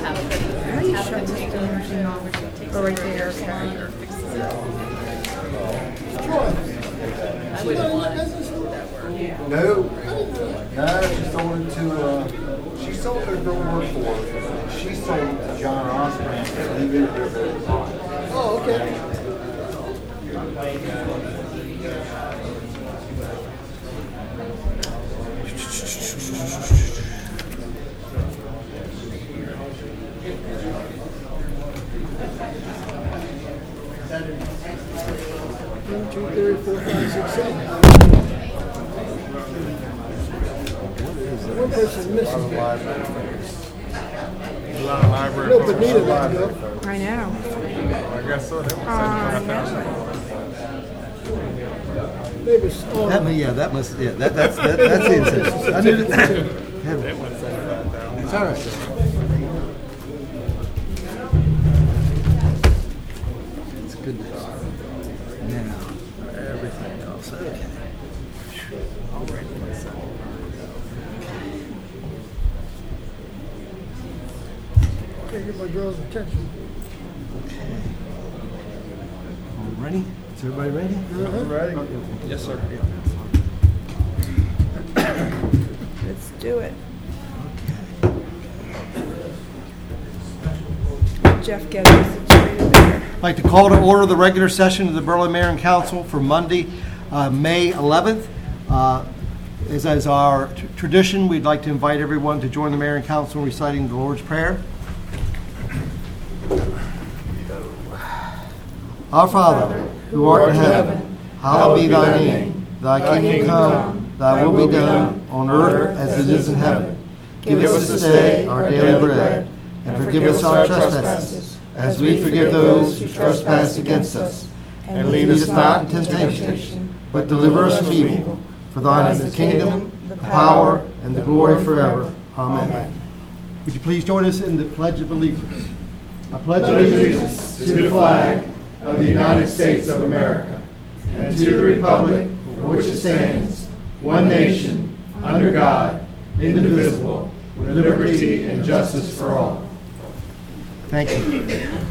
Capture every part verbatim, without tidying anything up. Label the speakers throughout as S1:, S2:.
S1: Tabitha take over.
S2: Oh, right there. Okay.
S1: I wouldn't want that work.
S3: No, no, she sold it to, uh, she sold her girl work for her. She sold it to John Osborne. He did it very fine.
S4: Oh, okay. One, two, three, four, five, six, seven. One person's missing.
S5: A lot of library.
S4: No, but neither got to go.
S2: I know.
S5: I guess so. They were
S2: Uh,
S4: Maybe it's on.
S6: That, yeah, that must, yeah, that, that's, that, that's the incentive. I knew that. It's all right. It's good to see. Now, everything else, okay. All right.
S4: Can't get my girl's attention.
S6: Okay. All ready? Is everybody ready?
S4: Uh-huh.
S5: Ready? Yes, sir.
S2: Let's do it. Jeff, get us situated there.
S6: I'd like to call to order the regular session of the Berlin Mayor and Council for Monday, uh, May eleventh. Uh, as is our t- tradition, we'd like to invite everyone to join the Mayor and Council in reciting the Lord's Prayer. Our Father, who art in heaven, hallowed be thy name. Thy kingdom come, thy will be done, on earth as it is in heaven. Give us this day our daily bread, and forgive us our trespasses, as we forgive those who trespass against us. And lead us not in temptation, but deliver us from evil. For thine is the kingdom, the power, and the glory forever. Amen. Would you please join us in the Pledge of Allegiance? I pledge allegiance to the flag of the United States of America, and to the republic for which it stands, one nation, under God, indivisible, with liberty and justice for all. Thank you.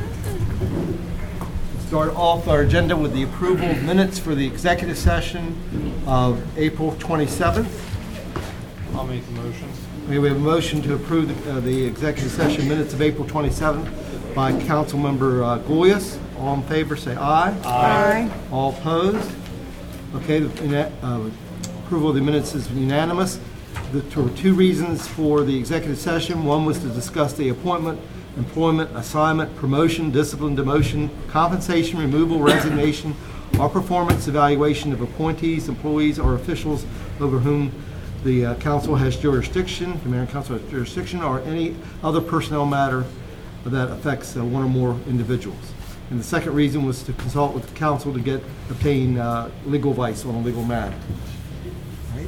S6: Let's start off our agenda with the approval of minutes for the executive session of April twenty-seventh.
S5: I'll make the motion.
S6: We have a motion to approve the, uh, the executive session minutes of April twenty-seventh by Councilmember uh, Goyas. All in favor, say aye.
S2: Aye.
S6: All opposed? Okay, the ina- uh, approval of the minutes is unanimous. The- There were two reasons for the executive session. One was to discuss the appointment, employment, assignment, promotion, discipline, demotion, compensation, removal, resignation, or performance evaluation of appointees, employees, or officials over whom the uh, council has jurisdiction, the mayor and council has jurisdiction, or any other personnel matter that affects uh, one or more individuals. And the second reason was to consult with the council to get, obtain uh, legal advice on a legal matter. Right.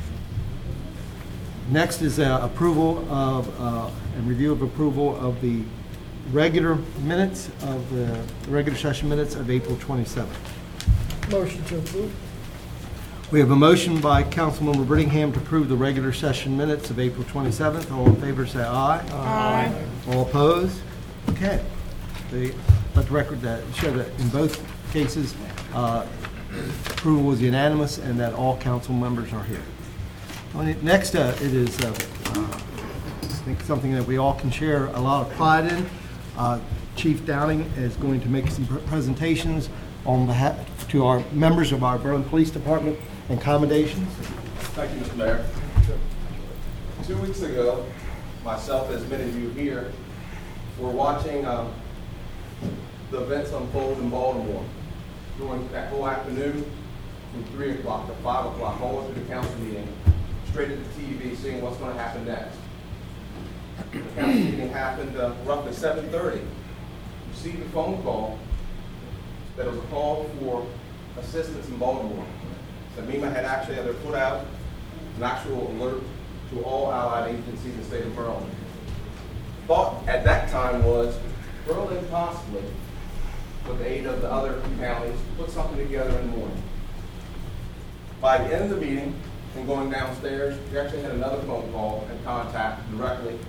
S6: Next is uh, approval of, uh, and review of approval of the regular minutes of the regular session minutes of April twenty-seventh.
S4: Motion to approve.
S6: We have a motion by Councilmember Brittingham to approve the regular session minutes of April twenty-seventh. All in favor say aye.
S2: Aye.
S6: All opposed? Okay. The, let the record that show that in both cases, uh, approval was unanimous and that all council members are here. On it- Next, uh, it is, uh, uh, I think, something that we all can share a lot of pride in. Uh, Chief Downing is going to make some pr- presentations on behalf to our members of our Berlin Police Department and commendations.
S7: Thank you, Mister Mayor. Two weeks ago, myself, as many of you here, were watching uh, the events unfold in Baltimore during that whole afternoon from three o'clock to five o'clock, all the way through the council meeting, straight at the T V, seeing what's going to happen next. The council meeting happened uh, roughly seven thirty. Received a phone call that was a call for assistance in Baltimore. So MEMA had actually had their put out an actual alert to all allied agencies in the state of Maryland. Thought at that time was Berlin possibly, with the aid of the other counties, put something together in the morning. By the end of the meeting and going downstairs, we actually had another phone call and contact directly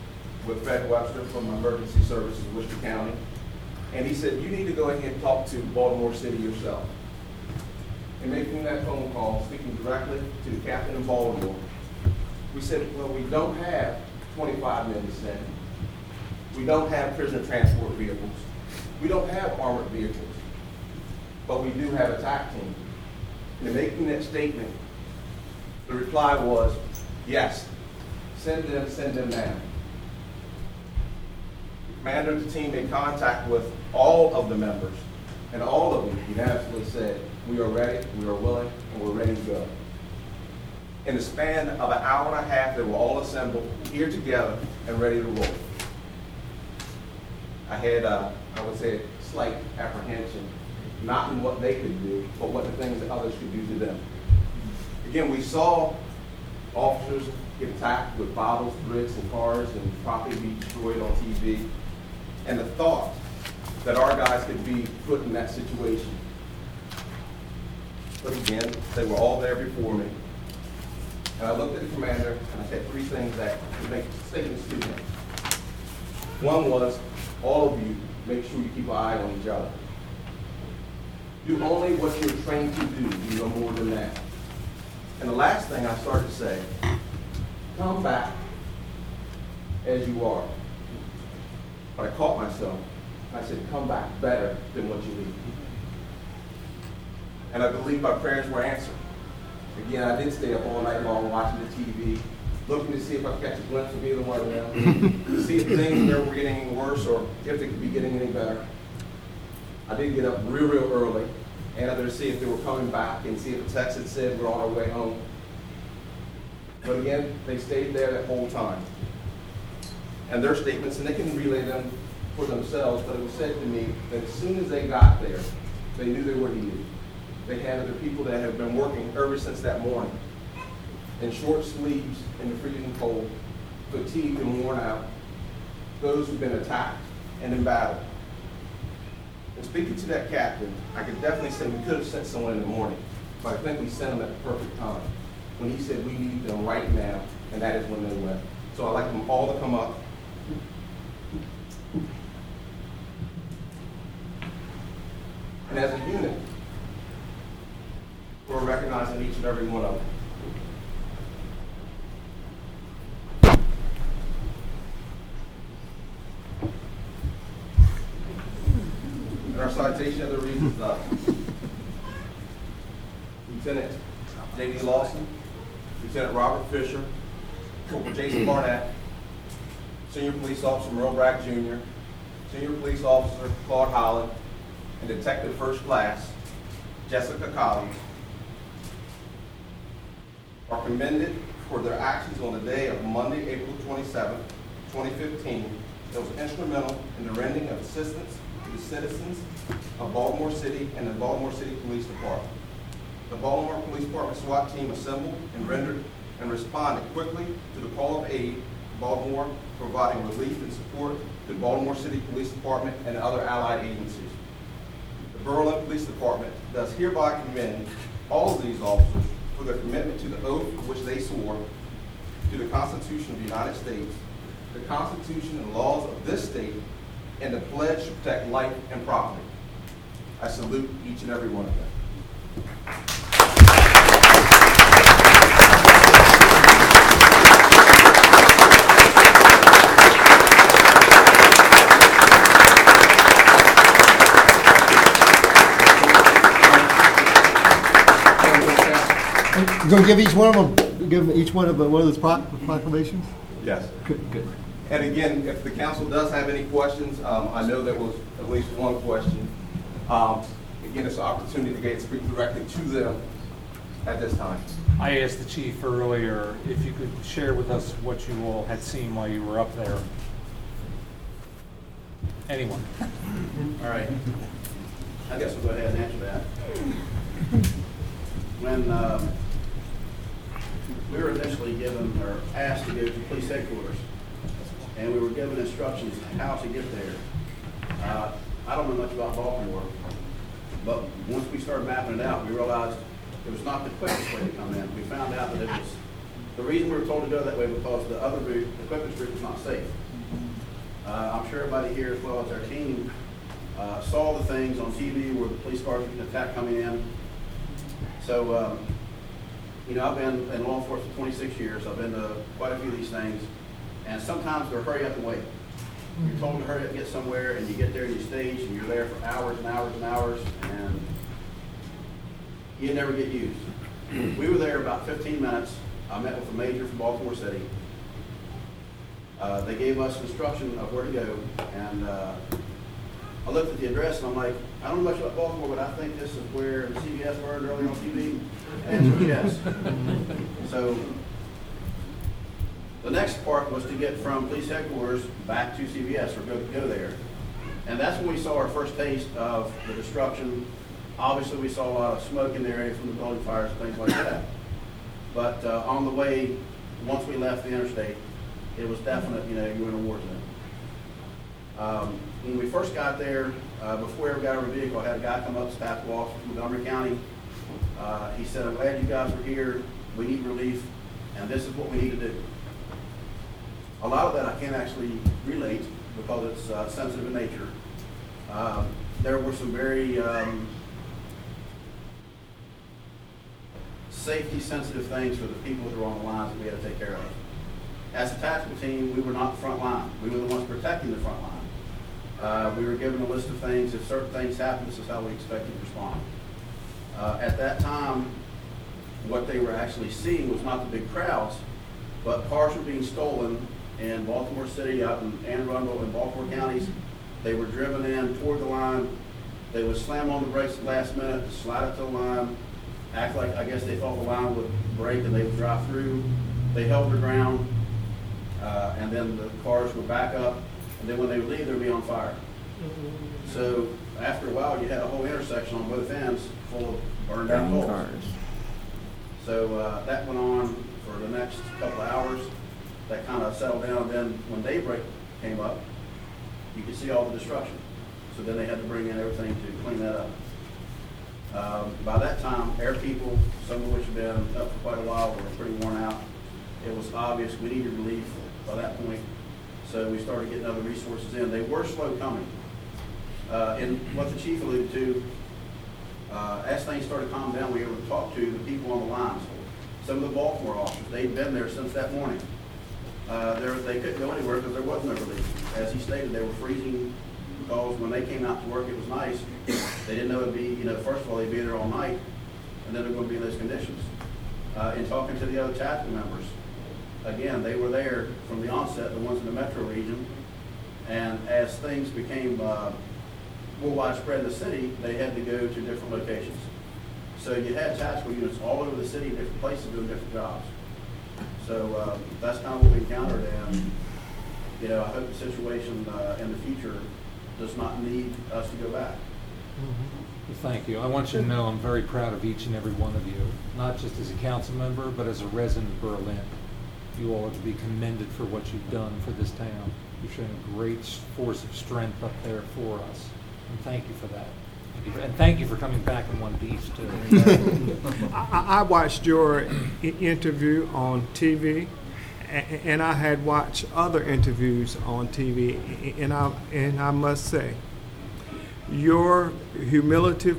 S7: with Fred Webster from Emergency Services in Worcester County. And he said, you need to go ahead and talk to Baltimore City yourself. And making that phone call, speaking directly to the captain in Baltimore, we said, well, we don't have twenty-five men to send. We don't have prisoner transport vehicles. We don't have armored vehicles. But we do have a TAC team. And in making that statement, the reply was, yes, send them, send them now. The commander of the team made contact with all of the members, and all of them unanimously said, we are ready, we are willing, and we're ready to go. In the span of an hour and a half, they were all assembled here together and ready to roll. I had, uh, I would say, slight apprehension, not in what they could do, but what the things that others could do to them. Again, we saw officers get attacked with bottles, bricks, and cars, and property be destroyed on T V. And the thought that our guys could be put in that situation. But again, they were all there before me. And I looked at the commander, and I said three things that would make statements to him. One was, all of you, make sure you keep an eye on each other. Do only what you're trained to do, do no more than that. And the last thing I started to say, come back as you are. But I caught myself. I said, come back better than what you leave. And I believe my prayers were answered. Again, I did stay up all night long watching the T V, looking to see if I could catch a glimpse of either one of them, to see if things were getting any worse or if they could be getting any better. I did get up real, real early, and to see if they were coming back and see if the text had said we're on our way home. But again, they stayed there that whole time. And their statements, and they can relay them for themselves, but it was said to me that as soon as they got there, they knew they were needed. They had other people that have been working ever since that morning, in short sleeves, in the freezing cold, fatigued and worn out, those who've been attacked and in battle. And speaking to that captain, I could definitely say we could have sent someone in the morning, but I think we sent them at the perfect time, when he said we need them right now, and that is when they went. So I'd like them all to come up. And as a unit, we're recognizing each and every one of them. And our citation of the reasons thus. Lieutenant J D Lawson, Lieutenant Robert Fisher, Corporal Jason Barnett, Senior Police Officer Merle Bragg Junior, Senior Police Officer Claude Holland, and Detective First Class Jessica Collins are commended for their actions on the day of Monday, April twenty-seventh, twenty fifteen, that was instrumental in the rendering of assistance to the citizens of Baltimore City and the Baltimore City Police Department. The Baltimore Police Department SWAT team assembled and rendered and responded quickly to the call of aid to Baltimore, providing relief and support to the Baltimore City Police Department and other allied agencies. The Berlin Police Department does hereby commend all of these officers for their commitment to the oath which they swore to the Constitution of the United States, the Constitution and laws of this state, and the pledge to protect life and property. I salute each and every one of them.
S6: You gonna give each one of them, give each one of them one of those pro- proclamations?
S7: Yes.
S6: Good, good.
S7: And again, if the council does have any questions, um, I know there was at least one question. Um, again, it's an opportunity to get speak directly to them at this time.
S5: I asked the chief earlier if you could share with us what you all had seen while you were up there. Anyone?
S8: All right. I guess we'll go ahead and answer that. When um, we were initially given or asked to go to police headquarters, and we were given instructions how to get there. Uh, I don't know much about Baltimore, but once we started mapping it out, we realized it was not the quickest way to come in. We found out that it was, the reason we were told to go that way because the other route, the quickest route was not safe. Uh, I'm sure everybody here, as well as our team, uh, saw the things on T V where the police cars were getting attacked coming in. So, um, you know, I've been in law enforcement for twenty-six years. I've been to quite a few of these things, and sometimes they're hurry up and wait. You're told to hurry up and get somewhere, and you get there and you stage, and you're there for hours and hours and hours, and you never get used. We were there about fifteen minutes. I met with a major from Baltimore City. Uh, they gave us instruction of where to go, and uh, I looked at the address, and I'm like, I don't know much about Baltimore, but I think this is where C V S burned early on T V. And so, yes. So the next part was to get from police headquarters back to C V S, or go, go there. And that's when we saw our first taste of the destruction. Obviously, we saw a lot of smoke in the area from the building fires and things like that. But uh, on the way, once we left the interstate, it was definite, you know, you were in a war zone. Um, when we first got there, uh, before we ever got our vehicle, I had a guy come up, staff officer from Montgomery County. Uh, he said, I'm glad you guys are here. We need relief, and this is what we need to do. A lot of that I can't actually relate because it's uh, sensitive in nature. Uh, there were some very um, safety-sensitive things for the people that were on the lines that we had to take care of. As a tactical team, we were not the front line. We were the ones protecting the front line. Uh, we were given a list of things. If certain things happen, this is how we expected to respond. Uh, at that time, what they were actually seeing was not the big crowds, but cars were being stolen in Baltimore City, out in Anne Arundel and Baltimore counties. They were driven in toward the line. They would slam on the brakes at the last minute, slide up to the line, act like, I guess they thought the line would break and they would drive through. They held their ground, uh, and then the cars would back up, and then when they would leave, they would be on fire. So after a while, you had a whole intersection on both ends full of burned out holes.
S2: Cars.
S8: So uh, that went on for the next couple of hours. That kind of settled down. Then when daybreak came up, you could see all the destruction. So then they had to bring in everything to clean that up. Um, by that time, air people, some of which had been up for quite a while, were pretty worn out. It was obvious we needed relief by that point. So we started getting other resources in. They were slow coming. Uh, and what the chief alluded to, uh, as things started to calm down, we were able to talk to the people on the lines. Some of the Baltimore officers, they'd been there since that morning. Uh, they couldn't go anywhere because there was no relief. As he stated, they were freezing because when they came out to work, it was nice. They didn't know it'd be, you know, first of all, they'd be there all night, and then they're going to be in those conditions. Uh, in talking to the other tactical members, again, they were there from the onset, the ones in the metro region, and as things became uh, more widespread in the city, they had to go to different locations. So you had tactical units all over the city, different places doing different jobs. So uh, that's kind of what we encountered, and you know, I hope the situation uh, in the future does not need us to go back.
S5: Well, thank you. I want you to know I'm very proud of each and every one of you, not just as a council member, but as a resident of Berlin. You all are to be commended for what you've done for this town. You've shown a great force of strength up there for us, and thank you for that. Thank you for, and thank you for coming back in one piece, too.
S4: I, I watched your i- interview on T V, a- and I had watched other interviews on T V, and I and I must say, your humility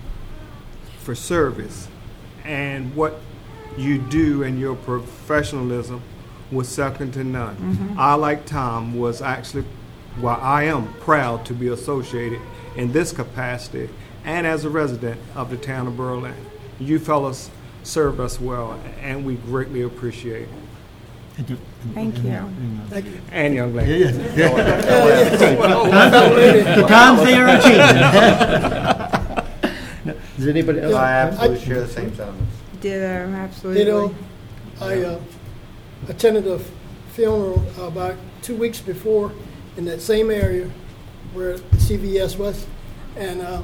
S4: for service and what you do and your professionalism was second to none.
S2: Mm-hmm.
S4: I, like Tom, was actually, well, I am proud to be associated in this capacity and as a resident of the town of Berlin. You fellas served us well, and we greatly appreciate it.
S2: Thank you.
S4: And young lady.
S6: Yeah, yeah. The times they are changing. Does anybody else?
S3: I absolutely share the same sentiments.
S2: Ditto, absolutely.
S9: Ditto. I uh, attended a funeral uh, about two weeks before in that same area where C V S was, and uh,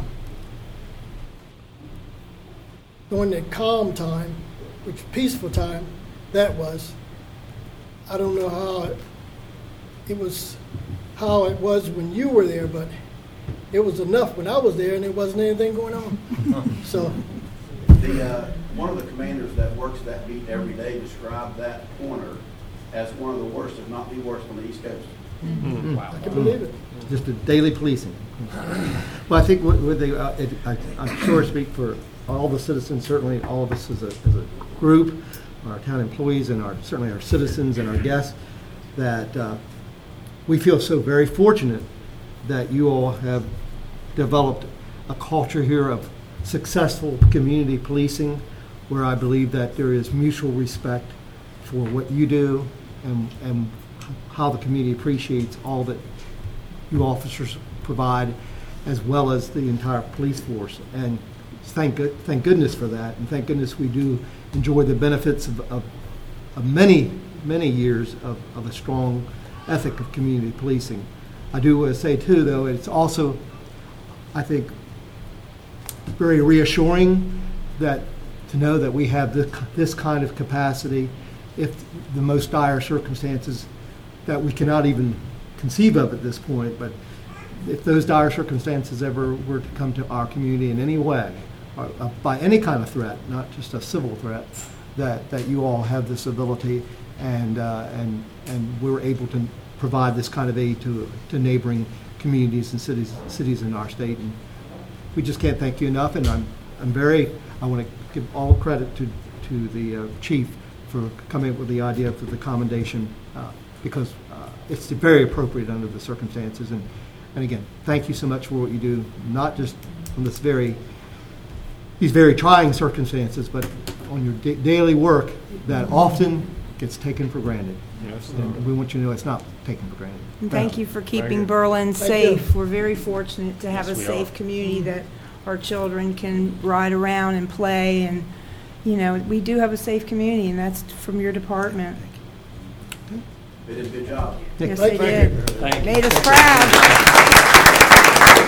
S9: during that calm time, which peaceful time that was, I don't know how it, it was, how it was when you were there, but it was enough when I was there and there wasn't anything going on. So,
S8: The uh, one of the commanders that works that beat every day described that corner as one of the worst, if not the worst, on the East Coast.
S5: Wow.
S9: I can believe it.
S6: Just a daily policing. Well, I think with with the, uh, it, I, I'm sure I speak for all the citizens, certainly all of us as a, as a group, our town employees and our, certainly our citizens and our guests, that uh, we feel so very fortunate that you all have developed a culture here of successful community policing, where I believe that there is mutual respect for what you do and, and how the community appreciates all that you officers provide, as well as the entire police force. And thank good, thank goodness for that, and thank goodness we do enjoy the benefits of, of, of many, many years of, of a strong ethic of community policing. I do want to say too, though, it's also, I think, very reassuring that to know that we have this, this kind of capacity if the most dire circumstances that we cannot even conceive of at this point, but if those dire circumstances ever were to come to our community in any way, or, uh, by any kind of threat, not just a civil threat, that, that you all have this ability, and uh, and and we're able to provide this kind of aid to to neighboring communities and cities cities in our state. And we just can't thank you enough. And I'm I'm very I want to give all credit to to the uh, chief for coming up with the idea for the commendation, uh, because uh, it's very appropriate under the circumstances. And and again, thank you so much for what you do, not just on this very these very trying circumstances, but on your da- daily work that often gets taken for granted.
S4: Yes.
S6: And we want you to know it's not taken for granted.
S2: And thank you for keeping
S4: you.
S2: Berlin
S9: Thank you.
S2: safe. We're very fortunate to have
S5: Yes,
S2: a
S5: we
S2: safe
S5: are.
S2: community that our children can ride around and play, and you know, we do have a safe community, and that's from your department.
S8: They did a good job.
S2: Yes,
S6: Thank
S2: they
S6: you.
S2: did.
S5: Thank you.
S2: Made us proud.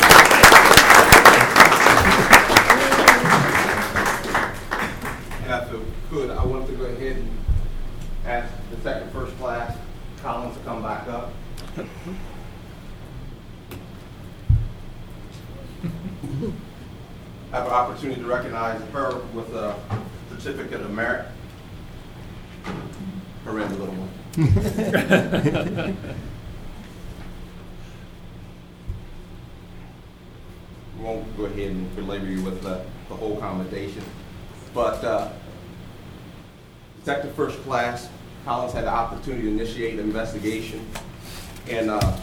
S7: And if I could, I wanted to go ahead and ask the second first class, Collins, to come back up. I have an opportunity to recognize her with a certificate of merit. Her and the little one. We won't go ahead and belabor you with the, the whole commendation, but uh, Detective First Class Collins had the opportunity to initiate an investigation in uh,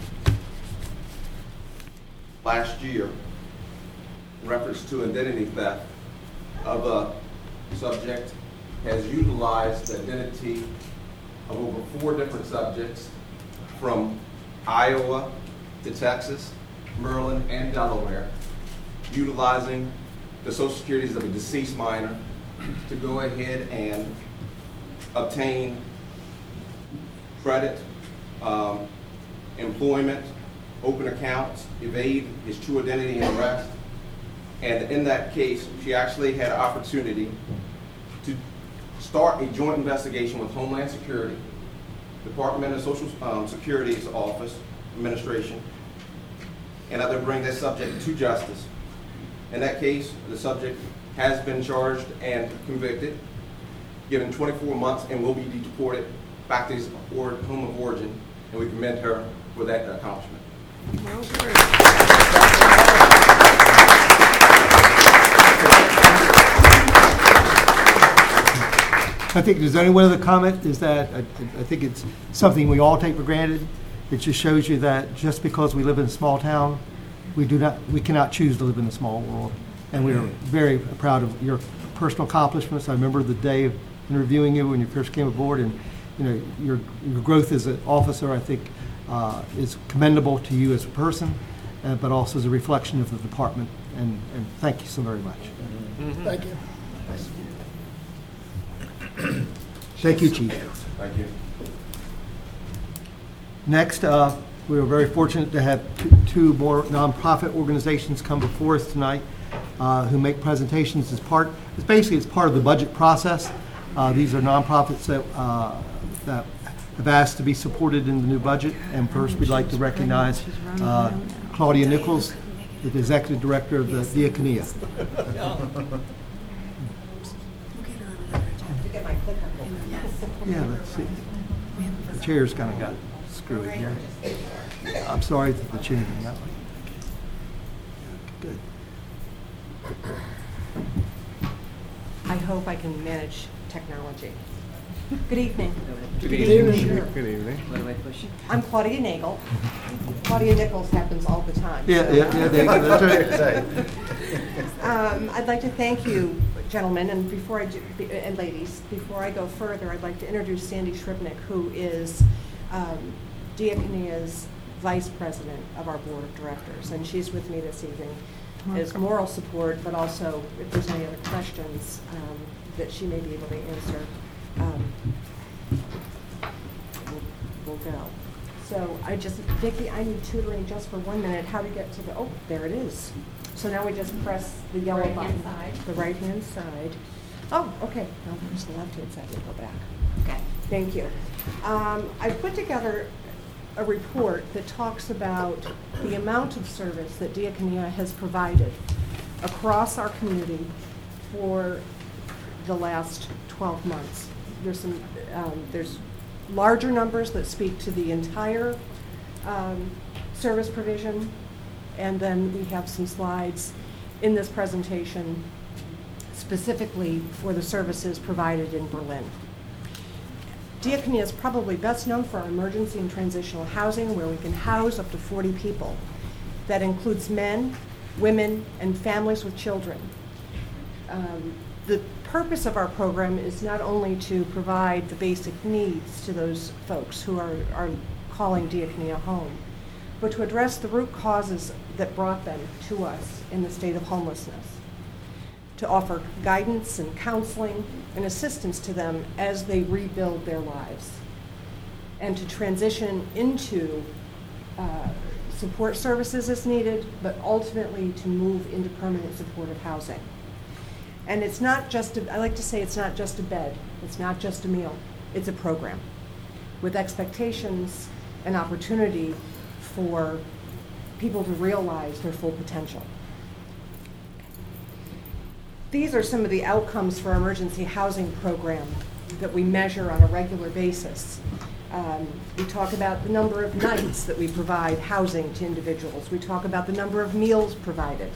S7: last year in reference to identity theft of a subject, has utilized the identity of over four different subjects from Iowa to Texas, Maryland, and Delaware, utilizing the social securities of a deceased minor to go ahead and obtain credit, um, employment, open accounts, evade his true identity and arrest. And in that case, she actually had an opportunity to start a joint investigation with Homeland Security, Department of Social um, Security's Office, Administration, and either bring this subject to justice. In that case, the subject has been charged and convicted, given twenty-four months, and will be deported back to his or- home of origin, and we commend her for that accomplishment.
S6: I think there's only one other comment, is that I, I think it's something we all take for granted. It just shows you that just because we live in a small town, we do not, we cannot choose to live in a small world. And we are very proud of your personal accomplishments. I remember the day of interviewing you when you first came aboard, and you know your your growth as an officer, I think, uh, is commendable to you as a person, uh, but also as a reflection of the department. And, and thank you so very much.
S9: Thank you.
S6: Thank you, Chief.
S7: Thank you.
S6: Next, uh, we are very fortunate to have two, two more nonprofit organizations come before us tonight, uh, who make presentations as part, it's basically it's part of the budget process. Uh, these are nonprofits that, uh, that have asked to be supported in the new budget. And first, we'd like to recognize uh, Claudia Nichols, the Executive Director of the Diaconia. Yeah, let's see. The chair's kind of got screw it here. I'm sorry for the changing that way. Good.
S10: I hope I can manage technology. Good evening.
S4: Good
S9: evening.
S10: Sure.
S4: Good evening.
S1: What do I push?
S10: I'm Claudia Nagel. Claudia Nichols happens all the time.
S6: Yeah,
S10: so-
S6: yeah, yeah, they- that's right to say.
S10: Um, I'd like to thank you, gentlemen, and before I do, be- and ladies, before I go further, I'd like to introduce Sandy Shribnick, who is um, Diakonia's vice president of our board of directors, and she's with me this evening as moral support, but also if there's any other questions um, that she may be able to answer, um, we'll, we'll go. So I just, Vicki, I need tutoring just for one minute. How to get to the, oh, there it is. So now we just press the yellow
S1: Right-hand
S10: button.
S1: side.
S10: The right-hand side. Oh, okay. Now there's the left-hand side. We'll go back.
S1: Okay.
S10: Thank you. Um, I put together a report that talks about the amount of service that Diakonia has provided across our community for the last twelve months. There's some, um, there's larger numbers that speak to the entire um, service provision, and then we have some slides in this presentation specifically for the services provided in Berlin. Diakonia is probably best known for our emergency and transitional housing, where we can house up to forty people. That includes men, women, and families with children. Um, the purpose of our program is not only to provide the basic needs to those folks who are, are calling Diakonia home, but to address the root causes that brought them to us in the state of homelessness, to offer guidance and counseling and assistance to them as they rebuild their lives, and to transition into uh, support services as needed, but ultimately to move into permanent supportive housing. And it's not just, a, I like to say it's not just a bed, it's not just a meal, it's a program with expectations and opportunity for people to realize their full potential. These are some of the outcomes for our emergency housing program that we measure on a regular basis. Um, we talk about the number of nights that we provide housing to individuals. We talk about the number of meals provided.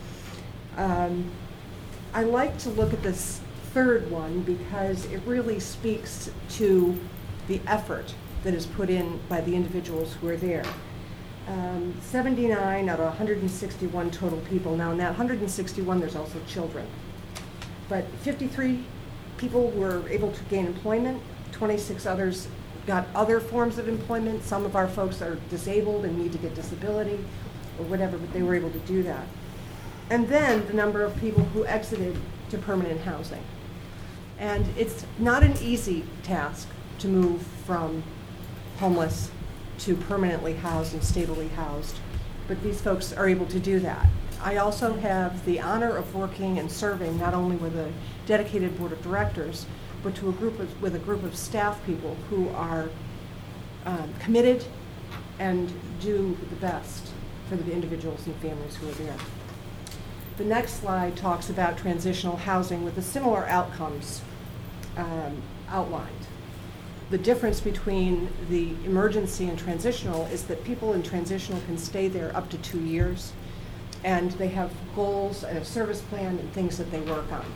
S10: Um, I like to look at this third one because it really speaks to the effort that is put in by the individuals who are there. Um, seventy-nine out of one hundred sixty-one total people. Now in that one hundred sixty-one there's also children. But fifty-three people were able to gain employment, twenty-six others got other forms of employment. Some of our folks are disabled and need to get disability or whatever, but they were able to do that. And then the number of people who exited to permanent housing. And it's not an easy task to move from homeless to permanently housed and stably housed, but these folks are able to do that. I also have the honor of working and serving not only with a dedicated board of directors, but to a group of, with a group of staff people who are um, committed and do the best for the individuals and families who are there. The next slide talks about transitional housing with the similar outcomes um, outlined. The difference between the emergency and transitional is that people in transitional can stay there up to two years, and they have goals and a service plan and things that they work on.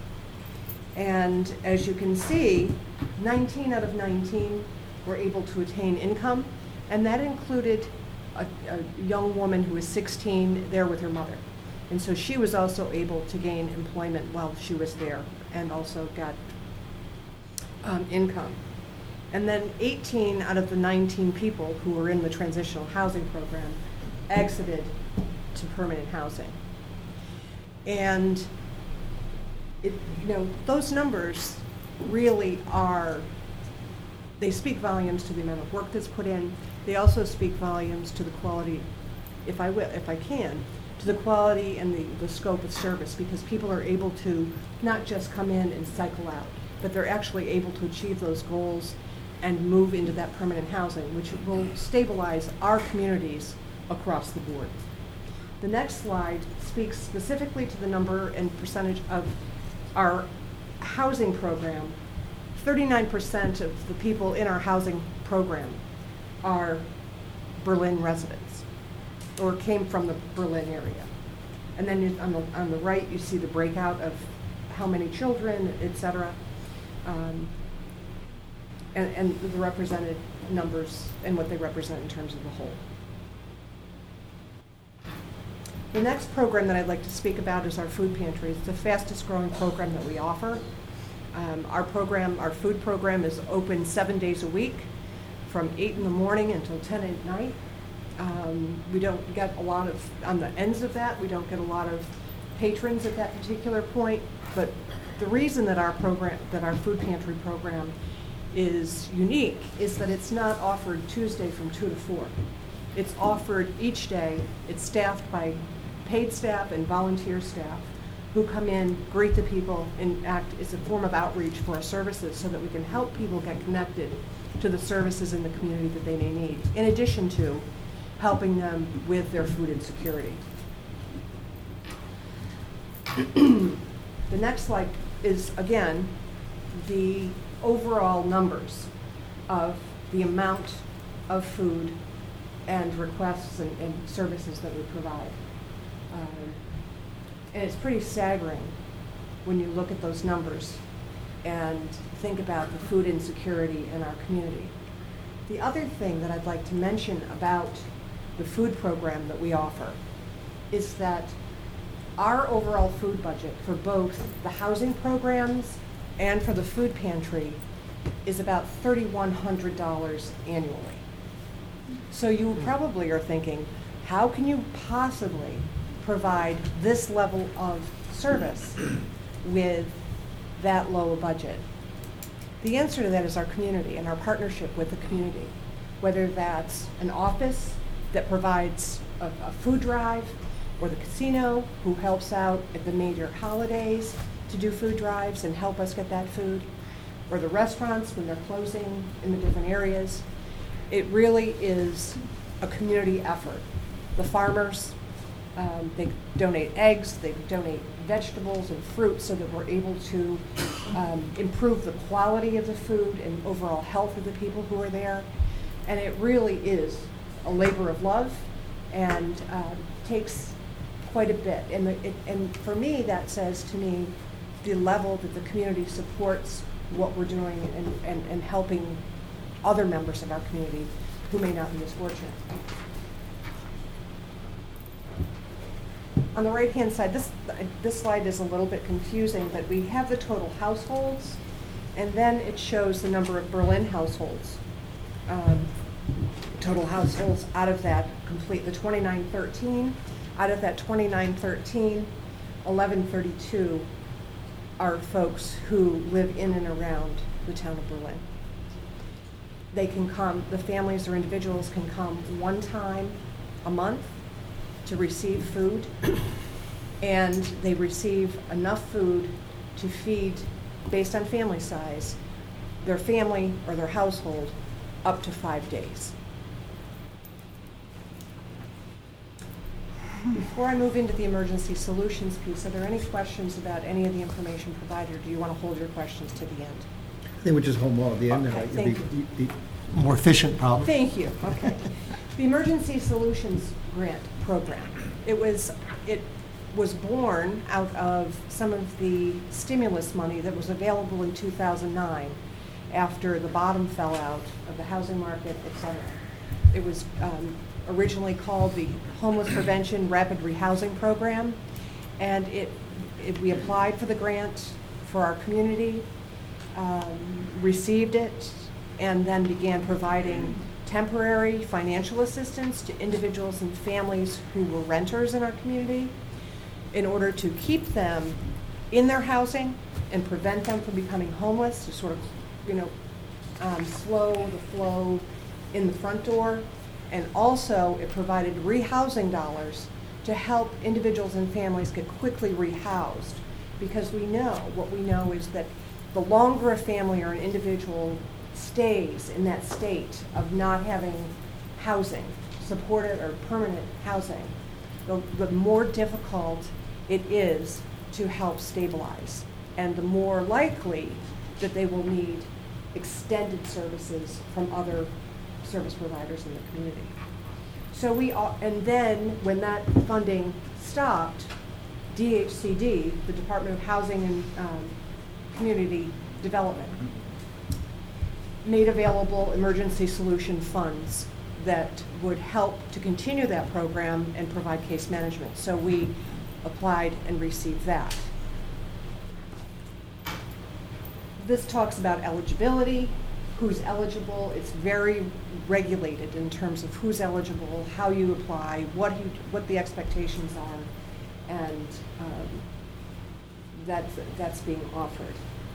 S10: And as you can see, nineteen out of nineteen were able to attain income, and that included a, a young woman who was sixteen there with her mother. And so she was also able to gain employment while she was there and also got um, income. And then eighteen out of the nineteen people who were in the transitional housing program exited to permanent housing. And it, you know, those numbers really are, they speak volumes to the amount of work that's put in. They also speak volumes to the quality, if I will, if I can, to the quality and the, the scope of service, because people are able to not just come in and cycle out, but they're actually able to achieve those goals and move into that permanent housing, which will stabilize our communities across the board. The next slide speaks specifically to the number and percentage of our housing program. thirty-nine percent of the people in our housing program are Berlin residents or came from the Berlin area. And then you, on the on the right, you see the breakout of how many children, et cetera, um, and, and the represented numbers and what they represent in terms of the whole. The next program that I'd like to speak about is our food pantry. It's the fastest growing program that we offer. Um, our program, our food program is open seven days a week from eight in the morning until ten at night. Um, we don't get a lot of, on the ends of that, we don't get a lot of patrons at that particular point, but the reason that our program, that our food pantry program is unique is that it's not offered Tuesday from two to four. It's offered each day. It's staffed by paid staff and volunteer staff who come in, greet the people, and act as a form of outreach for our services so that we can help people get connected to the services in the community that they may need, in addition to helping them with their food insecurity. The next slide is, again, the overall numbers of the amount of food and requests and, and services that we provide. Um, and it's pretty staggering when you look at those numbers and think about the food insecurity in our community. The other thing that I'd like to mention about the food program that we offer is that our overall food budget for both the housing programs and for the food pantry is about three thousand one hundred dollars annually. So you probably are thinking, how can you possibly provide this level of service with that low a budget? The answer to that is our community and our partnership with the community, whether that's an office that provides a, a food drive, or the casino who helps out at the major holidays to do food drives and help us get that food, or the restaurants when they're closing in the different areas. It really is a community effort. The farmers, um, they donate eggs, they donate vegetables and fruit so that we're able to um, improve the quality of the food and overall health of the people who are there. And it really is a labor of love and uh, takes quite a bit. And, the, it, and for me, that says to me the level that the community supports what we're doing and, and, and helping other members of our community who may not be as fortunate. On the right-hand side, this, this slide is a little bit confusing, but we have the total households, and then it shows the number of Berlin households. Um, total households out of that complete, the twenty-nine thirteen, out of that twenty-nine thirteen, eleven thirty-two are folks who live in and around the town of Berlin. They can come, the families or individuals can come one time a month to receive food, and they receive enough food to feed, based on family size, their family or their household up to five days. Before I move into the emergency solutions piece, are there any questions about any of the information provided, or do you want to hold your questions to the end?
S6: I think we just hold them all at the end.
S10: Okay,
S6: and
S10: thank
S6: it'd be, be more efficient, probably.
S10: Thank you. Okay. The Emergency Solutions Grant Program. It was it was born out of some of the stimulus money that was available in two thousand nine after the bottom fell out of the housing market, et cetera. It was um, originally called the Homeless Prevention Rapid Rehousing Program, and it, it we applied for the grant for our community, um, received it, and then began providing temporary financial assistance to individuals and families who were renters in our community in order to keep them in their housing and prevent them from becoming homeless, to sort of, you know, um, slow the flow in the front door. And also it provided rehousing dollars to help individuals and families get quickly rehoused, because we know, what we know is that the longer a family or an individual stays in that state of not having housing, supported or permanent housing, the, the more difficult it is to help stabilize, and the more likely that they will need extended services from other service providers in the community. So we, all- and then when that funding stopped, D H C D, the Department of Housing and um, Community Development, made available emergency solution funds that would help to continue that program and provide case management. So we applied and received that. This talks about eligibility, who's eligible. It's very regulated in terms of who's eligible, how you apply, what you, what the expectations are, and um, that's, that's being offered.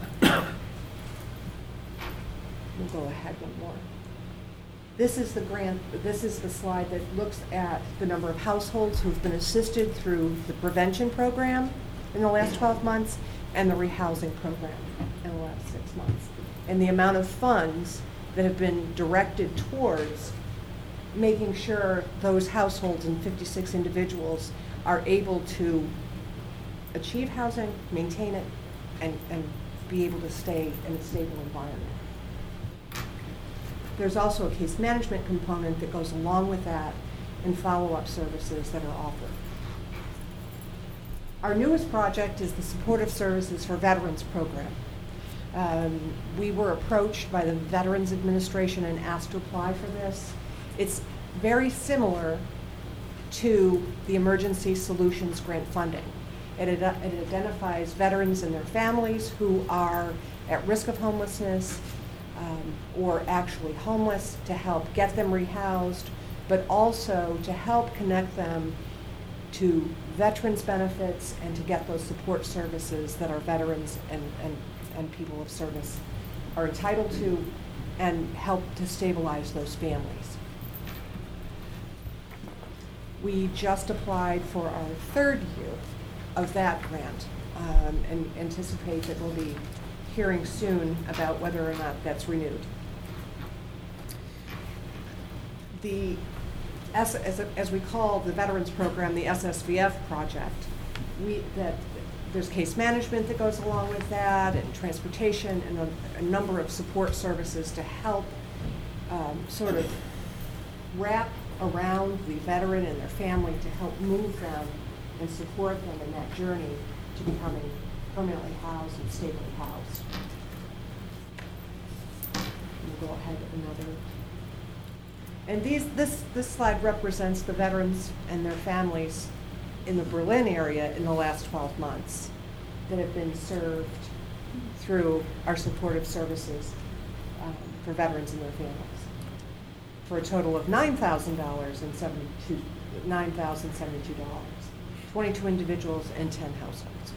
S10: We'll go ahead one more. This is the grant, this is the slide that looks at the number of households who've been assisted through the prevention program in the last twelve months and the rehousing program in the last six months. And the amount of funds that have been directed towards making sure those households and fifty-six individuals are able to achieve housing, maintain it, and, and be able to stay in a stable environment. There's also a case management component that goes along with that and follow-up services that are offered. Our newest project is the Supportive Services for Veterans program. Um, we were approached by the Veterans Administration and asked to apply for this. It's very similar to the Emergency Solutions Grant funding. It, ad- it identifies veterans and their families who are at risk of homelessness, Um, or actually homeless, to help get them rehoused, but also to help connect them to veterans benefits and to get those support services that our veterans and, and, and people of service are entitled to, and help to stabilize those families. We just applied for our third year of that grant, um, and anticipate that we'll be hearing soon about whether or not that's renewed. The, as, as, as we call the Veterans Program, the S S V F project, we, that, there's case management that goes along with that, and transportation, and a, a number of support services to help um, sort of wrap around the veteran and their family to help move them and support them in that journey to becoming permanently housed and stably housed. We'll go ahead with another. And these, this, this slide represents the veterans and their families in the Berlin area in the last twelve months that have been served through our supportive services um, for veterans and their families, for a total of nine thousand dollars and seventy-two, nine thousand seventy-two dollars, twenty-two individuals and ten households.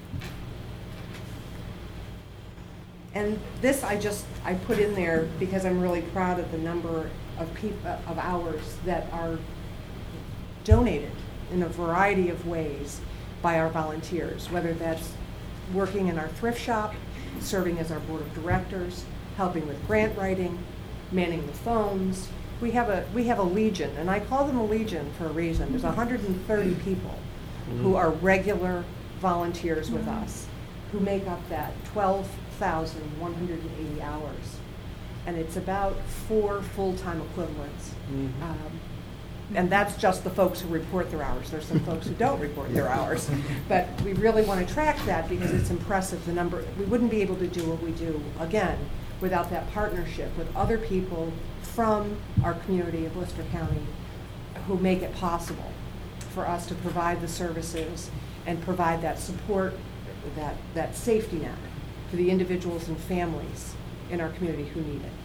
S10: And this I just, I put in there because I'm really proud of the number of people, of hours that are donated in a variety of ways by our volunteers, whether that's working in our thrift shop, serving as our board of directors, helping with grant writing, manning the phones. We have a, we have a legion, and I call them a legion for a reason. There's one hundred thirty people who are regular volunteers with us, who make up that twelve thousand one hundred eighty hours. And it's about four full-time equivalents. Mm-hmm. Um, and that's just the folks who report their hours. There's some folks who don't report their hours. But we really want to track that because it's impressive, the number. We wouldn't be able to do what we do, again, without that partnership with other people from our community of Worcester County who make it possible for us to provide the services and provide that support, that, that safety net for the individuals and families in our community who need it.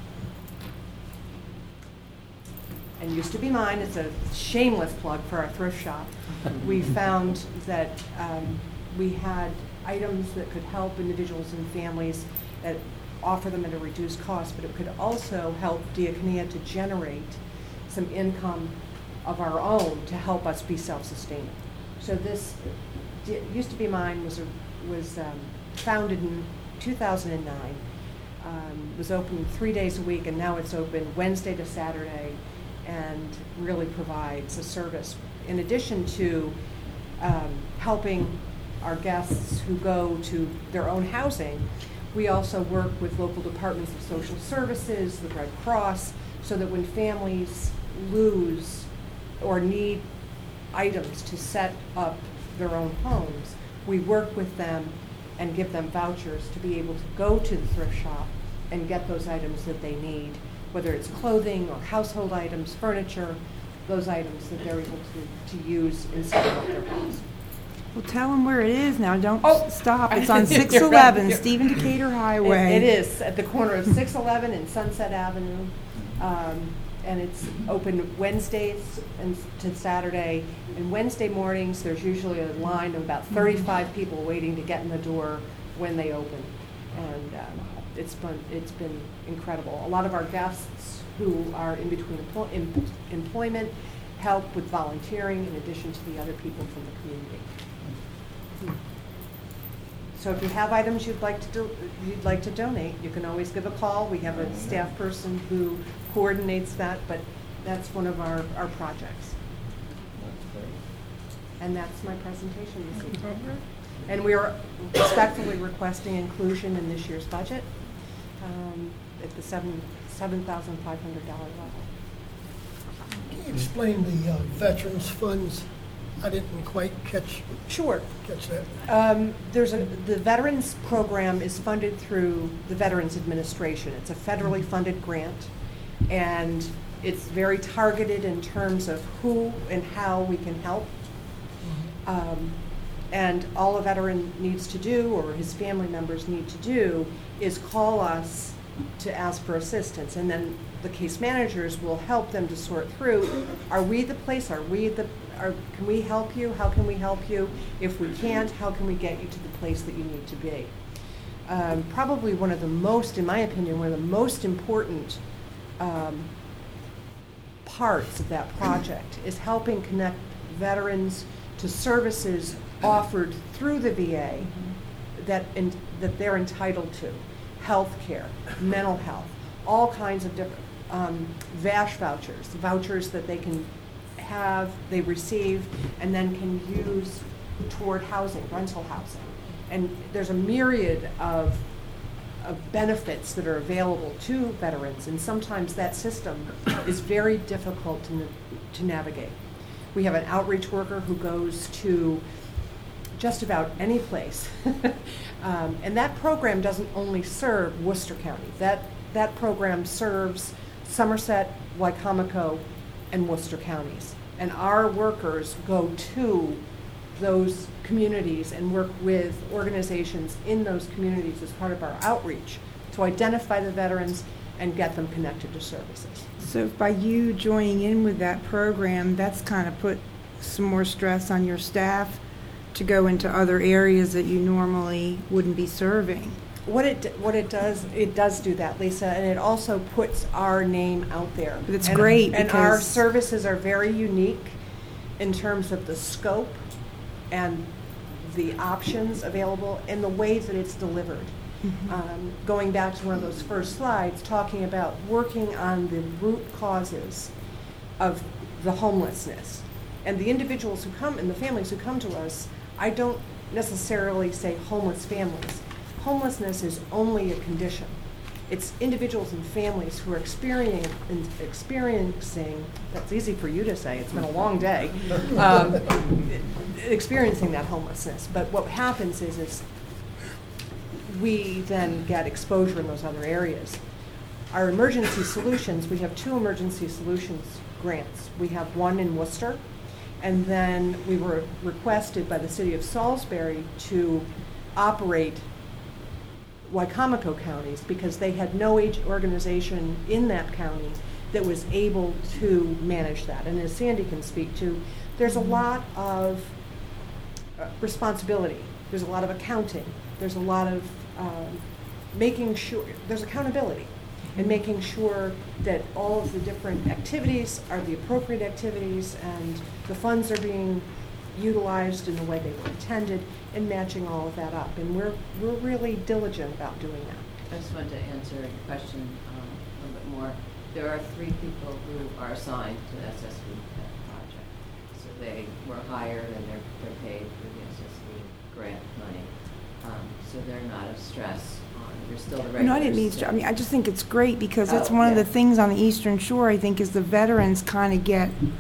S10: And Used to Be Mine is a shameless plug for our thrift shop. We found that um, we had items that could help individuals and families, that offer them at a reduced cost, but it could also help Diakonia to generate some income of our own to help us be self-sustaining. So this Used to Be Mine was a, was um, founded in two thousand nine. Um, was open three days a week, and now it's open Wednesday to Saturday, and really provides a service. In addition to um, helping our guests who go to their own housing, we also work with local departments of social services, the Red Cross, so that when families lose or need items to set up their own homes, we work with them and give them vouchers to be able to go to the thrift shop and get those items that they need, whether it's clothing or household items, furniture, those items that they're able to, to use in setting up their homes.
S2: Well, tell them where it is now. Don't
S10: Oh.
S2: stop. It's on
S10: You're
S2: six
S10: right.
S2: eleven
S10: You're-
S2: Stephen Decatur
S10: It,
S2: Highway.
S10: it is at the corner of six eleven and Sunset Avenue, um, and it's open Wednesdays and to Saturday. And Wednesday mornings, there's usually a line of about thirty-five people waiting to get in the door when they open, and um, it's been it's been incredible. A lot of our guests who are in between empl- em- employment help with volunteering in addition to the other people from the community. So if you have items you'd like to do, you'd like to donate, you can always give a call. We have a staff person who coordinates that, but that's one of our, our projects. And that's my presentation this evening. And we are respectfully requesting inclusion in this year's budget um, at the seven seven thousand five hundred dollar level.
S9: Can you explain the uh, veterans funds? I didn't quite catch
S10: Sure.
S9: catch that.
S10: Um, there's a, the Veterans Program is funded through the Veterans Administration. It's a federally funded grant, and it's very targeted in terms of who and how we can help. Um, and all a veteran needs to do, or his family members need to do, is call us to ask for assistance. And then the case managers will help them to sort through, are we the place, are we the, are, can we help you, how can we help you? If we can't, how can we get you to the place that you need to be? Um, probably one of the most, in my opinion, one of the most important um, parts of that project is helping connect veterans to services offered through the V A that, in, that they're entitled to. Health care, mental health, all kinds of different, um, V A S H vouchers, vouchers that they can have, they receive, and then can use toward housing, rental housing. And there's a myriad of, of benefits that are available to veterans, and sometimes that system is very difficult to, na- to navigate. We have an outreach worker who goes to just about any place. um, and that program doesn't only serve Worcester County. That, that program serves Somerset, Wycomico, and Worcester counties. And our workers go to those communities and work with organizations in those communities as part of our outreach to identify the veterans and get them connected to services.
S2: So by you joining in with that program, that's kind of put some more stress on your staff to go into other areas that you normally wouldn't be serving.
S10: What it what it does, it does do that, Lisa, and it also puts our name out there.
S2: But it's
S10: and,
S2: great
S10: and our
S2: because-
S10: services are very unique in terms of the scope and the options available and the way that it's delivered.
S2: Mm-hmm.
S10: Um, going back to one of those first slides, talking about working on the root causes of the homelessness. And the individuals who come and the families who come to us, I don't necessarily say homeless families. Homelessness is only a condition. It's individuals and families who are experiencing, experiencing, that's easy for you to say, it's been a long day, um, experiencing that homelessness. But what happens is, is we then get exposure in those other areas. Our emergency solutions, we have two emergency solutions grants. We have one in Worcester, and then we were requested by the city of Salisbury to operate Wycomico counties because they had no age organization in that county that was able to manage that. And as Sandy can speak to, there's a lot of uh, responsibility. There's a lot of accounting. There's a lot of um, making sure, there's accountability and making sure that all of the different activities are the appropriate activities and the funds are being utilized in the way they were intended and matching all of that up. And we're we're really diligent about doing that.
S1: I just wanted to answer your question um, a little bit more. There are three people who are assigned to the S S V project. So they were hired and they're, they're paid for the S S V grant money. Um, so they're not a stress on, they're still the regulars.
S2: No, I didn't mean to. I mean, I just think it's great because that's
S1: Oh,
S2: one of
S1: yeah.
S2: the things on the Eastern Shore, I think, is the veterans kind of get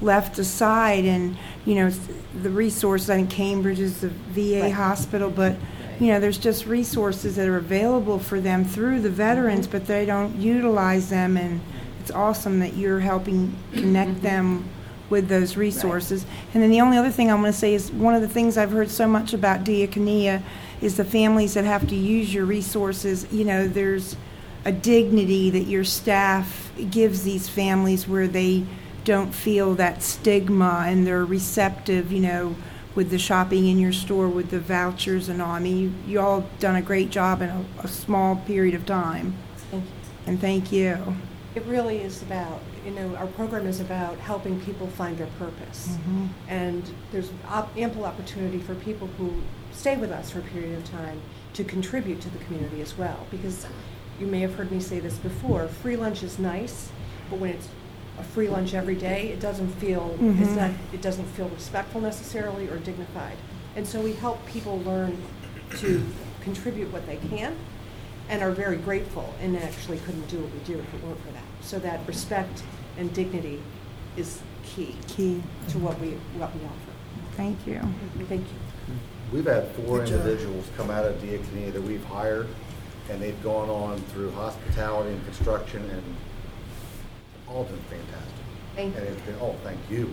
S2: left aside, and you know the resources. I think Cambridge is the V A
S10: Right.
S2: hospital, but you know there's just resources that are available for them through the veterans, but they don't utilize them, and it's awesome that you're helping connect them with those resources. And then the only other thing I want to say is one of the things I've heard so much about Diakonia is the families that have to use your resources. You know, there's a dignity that your staff gives these families where they don't feel that stigma, and they're receptive, you know, with the shopping in your store, with the vouchers and all. I mean, you, you all done a great job in a, a small period of time.
S10: Thank you.
S2: And thank you.
S10: It really is about, you know, our program is about helping people find their purpose.
S2: Mhm.
S10: And there's op- ample opportunity for people who stay with us for a period of time to contribute to the community as well. Because you may have heard me say this before, free lunch is nice, but when it's a free lunch every day, it doesn't feel, it's
S2: Mhm.
S10: not, it doesn't feel respectful necessarily or dignified. And so we help people learn to contribute what they can, and are very grateful, and actually couldn't do what we do if it weren't for that. So that respect and dignity is key
S2: Key.
S10: to what we what we offer.
S2: Thank you.
S10: Thank you.
S3: We've had four
S9: Good job.
S3: individuals come out of Diakonia that we've hired, and they've gone on through hospitality and construction, and all been fantastic.
S10: Thank you.
S3: And it's been, oh, thank you.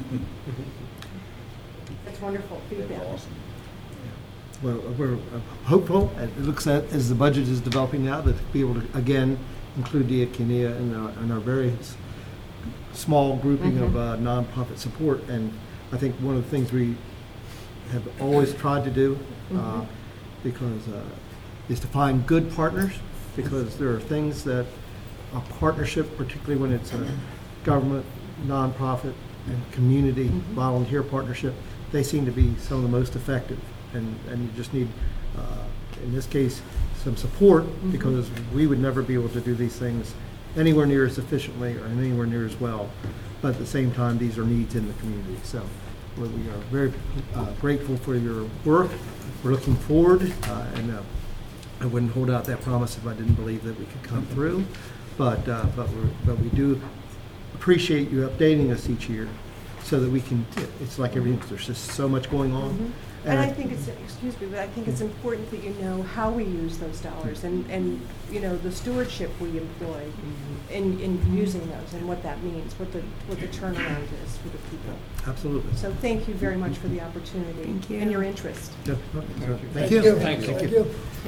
S10: That's wonderful
S3: It's been
S10: feedback.
S3: awesome.
S6: Well, we're uh, hopeful, and it looks at, as the budget is developing now, that to be able to, again, include Diakonia in our, in our very s- small grouping of uh, nonprofit support. And I think one of the things we have always tried to do, uh, because, uh, is to find good partners, because there are things that a partnership, particularly when it's a government, nonprofit, and community volunteer partnership, they seem to be some of the most effective. And, and you just need, uh, in this case, some support, because we would never be able to do these things anywhere near as efficiently or anywhere near as well. But at the same time, these are needs in the community. So we we are very uh, grateful for your work. We're looking forward, uh, and uh, I wouldn't hold out that promise if I didn't believe that we could come through. But, uh, but, we're, but we do appreciate you updating us each year so that we can, it's like everything, there's just so much going on.
S10: And I think it's, excuse me, but I think it's important that you know how we use those dollars and, and, you know, the stewardship we employ in, in using those and what that means, what the, what the turnaround is for the people.
S6: Absolutely.
S10: So thank you very much for the opportunity.
S2: Thank you.
S10: And your interest.
S6: Good. So, Thank
S9: Thank
S6: you.
S9: you.
S5: Thank you.
S9: Thank you.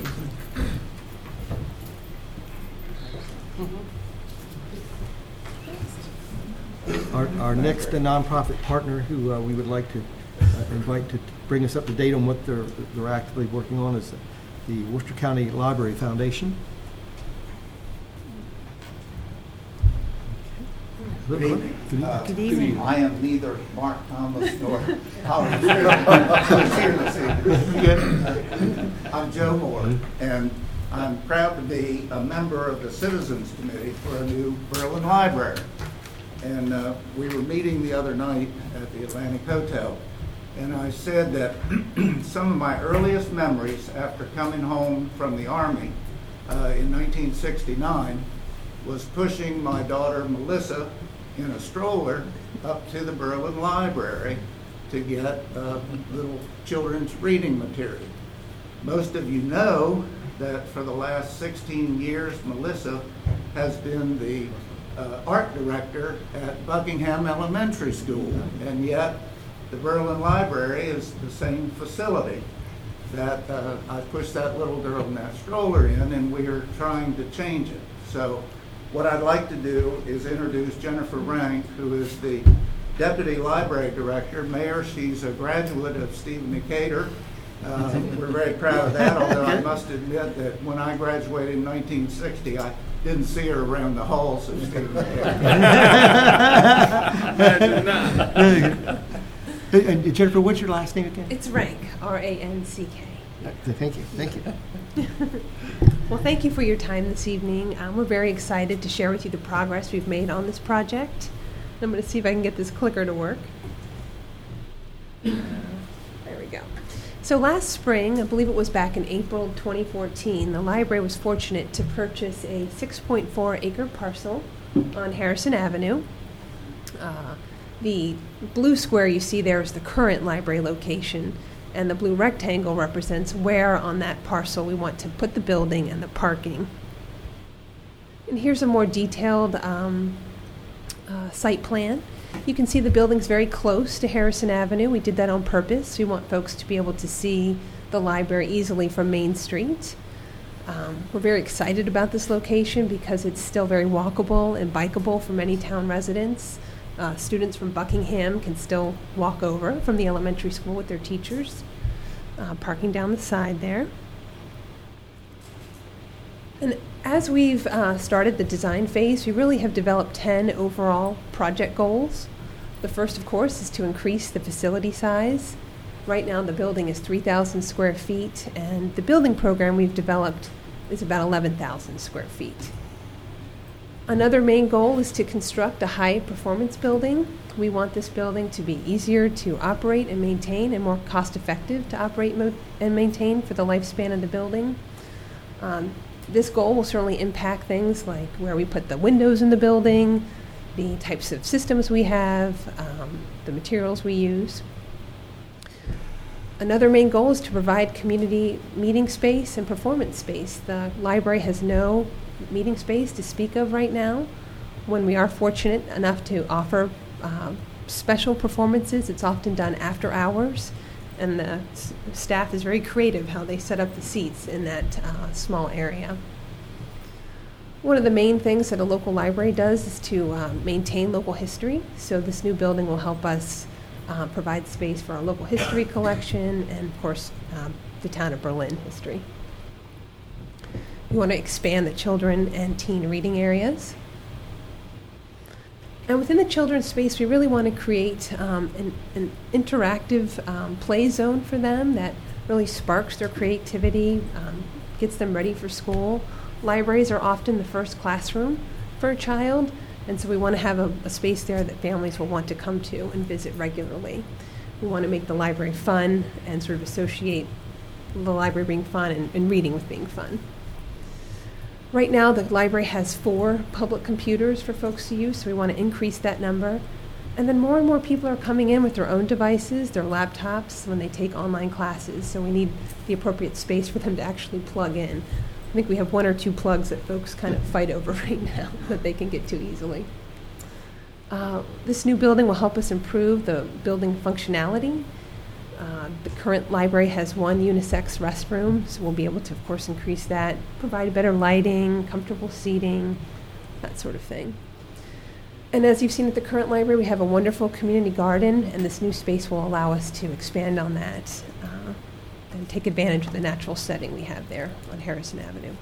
S6: Our, our next nonprofit partner who uh, we would like to uh, invite to bring us up to date on what they're, they're actively working on is the Worcester County Library Foundation.
S3: Good evening.
S6: Good
S3: Uh,
S2: Good evening.
S3: I am neither Mark Thomas nor Howard who's here this evening. I'm Joe Moore, and I'm proud to be a member of the Citizens Committee for a new Berlin Library. And uh, we were meeting the other night at the Atlantic Hotel, and I said that some of my earliest memories after coming home from the Army uh, in nineteen sixty-nine was pushing my daughter Melissa in a stroller up to the Berlin Library to get uh, little children's reading material. Most of you know that for the last sixteen years, Melissa has been the uh, art director at Buckingham Elementary School, and yet the Berlin Library is the same facility that uh, I pushed that little girl in that stroller in, and we are trying to change it. So what I'd like to do is introduce Jennifer Rank, who is the Deputy Library Director. Mayor, she's a graduate of Stephen Decatur. Uh, we're very proud of that, although I must admit that when I graduated in nineteen sixty, I didn't see her around the halls of Stephen Decatur.
S6: Hey, and Jennifer, what's your last name again?
S11: It's Rank, R A N C K.
S6: Thank you, thank you.
S11: Well, thank you for your time this evening. Um, we're very excited to share with you the progress we've made on this project. I'm going to see if I can get this clicker to work. There we go. So last spring, I believe it was back in April twenty fourteen, the library was fortunate to purchase a six point four acre parcel on Harrison Avenue. Uh, The blue square you see there is the current library location, and the blue rectangle represents where on that parcel we want to put the building and the parking. And here's a more detailed um, uh, site plan. You can see the building's very close to Harrison Avenue. We did that on purpose. We want folks to be able to see the library easily from Main Street. Um, we're very excited about this location because it's still very walkable and bikeable for many town residents. Uh, students from Buckingham can still walk over from the elementary school with their teachers, uh, parking down the side there. And as we've uh, started the design phase, we really have developed ten overall project goals. The first, of course, is to increase the facility size. Right now, the building is three thousand square feet, and the building program we've developed is about eleven thousand square feet. Another main goal is to construct a high-performance building. We want this building to be easier to operate and maintain and more cost-effective to operate mo- and maintain for the lifespan of the building. Um, this goal will certainly impact things like where we put the windows in the building, the types of systems we have, um, the materials we use. Another main goal is to provide community meeting space and performance space. The library has no meeting space to speak of right now. When we are fortunate enough to offer uh, special performances, it's often done after hours, and the s- staff is very creative how they set up the seats in that uh, small area. One of the main things that a local library does is to uh, maintain local history, so this new building will help us uh, provide space for our local history collection and, of course, um, the town of Berlin history. We want to expand the children and teen reading areas. And within the children's space, we really want to create um, an, an interactive um, play zone for them that really sparks their creativity, um, gets them ready for school. Libraries are often the first classroom for a child, and so we want to have a, a space there that families will want to come to and visit regularly. We want to make the library fun and sort of associate the library being fun and, and reading with being fun. Right now, the library has four public computers for folks to use, so we want to increase that number. And then more and more people are coming in with their own devices, their laptops, when they take online classes, so we need the appropriate space for them to actually plug in. I think we have one or two plugs that folks kind of fight over right now that they can get to easily. Uh, this new building will help us improve the building functionality. Uh, the current library has one unisex restroom, so we'll be able to, of course, increase that, provide better lighting, comfortable seating, that sort of thing. And as you've seen at the current library, we have a wonderful community garden, and this new space will allow us to expand on that uh, and take advantage of the natural setting we have there on Harrison Avenue.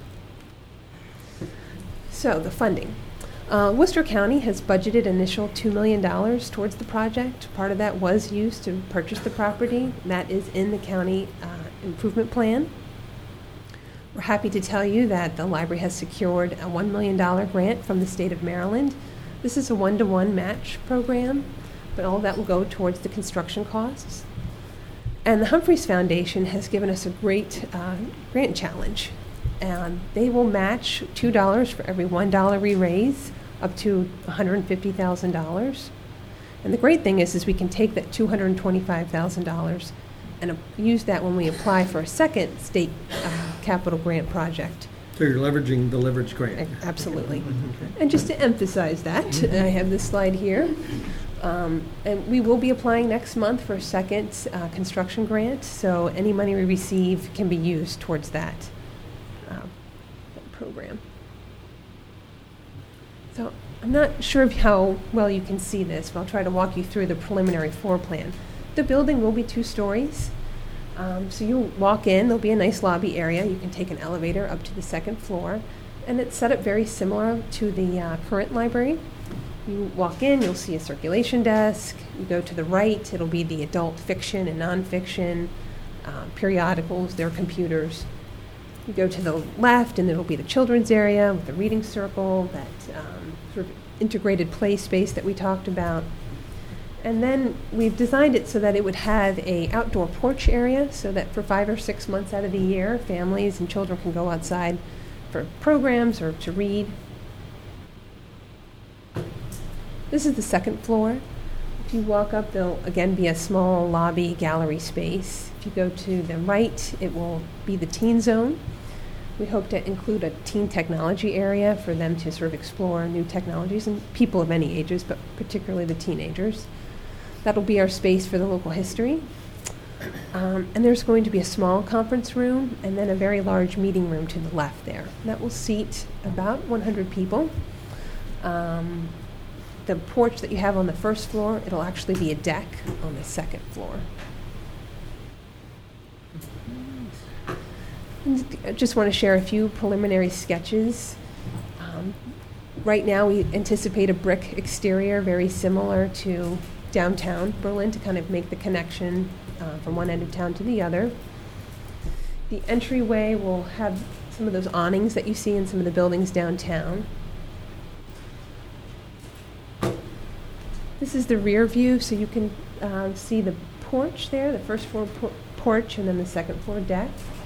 S11: So, the funding. Uh, Worcester County has budgeted initial two million dollars towards the project. Part of that was used to purchase the property. That is in the county uh, improvement plan. We're happy to tell you that the library has secured a one million dollars grant from the state of Maryland. This is a one-to-one match program, but all of that will go towards the construction costs. And the Humphreys Foundation has given us a great uh, grant challenge. And they will match two dollars for every one dollar we raise, up to one hundred fifty thousand dollars. And the great thing is, is we can take that two hundred twenty-five thousand dollars and uh, use that when we apply for a second state uh, capital grant project.
S6: So you're leveraging the leverage grant.
S11: Absolutely. Okay. And just to emphasize that, I have this slide here. Um, and we will be applying next month for a second uh, construction grant, so any money we receive can be used towards that. Uh, program. So I'm not sure of how well you can see this, but I'll try to walk you through the preliminary floor plan. The building will be two stories. Um, so you walk in, there'll be a nice lobby area. You can take an elevator up to the second floor, and it's set up very similar to the uh, current library. You walk in, you'll see a circulation desk. You go to the right, it'll be the adult fiction and nonfiction, uh, periodicals, their computers. You go to the left, and it'll be the children's area with the reading circle, that um, sort of integrated play space that we talked about. And then we've designed it so that it would have a outdoor porch area, so that for five or six months out of the year, families and children can go outside for programs or to read. This is the second floor. If you walk up, there'll again be a small lobby gallery space. If you go to the right, it will be the teen zone. We hope to include a teen technology area for them to sort of explore new technologies, and people of any ages, but particularly the teenagers. That'll be our space for the local history. Um, and there's going to be a small conference room and then a very large meeting room to the left there. That will seat about one hundred people. Um, the porch that you have on the first floor, it'll actually be a deck on the second floor. And I just want to share a few preliminary sketches. Um, right now, we anticipate a brick exterior very similar to downtown Berlin to kind of make the connection uh, from one end of town to the other. The entryway will have some of those awnings that you see in some of the buildings downtown. This is the rear view, so you can uh, see the porch there, the first floor por- porch, and then the second floor deck.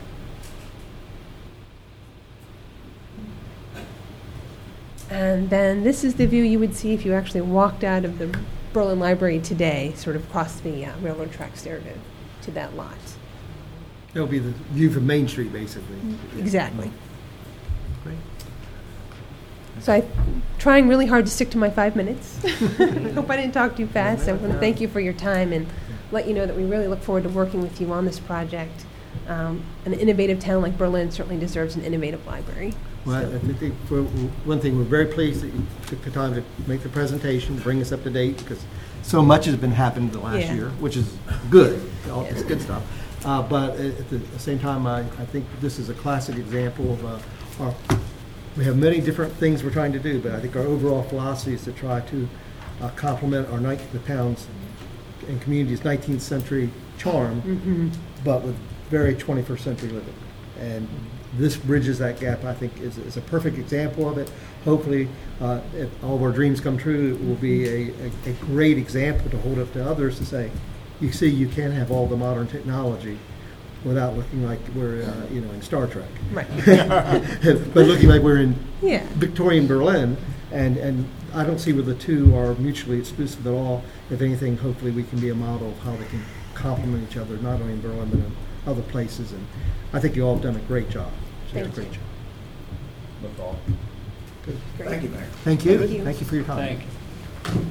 S11: And then this is the view you would see if you actually walked out of the Berlin Library today, sort of across the uh, railroad tracks there to, to that lot.
S6: That'll be the view from Main Street, basically.
S11: Exactly.
S6: Great.
S11: So I'm trying really hard to stick to my five minutes. I hope I didn't talk too fast. I want to thank you for your time and let you know that we really look forward to working with you on this project. Um, an innovative town like Berlin certainly deserves an innovative library.
S6: Well,
S11: So-
S6: I think for one thing, we're very pleased that you took the time to make the presentation, bring us up to date, because so much has been happening the last
S11: Yeah.
S6: year, which is good. All- It's
S11: Yeah.
S6: good stuff. Uh, But at the same time, I, I think this is a classic example of uh, our, we have many different things we're trying to do, but I think our overall philosophy is to try to uh, complement our nineteenth, the town's and community's nineteenth century charm,
S11: Mhm.
S6: but with very twenty-first century living. And this bridges that gap, I think, is, is a perfect example of it. Hopefully, uh, if all of our dreams come true, it will be a, a, a great example to hold up to others to say, you see, you can have all the modern technology without looking like we're, uh, you know, in Star Trek.
S11: Right.
S6: But looking like we're in
S11: Yeah.
S6: Victorian Berlin, and, and I don't see where the two are mutually exclusive at all. If anything, hopefully we can be a model of how they can complement each other, not only in Berlin, but in other places. And I think you all have done a great job. You did a
S11: Thank
S6: great
S11: you.
S6: job.
S7: That's all.
S6: Good.
S3: Thank you, Mayor.
S6: Thank you.
S11: Thank you.
S6: Thank you for your time.
S5: Thank you.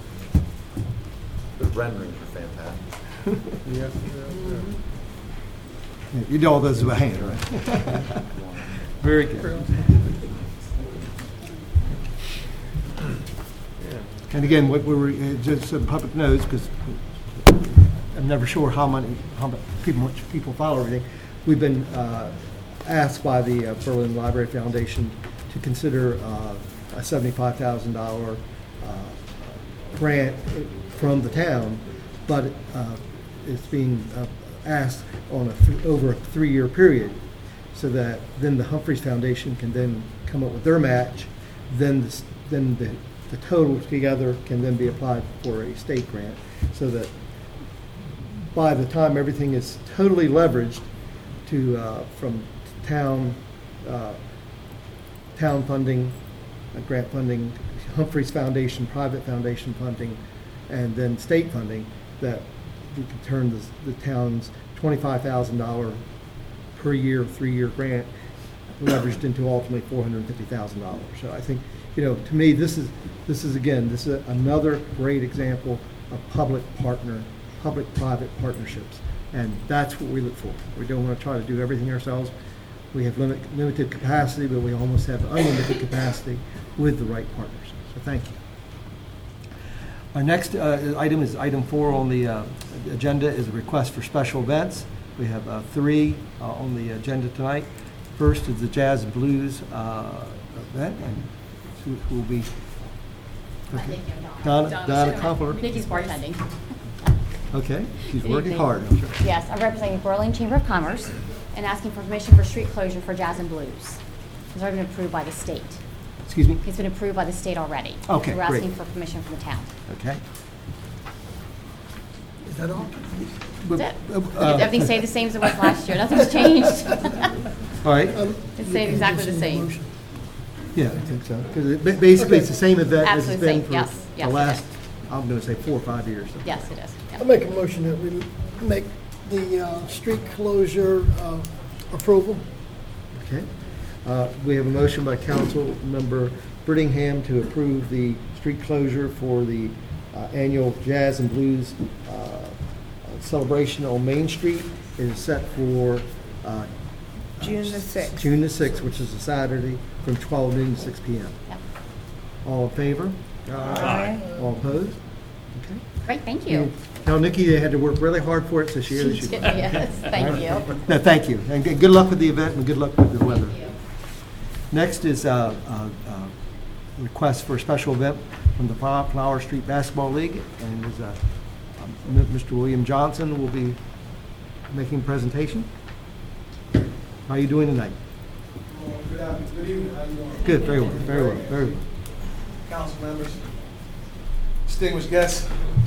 S12: The renderings are fantastic.
S4: Yeah.
S6: Yeah, you did all those by hand, right? Very good. And again, what we were, uh, just so the public knows, because I'm never sure how many, how much people, much people follow everything. We've been uh, asked by the uh, Berlin Library Foundation to consider uh, a seventy-five thousand dollars uh, grant from the town, but uh, it's being uh, asked on a th- over a three-year period, so that then the Humphreys Foundation can then come up with their match, then the, s- then the, the total together can then be applied for a state grant, so that by the time everything is totally leveraged to, uh, from town, uh, town funding, uh, grant funding, Humphreys Foundation, private foundation funding, and then state funding, that we can turn the, the town's twenty-five thousand dollars per year, three-year grant leveraged into ultimately four hundred fifty thousand dollars. So I think, you know, to me, this is, this is again, this is another great example of public partner, public-private partnerships. And that's what we look for. We don't want to try to do everything ourselves. We have limit, limited capacity, but we almost have unlimited capacity with the right partners. So thank you. Our next uh, item is item four on the uh, agenda is a request for special events. We have uh, three uh, on the agenda tonight. First is the Jazz and Blues uh, event, and who who will be? Okay. Donna, Donna Kompler.
S13: Nikki's bartending.
S6: Okay, she's
S13: Good
S6: working
S13: evening.
S6: hard. I'm sure.
S13: Yes, I'm representing Berlin Chamber of Commerce and asking for permission for street closure for Jazz and Blues. It's already been approved by the state.
S6: Excuse me?
S13: It's been approved by the state already.
S6: Okay,
S13: We're asking
S6: great.
S13: for permission from the town.
S6: Okay.
S9: Is that all?
S13: That's it.
S6: Uh,
S13: Everything stayed the same as it was last year. Nothing's changed.
S6: All right.
S9: Um,
S13: It stayed exactly the same.
S6: Yeah, I think so. Because basically, it's the same event as it's
S13: Absolutely
S6: been
S13: same.
S6: for
S13: Yes, yes,
S6: the
S13: it
S6: last I'm going to say four or five years.
S13: Yes, it is.
S9: I
S13: Yep.
S9: make a motion that we make the uh, street closure uh, approval.
S6: Okay. Uh, We have a motion by Council Member Brittingham to approve the street closure for the uh, annual Jazz and Blues uh, celebration on Main Street. It is set for uh,
S2: June the sixth.
S6: June the sixth, which is a Saturday, from twelve noon to six p.m.
S13: Yep.
S6: All in favor?
S2: Aye.
S6: All opposed? Okay.
S13: Great, thank you.
S6: Now, Nikki, they had to work really hard for it, so she really should.
S13: Yes, thank you.
S6: No, thank you. And good good luck with the event and good luck with the weather. Next is a uh, uh, request for a special event from the Flower Flower Street Basketball League. And is, uh, um, Mister William Johnson will be making a presentation. How are you doing tonight?
S14: Good afternoon, good evening, how you doing?
S6: Good, very well, very well, very well.
S14: Council members, distinguished guests.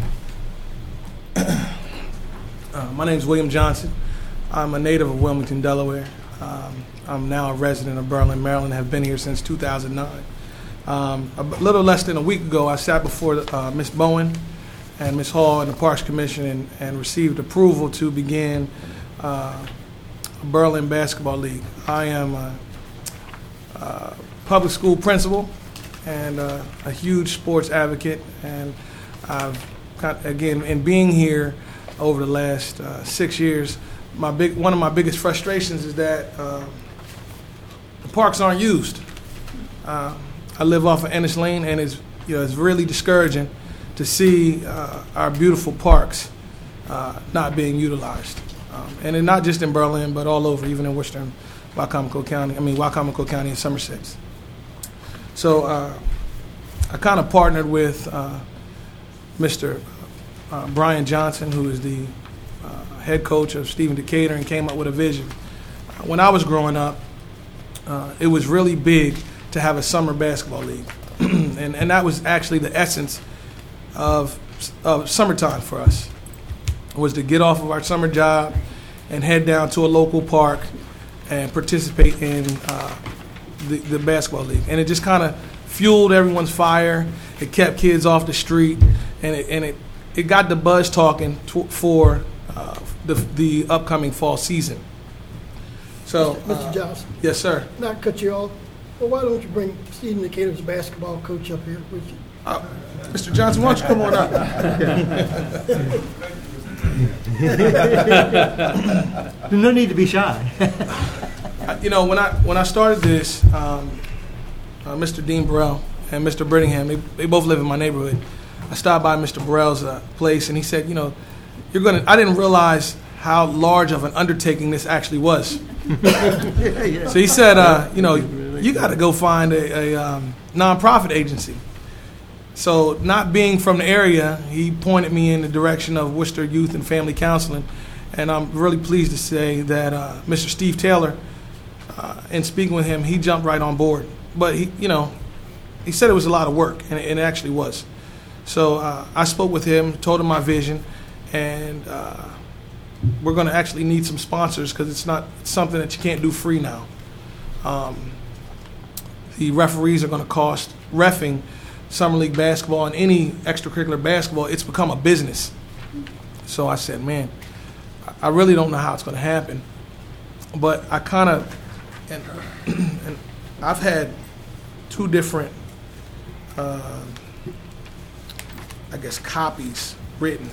S14: Uh, my name is William Johnson. I'm a native of Wilmington, Delaware. Um, I'm now a resident of Berlin, Maryland. Have been here since two thousand nine. Um, a little less than a week ago, I sat before uh, Miz Bowen and Miz Hall and the Parks Commission and, and received approval to begin uh, a Berlin Basketball League. I am a, a public school principal and uh, a huge sports advocate, and I've got, again, in being here over the last uh, six years, my big one of my biggest frustrations is that uh, the parks aren't used. Uh, I live off of Ennis Lane, and it's you know it's really discouraging to see uh, our beautiful parks uh, not being utilized, um, and it, not just in Berlin, but all over, even in Worcester, Wycomico County. I mean Wycomico County and Somerset. So uh, I kind of partnered with uh, Mister Uh, Brian Johnson, who is the uh, head coach of Stephen Decatur, and came up with a vision. Uh, when I was growing up, uh, it was really big to have a summer basketball league, and and that was actually the essence of of summertime for us. Was to get off of our summer job and head down to a local park and participate in uh, the, the basketball league, and it just kind of fueled everyone's fire. It kept kids off the street, and it and it. It got the buzz talking t- for uh, the the upcoming fall season. So, uh,
S9: Mister Johnson.
S14: Yes, sir.
S9: Not cut you off. Well, why don't you bring Stephen Decatur's basketball coach up here with you?
S14: Uh, Mister Johnson, why don't you come on up?
S6: No need to be shy.
S14: You know, when I when I started this, um, uh, Mister Dean Burrell and Mister Brittingham, they, they both live in my neighborhood. I stopped by Mister Burrell's uh, place, and he said, you know, you're going to, I didn't realize how large of an undertaking this actually was. So he said, uh, you know, you got to go find a, a um, nonprofit agency. So not being from the area, he pointed me in the direction of Worcester Youth and Family Counseling, and I'm really pleased to say that uh, Mister Steve Taylor, uh, in speaking with him, he jumped right on board. But he, you know, he said it was a lot of work, and it, and it actually was. So uh, I spoke with him, told him my vision, and uh, we're going to actually need some sponsors because it's not it's something that you can't do free now. Um, the referees are going to cost. Reffing summer league basketball and any extracurricular basketball, it's become a business. So I said, man, I really don't know how it's going to happen. But I kind of, and, and I've had two different uh, I guess, copies written.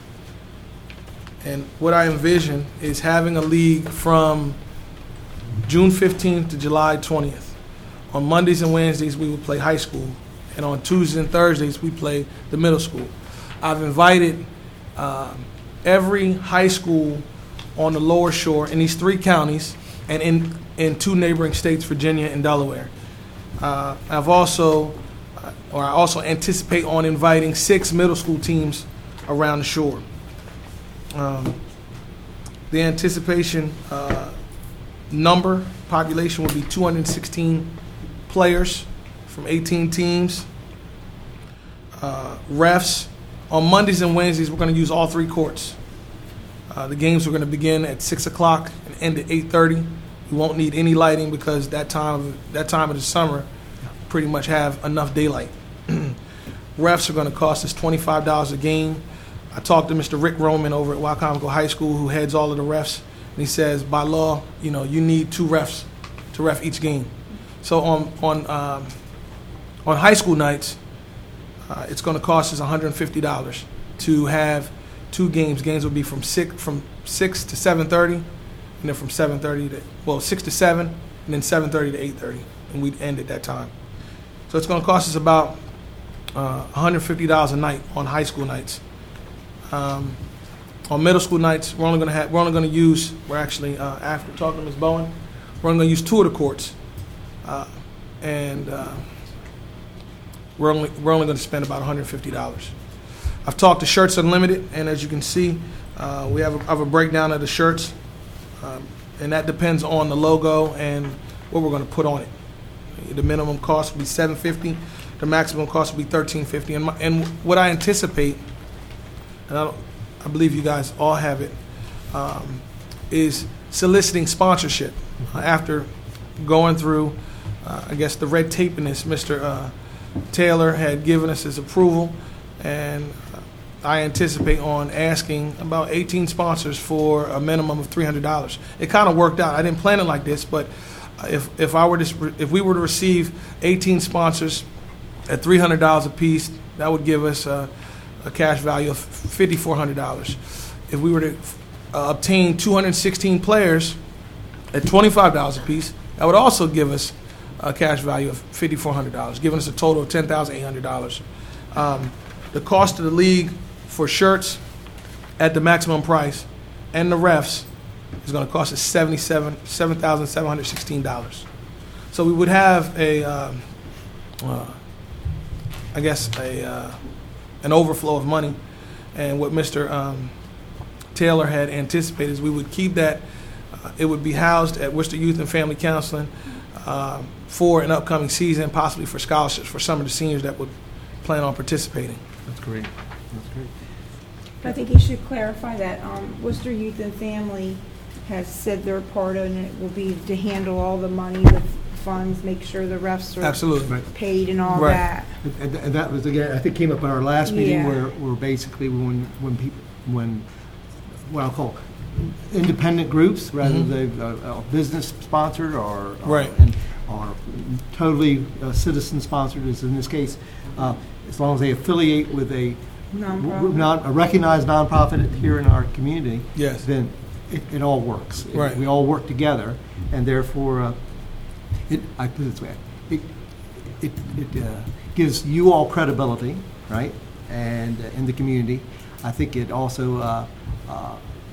S14: And what I envision is having a league from June fifteenth to July twentieth. On Mondays and Wednesdays, we would play high school. And on Tuesdays and Thursdays, we play the middle school. I've invited um, every high school on the lower shore in these three counties and in, in two neighboring states, Virginia and Delaware. Uh, I've also or I also anticipate on inviting six middle school teams around the shore. Um, the anticipation uh, number, population will be two hundred sixteen players from eighteen teams. Uh, refs, on Mondays and Wednesdays, we're going to use all three courts. Uh, the games are going to begin at six o'clock and end at eight thirty. We won't need any lighting because that time, that time of the summer, pretty much have enough daylight. refs are going to cost us twenty-five dollars a game. I talked to Mister Rick Roman over at Wycomico High School, who heads all of the refs, and he says, by law, you know, you need two refs to ref each game. So on on um, on high school nights, uh, it's going to cost us one hundred fifty dollars to have two games. Games will be from six from six to seven thirty, and then from seven thirty to well six to seven, and then seven thirty to eight thirty, and we'd end at that time. So it's going to cost us about uh, one hundred fifty dollars a night on high school nights. Um, on middle school nights, we're only going to have we're only going to use we're actually uh, after talking to Miz Bowen, we're only going to use two of the courts, uh, and uh, we're only we're only going to spend about one hundred fifty dollars. I've talked to Shirts Unlimited, and as you can see, uh, we have a, have a breakdown of the shirts, um, and that depends on the logo and what we're going to put on it. The minimum cost will be seven hundred fifty dollars. The maximum cost will be thirteen fifty. And, my, and what I anticipate, and I, don't, I believe you guys all have it, um, is soliciting sponsorship. Uh, after going through, uh, I guess, the red tape in this, Mister Uh, Taylor had given us his approval, and I anticipate on asking about eighteen sponsors for a minimum of three hundred dollars. It kind of worked out. I didn't plan it like this, but if if I were to if we were to receive eighteen sponsors at three hundred dollars a piece, that would give us a, a cash value of five thousand four hundred dollars. If we were to uh, obtain two hundred sixteen players at twenty-five dollars a piece, that would also give us a cash value of five thousand four hundred dollars, giving us a total of ten thousand eight hundred dollars. Um, the cost of the league for shirts at the maximum price and the refs is going to cost us seventy-seven seven thousand seven hundred sixteen dollars. So we would have a, um, uh, I guess, a uh, an overflow of money. And what Mister Um, Taylor had anticipated is we would keep that. Uh, it would be housed at Worcester Youth and Family Counseling uh, for an upcoming season, possibly for scholarships for some of the seniors that would plan on participating.
S6: That's great. That's great.
S2: I think you should clarify that um, Worcester Youth and Family has said their part, and it will be to handle all the money, the funds, make sure the refs are
S14: Absolutely.
S2: paid and all
S6: Right.
S2: that.
S6: And, and that was, again, I think came up in our last meeting
S2: Yeah.
S6: where, where basically when, when people, when, what I'll call independent groups, rather
S14: Mhm.
S6: than a, a business sponsored or, or,
S14: Right.
S6: and, or totally uh, citizen sponsored, as in this case, uh, as long as they affiliate with a
S2: Nonprofit.
S6: non, a recognized nonprofit here in our community,
S14: Yes.
S6: then it, it all works. It-
S14: Right.
S6: we all work together, and therefore, uh, it, I put it this way, it, it, it uh, gives you all credibility, right, and uh, in the community. I think it also uh, uh,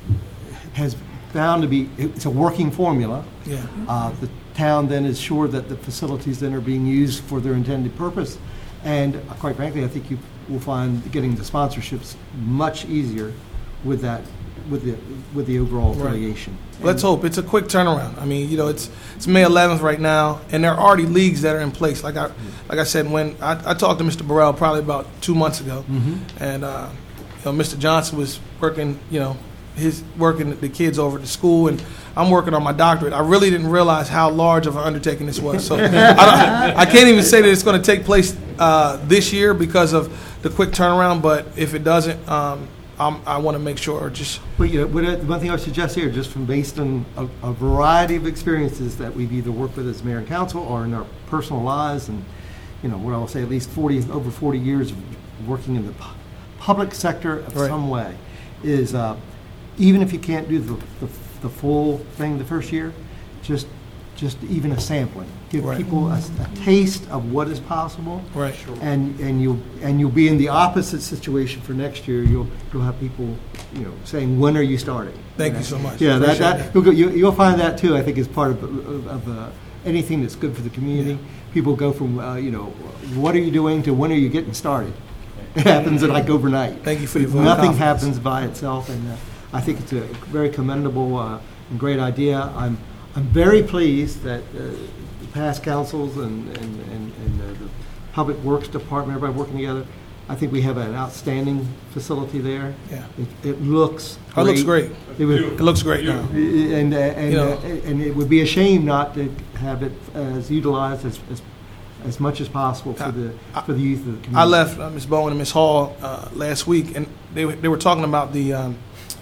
S6: has found to be, it's a working formula.
S14: Yeah.
S6: Uh, the town then is sure that the facilities then are being used for their intended purpose. And uh, quite frankly, I think you will find getting the sponsorships much easier with that, with the with the overall
S14: Right.
S6: affiliation.
S14: Let's
S6: And-
S14: hope. It's a quick turnaround. I mean, you know, it's it's May eleventh right now, and there are already leagues that are in place. Like I like I said, when I, I talked to Mister Burrell probably about two months ago,
S6: Mhm.
S14: and uh, you know, Mister Johnson was working, you know, his working the kids over at the school, and I'm working on my doctorate. I really didn't realize how large of an undertaking this was. So I, don't, I can't even say that it's going to take place uh, this year because of the quick turnaround. But if it doesn't, um, I'm, I want to make sure. Or just
S6: But you know, what I- one thing I would suggest here, just from based on a, a variety of experiences that we've either worked with as mayor and council or in our personal lives, and you know, what I'll say at least forty over forty years of working in the pu- public sector of
S14: Right.
S6: some way, is uh, even if you can't do the, the the full thing the first year, just just even a sampling, give
S14: Right.
S6: people a, a taste of what is possible.
S14: right.
S6: And, and you'll, and you'll be in the opposite situation for next year. You'll, you'll have people, you know, saying, when are you starting?
S14: Thank you so much.
S6: Yeah, that,
S14: Appreciate
S6: that,
S14: that.
S6: you'll, go, you, you'll find that too, I think, is part of, of, of uh, anything that's good for the community. People go from, uh, you know, what are you doing to when are you getting started? It happens in like overnight.
S14: Thank you for your vote of
S6: Nothing
S14: confidence.
S6: happens by itself, and uh, I think it's a very commendable uh, and great idea. I'm, I'm very pleased that uh, the past councils and, and, and, and uh, the Public Works Department, everybody working together, I think we have an outstanding facility there.
S14: Yeah.
S6: It, it looks
S14: It looks great.
S6: It would,
S14: It looks great now.
S6: and, uh, and,
S14: You know-
S6: uh, and it would be a shame not to have it as utilized as, as, as much as possible for the for the youth of the community.
S14: I left uh, Miz Bowen and Miz Hall uh, last week, and they were- they were talking about the um,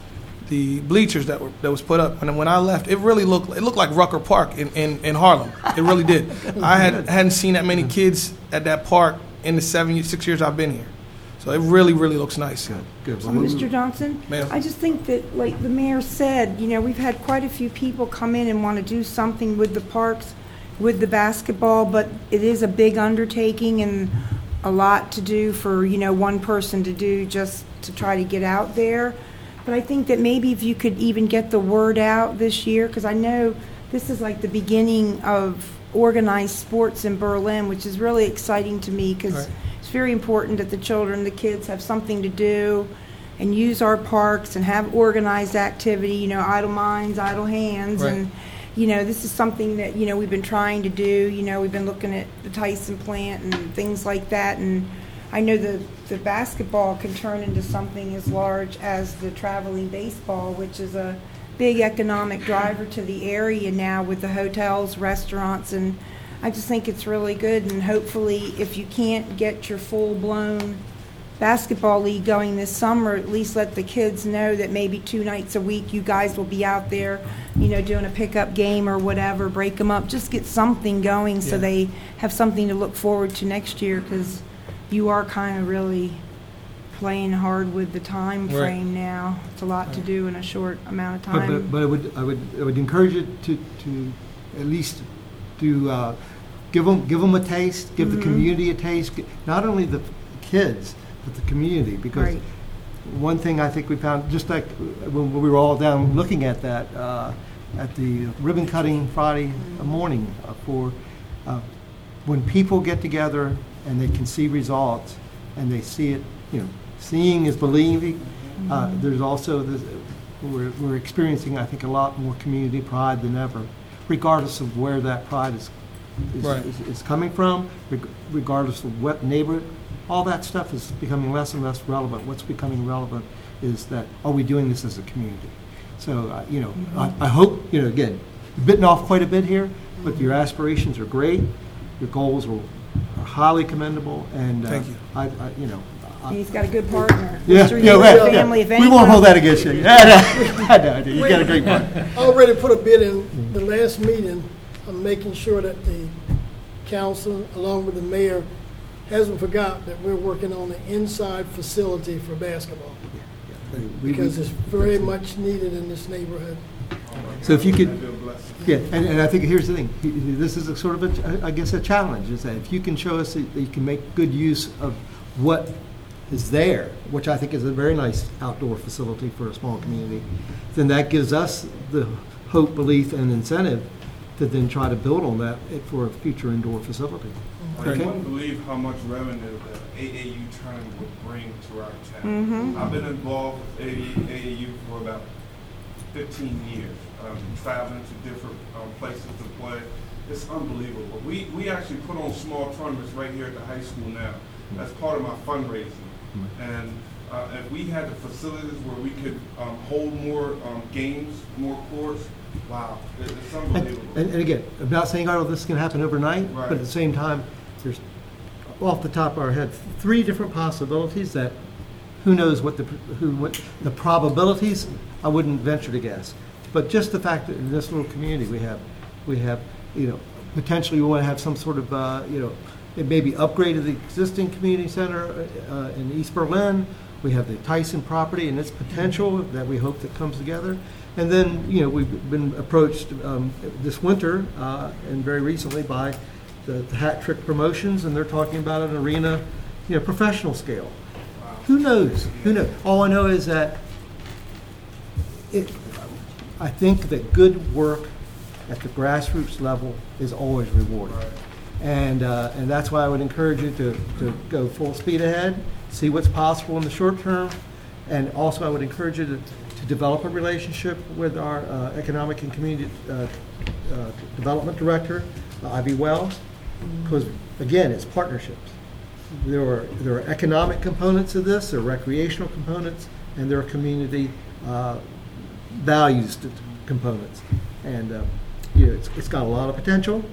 S14: the bleachers that were that was put up. And then when I left, it really looked it looked like Rucker Park in, in, in Harlem. It really did. I had hadn't seen that many kids at that park in the seven six years I've been here. So it really really looks nice.
S6: Good, good.
S2: So, Mister Johnson,
S14: Ma'am.
S2: I just think that, like the mayor said, you know, we've had quite a few people come in and want to do something with the parks, with the basketball, but it is a big undertaking and a lot to do for, you know, one person to do just to try to get out there. But I think that maybe if you could even get the word out this year, because I know this is like the beginning of organized sports in Berlin, which is really exciting to me because
S14: Right.
S2: it's very important that the children, the kids have something to do and use our parks and have organized activity, you know, idle minds, idle hands.
S14: Right.
S2: And, you know, this is something that, you know, we've been trying to do. You know, we've been looking at the Tyson plant and things like that. And I know the, the basketball can turn into something as large as the traveling baseball, which is a big economic driver to the area now with the hotels, restaurants, and I just think it's really good. And hopefully, if you can't get your full-blown basketball league going this summer, at least let the kids know that maybe two nights a week you guys will be out there, you know, doing a pickup game or whatever, break them up, just get something going so
S14: Yeah.
S2: they have something to look forward to next year, because you are kind of really playing hard with the time
S14: Right.
S2: frame now. It's a lot to do in a short amount of
S6: But,
S2: time.
S6: but, but I would I would I would encourage you to to at least to uh, give them give them a taste, give
S2: Mhm.
S6: the community a taste, g- not only the kids but the community, because
S2: Right.
S6: one thing I think we found, just like when we were all down looking at that uh, at the ribbon cutting Friday morning uh, for uh, when people get together and they can see results and they see it, you know, seeing is believing. Uh, there's also this, we're, we're experiencing, I think, a lot more community pride than ever, regardless of where that pride is is,
S14: Right.
S6: is, is coming from, reg- regardless of what neighborhood. All that stuff is becoming less and less relevant. What's becoming relevant is that, are we doing this as a community? So, uh, you know, I, I hope, you know, again, you're bitten off quite a bit here, but your aspirations are great. Your goals are, are highly commendable, and uh,
S14: Thank you.
S6: I, I, you know, I,
S2: He's got a good partner.
S6: yeah,
S2: Mister
S6: yeah,
S2: You're
S6: yeah,
S2: a
S6: yeah.
S2: family, if
S6: We won't
S2: anyone-
S6: hold that against you. Yeah, no, I know, I know. You got a great partner.
S9: I already put a bid in the last meeting. I'm making sure that the council, along with the mayor, hasn't forgot that we're working on an inside facility for basketball,
S6: We-
S9: because
S6: we-
S9: it's very much needed in this neighborhood.
S6: So if you could, yeah, and, and I think here's the thing, this is a sort of a, I guess, a challenge, is that if you can show us that you can make good use of what is there, which I think is a very nice outdoor facility for a small community, then that gives us the hope, belief, and incentive to then try to build on that for a future indoor facility.
S15: I wouldn't believe how much revenue the A A U tournament would bring to our town.
S2: Mhm.
S15: I've been involved with A A U for about fifteen years, um, traveling to different um, places to play. It's unbelievable. We we actually put on small tournaments right here at the high school now. That's part of my fundraising. And uh, if we had the facilities where we could um, hold more um, games, more courts, wow, it, it's
S6: And,
S15: unbelievable.
S6: and and again, I'm not saying, oh, this can happen overnight,
S15: Right.
S6: but at the same time, there's, off the top of our head, three different possibilities that, who knows what the, who, what, the probabilities, I wouldn't venture to guess. But just the fact that in this little community, we have, we have, you know, potentially we want to have some sort of, uh, you know, it may be upgrade of the existing community center uh, in East Berlin. We have the Tyson property and its potential that we hope that comes together. And then, you know, we've been approached um, this winter uh, and very recently by the, the Hat Trick Promotions, and they're talking about an arena, you know, professional scale. Who knows? Who knows? All I know is that it, I think that good work at the grassroots level is always rewarded. And, uh, and that's why I would encourage you to, to go full speed ahead, see what's possible in the short term, and also I would encourage you to, to develop a relationship with our uh, Economic and Community uh, uh, Development Director, uh, Ivy Wells, because again, it's partnerships. There are, there are economic components of this, there are recreational components, and there are community uh, values to- components. And uh, you know, it's, it's got a lot of potential.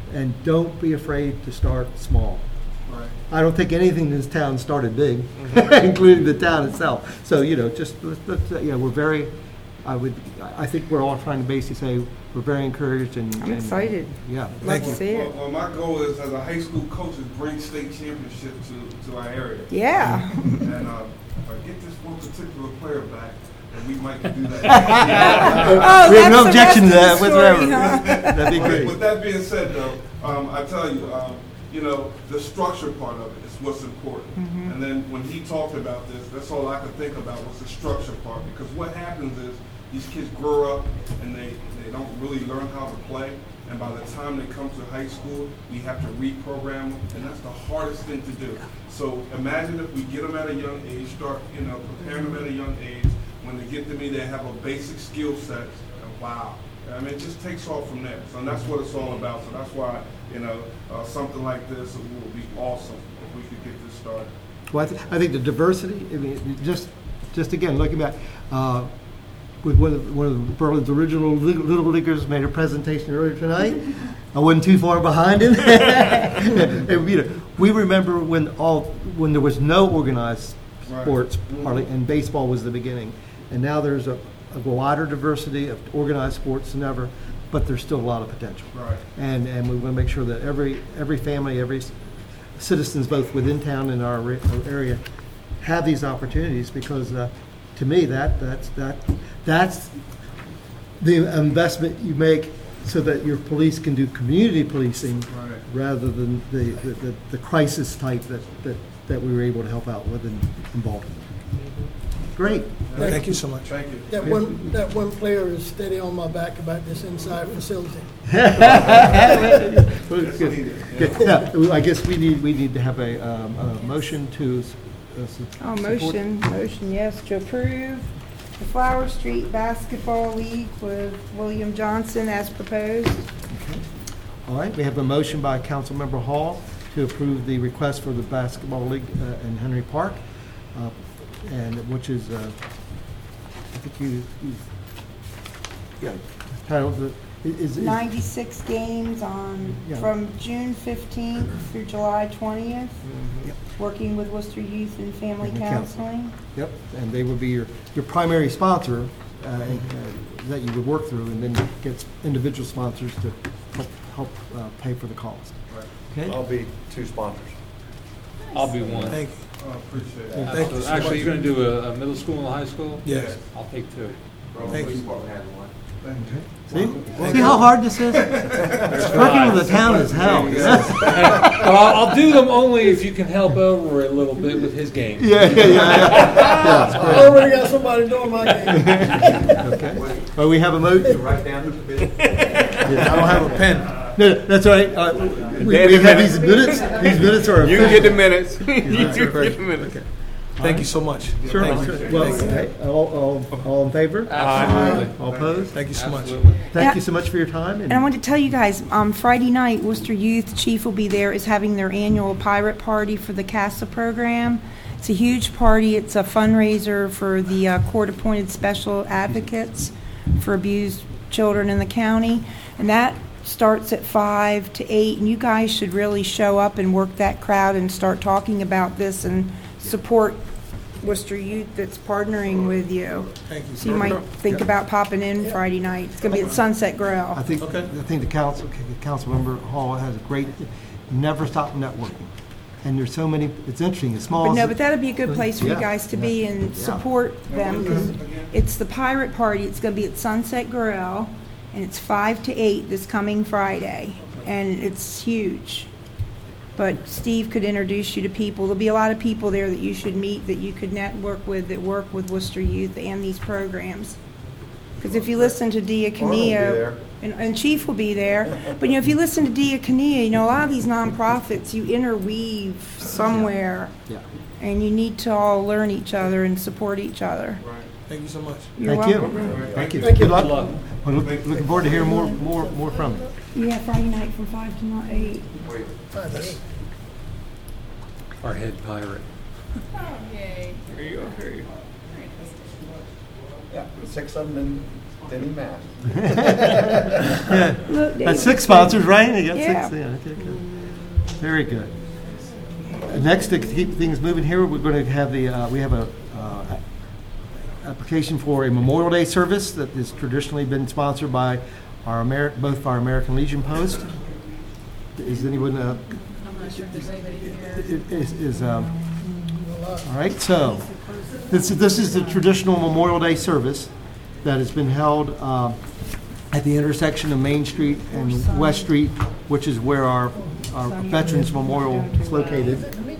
S6: And don't be afraid to start small.
S15: Right.
S6: I don't think anything in this town started big, including the town itself. So, you know, just, let's, let's, uh, you know, we're very, I would, I think we're all trying to basically say we're very encouraged and.
S2: I'm
S6: and-
S2: excited.
S6: Yeah.
S2: Love to see
S15: Well,
S2: it.
S15: well, my goal is, as a high school coach, is bring state championship to, to our area.
S2: Yeah.
S15: And uh, if I get this one particular player back, then we might can do that.
S2: Oh,
S6: We have no
S2: that's the
S6: objection to
S2: rest
S6: that
S2: of the story,
S6: whatsoever.
S2: huh?
S6: That'd be
S15: With-
S6: great.
S15: With that being said, though, um, I tell you, um, you know, the structure part of it is what's important.
S2: Mhm.
S15: And then when he talked about this, that's all I could think about was the structure part. Because what happens is these kids grow up and they, they don't really learn how to play. And by the time they come to high school, we have to reprogram them, and that's the hardest thing to do. So imagine if we get them at a young age, start, you know, preparing them at a young age. When they get to me, they have a basic skill set, and wow. I mean, it just takes off from there. So that's what it's all about. So that's why, you know, uh, something like this will be awesome if we could get this started.
S6: Well, I, th- I think the diversity, I mean, just, just again, looking back, uh, with one of, one of Berlin's original li- Little Leaguers made a presentation earlier tonight. I wasn't too far behind him. And, you know, we remember when all, when there was no organized sports, hardly, and baseball was the beginning. And now there's a, a wider diversity of organized sports than ever, but there's still a lot of potential.
S15: Right.
S6: And, and we want to make sure that every, every family, every c- citizens, both within town and our ra- our area, have these opportunities, because uh, to me, that, that's, that, that's the investment you make so that your police can do community policing
S15: Right.
S6: rather than the, the, the, the crisis type that, that, that we were able to help out with in, in Baltimore. Great.
S14: Thank you so much.
S15: Thank you.
S9: That one, that one player is steady on my back about this inside facility.
S6: Good, good. Yeah, I guess we need, we need to have a, um, a motion to s- uh, su-
S2: Oh,
S6: support.
S2: motion, motion, yes, to approve the Flower Street Basketball League with William Johnson as proposed.
S6: All right, we have a motion by Councilmember Hall to approve the request for the basketball league uh, in Henry Park, uh, and which is, uh, I think you, you, yeah, title of the, is, is.
S2: ninety-six games on,
S6: Yeah.
S2: from June fifteenth through July twentieth,
S6: Yep.
S2: working with Worcester Youth and Family
S6: And counseling.
S2: Counseling.
S6: Yep, and they would be your, your primary sponsor uh, uh, that you would work through, and then get individual sponsors to help, help uh, pay for the cost. Okay?
S12: I'll be two sponsors.
S5: I'll be one.
S14: Thank you.
S15: I appreciate
S14: Well,
S15: it.
S14: thank you so
S5: Actually,
S14: much.
S5: you're going to do a, a middle school and a high school?
S14: Yes.
S5: I'll take two.
S14: Thank you.
S6: See? See how hard this is? Working with the town is hell.
S5: Well, I'll, I'll do them only if you can help over a little bit with his game.
S6: Yeah, yeah, yeah.
S9: I already got somebody doing my game.
S6: Okay. Well, we have a motion.
S12: Write down the bid.
S14: I don't have a pen.
S6: No, no, that's all right. Uh, we, we have these minutes. These minutes are.
S4: You can get the minutes.
S6: You
S4: You can get the minutes.
S14: Thank you so much.
S6: Sure.
S14: Thank you.
S6: Well,
S14: Thank you.
S6: okay. all, all, all in favor?
S5: Absolutely.
S6: All opposed?
S14: Thank you so much.
S5: Absolutely.
S6: Thank you so much for your time.
S2: And I want to tell you guys, um, Friday night, Worcester Youth Chief will be there, is having their annual pirate party for the CASA program. It's a huge party. It's a fundraiser for the uh, court-appointed special advocates for abused children in the county. And that starts at five to eight, and you guys should really show up and work that crowd and start talking about this and support Worcester Youth that's partnering with you.
S14: Thank you.
S2: So you might think about popping in Friday night. It's going to be at Sunset Grill.
S6: I think,
S14: Okay.
S6: I think the council, council member Hall has a great, never stop networking. And there's so many, it's interesting, it's small.
S2: But no,
S6: as-
S2: but that'd be a good place for you
S6: Yeah,
S2: guys to
S6: yeah,
S2: be and
S6: yeah.
S2: support them, because it's the Pirate Party. It's going to be at Sunset Grill, and it's five to eight this coming Friday, and it's huge. But Steve could introduce you to people. There'll be a lot of people there that you should meet, that you could network with, that work with Worcester Youth and these programs. Because if you listen to Dia
S12: Arnold will be
S2: Canea,
S12: there.
S2: and, and Chief will be there, but you know, if you listen to Dia Canea, you know, a lot of these nonprofits, you interweave somewhere,
S6: Yeah.
S2: and you need to all learn each other and support each other.
S14: Thank you so much.
S2: You're
S6: Thank
S2: welcome.
S6: you. Thank you.
S9: Thank you.
S6: Good luck.
S5: Good luck.
S6: We're look- looking forward to hearing more, more, more from you.
S2: Yeah, Friday night from five to not eight.
S5: Our head pirate.
S4: There you go. There you go.
S12: Yeah, six of them in Denny Mass.
S6: Yeah.
S2: Look,
S6: That's six sponsors, right? You got
S2: Yeah.
S6: six. Yeah. Okay, good. Very good. Uh, Next, to keep things moving here, we're going to have the uh, we have a uh, application for a Memorial Day service that has traditionally been sponsored by our Ameri- both our American Legion Post. Is anyone? Uh,
S1: I'm not sure if there's anybody here.
S6: is, is um, all right. So this this is the traditional Memorial Day service that has been held uh, at the intersection of Main Street and West Street, which is where our our Veterans Memorial is located.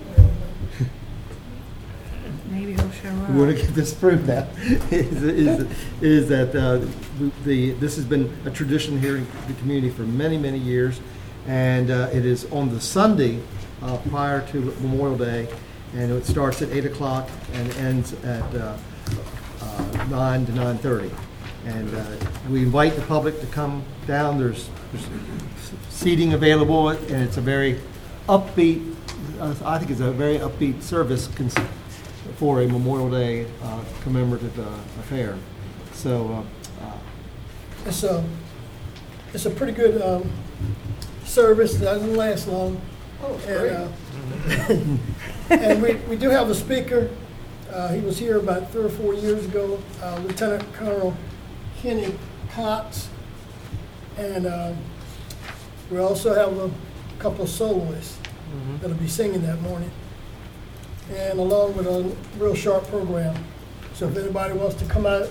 S2: Maybe he'll show up.
S6: We want to get this proved now. is, is, is that uh, the this has been a tradition here in the community for many many years, and uh, it is on the Sunday uh, prior to Memorial Day, and it starts at eight o'clock and ends at uh, uh, nine to nine thirty. And uh, we invite the public to come down. There's, there's seating available, and it's a very upbeat. Uh, I think it's a very upbeat service cons- for a Memorial Day uh, commemorative uh, affair. So, uh, uh,
S9: It's a, it's a pretty good um, service. It doesn't last long.
S8: Oh,
S9: And, uh, and we, we do have a speaker. Uh, he was here about three or four years ago, uh, Lieutenant Colonel Kenny Cox. And uh, we also have a couple of soloists
S6: mm-hmm.
S9: that'll be singing that morning. And along with a real sharp program. So if anybody wants to come out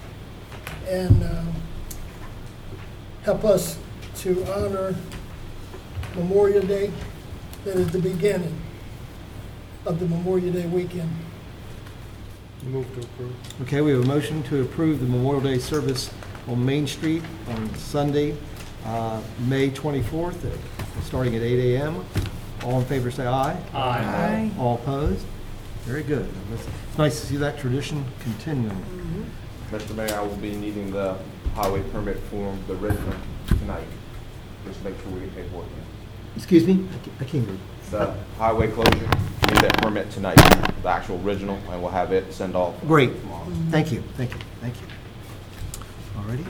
S9: and uh, help us to honor Memorial Day, that is the beginning of the Memorial Day weekend.
S4: Move to approve.
S6: okay, we have a motion to approve the Memorial Day service on Main Street on Sunday, uh, May twenty-fourth, uh, starting at eight a.m. All in favor say aye.
S2: Aye.
S6: All opposed? Very good. It's nice to see that tradition continuing.
S12: Mister Mayor, I will be needing the highway permit form, the original, tonight. Just make sure we get paperwork in.
S6: Excuse me? I can't- I can't read.
S12: The highway closure, need that permit tonight, the actual original, and we'll have it send off.
S6: Great. Thank you, thank you, thank you. All righty.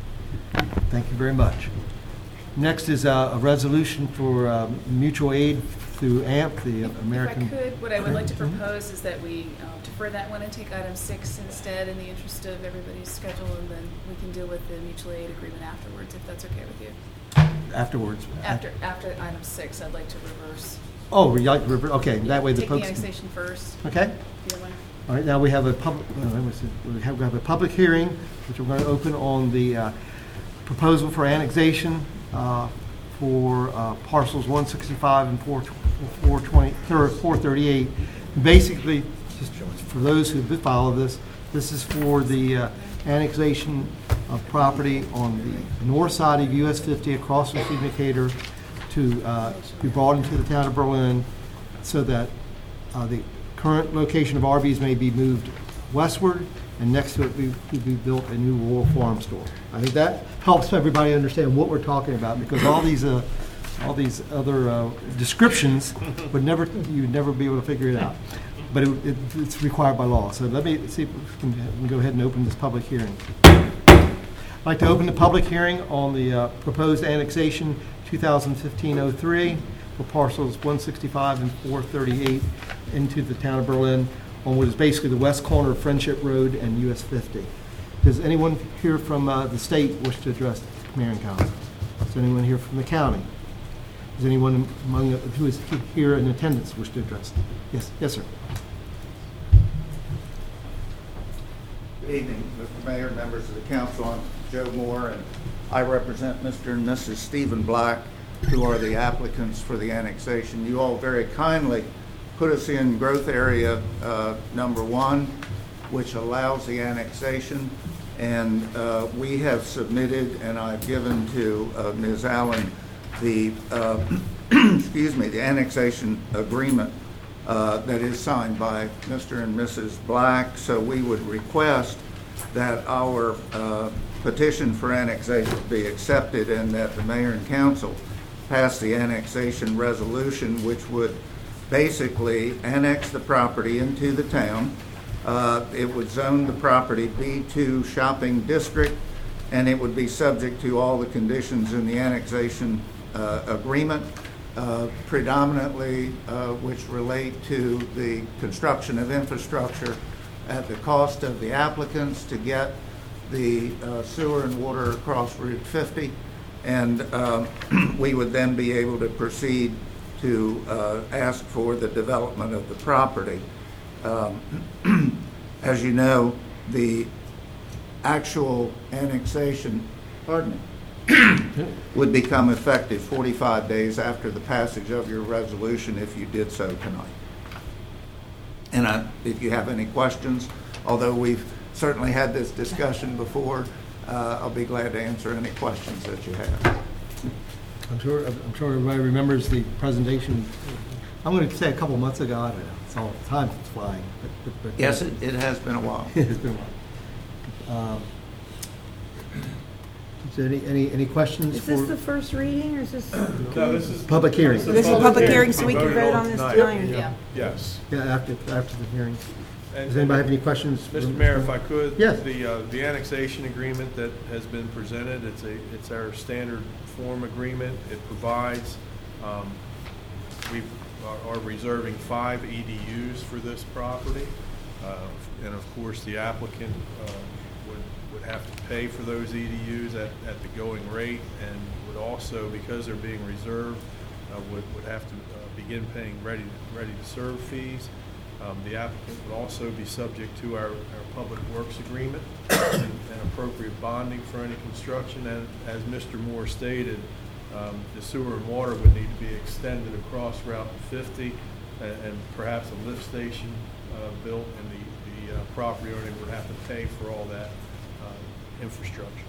S6: Thank you very much. Next is uh, a resolution for um, mutual aid through A M P, the American...
S16: If I could, what I would like to propose is that we um, defer that one and take item six instead in the interest of everybody's schedule, and then we can deal with the mutual aid agreement afterwards, if that's okay with you.
S6: Afterwards.
S16: After after item six, I'd like to reverse.
S6: Oh, we like, river- okay, that way the
S16: Take the
S6: folks... can-
S16: annexation first.
S6: Okay.
S16: If you don't mind.
S6: All right, now we have a public, uh, let me see. we have, we have a public hearing, which we're going to open on the uh, proposal for annexation uh, for uh, parcels one sixty-five and four twenty, four thirty-eight. Basically, just for those who follow this, this is for the uh, annexation of property on the north side of U S fifty across from Stephen Decatur to uh, be brought into the town of Berlin so that uh, the current location of Arby's may be moved westward, and next to it we would be built a new rural farm store. I think that helps everybody understand what we're talking about, because all these uh, all these other uh, descriptions would never you'd never be able to figure it out. But it, it, it's required by law. So let me see if we can, we can go ahead and open this public hearing. I'd like to open the public hearing on the uh, proposed annexation twenty fifteen oh three for parcels one sixty-five and four thirty-eight into the town of Berlin on what is basically the west corner of Friendship Road and U S fifty. Does anyone here from uh, the state wish to address the Mayor and Council? Does anyone here from the county? Does anyone among the, who is here in attendance wish to address? Yes, yes, sir.
S3: Good evening, Mister Mayor, members of the council. I'm Joe Moore, and I represent Mister and Missus Stephen Black, who are the applicants for the annexation. You all very kindly put us in growth area uh, number one, which allows the annexation, and uh, we have submitted, and I've given to uh, Miz Allen the uh, excuse me, the annexation agreement uh, that is signed by Mister and Missus Black. So we would request that our uh, petition for annexation be accepted, and that the mayor and council pass the annexation resolution, which would basically annex the property into the town. Uh, it would zone the property B two shopping district, and it would be subject to all the conditions in the annexation uh, agreement, uh, predominantly uh, which relate to the construction of infrastructure at the cost of the applicants to get the uh, sewer and water across Route fifty, and uh, we would then be able to proceed to uh, ask for the development of the property. Um, as you know, the actual annexation, pardon me, would become effective forty-five days after the passage of your resolution if you did so tonight. And I, if you have any questions, although we've certainly had this discussion before, uh, I'll be glad to answer any questions that you have.
S6: I'm sure, I'm sure everybody remembers the presentation. I'm going to say a couple months ago. I don't know. It's all time it's flying. But, but, but
S3: Yes, it, it has been a while.
S6: It has been a while. Um, is there any, any, any questions?
S2: Is this
S6: for
S2: the first reading, or is this?
S15: No, this is
S6: public hearing.
S2: So this is a public hearing, so we can vote on this tonight?
S15: Yeah. Yes.
S6: Yeah, after, after the hearing.
S15: And-
S6: Does anybody have any questions?
S15: Mister Mayor, if I could?
S6: Yes.
S15: The, uh, the annexation agreement that has been presented, it's a, it's our standard form agreement. It provides, um, we are- are reserving five E D Us for this property. Uh, and of course, the applicant, uh, would, would have to pay for those E D Us at, at the going rate, and would also, because they're being reserved, uh, would, would have to uh, begin paying ready, ready to serve fees. Um, the applicant would also be subject to our, our public works agreement and, and appropriate bonding for any construction. And as Mister Moore stated, um, the sewer and water would need to be extended across Route fifty, and, and perhaps a lift station uh, built, and the, the uh, property owner would have to pay for all that uh, infrastructure.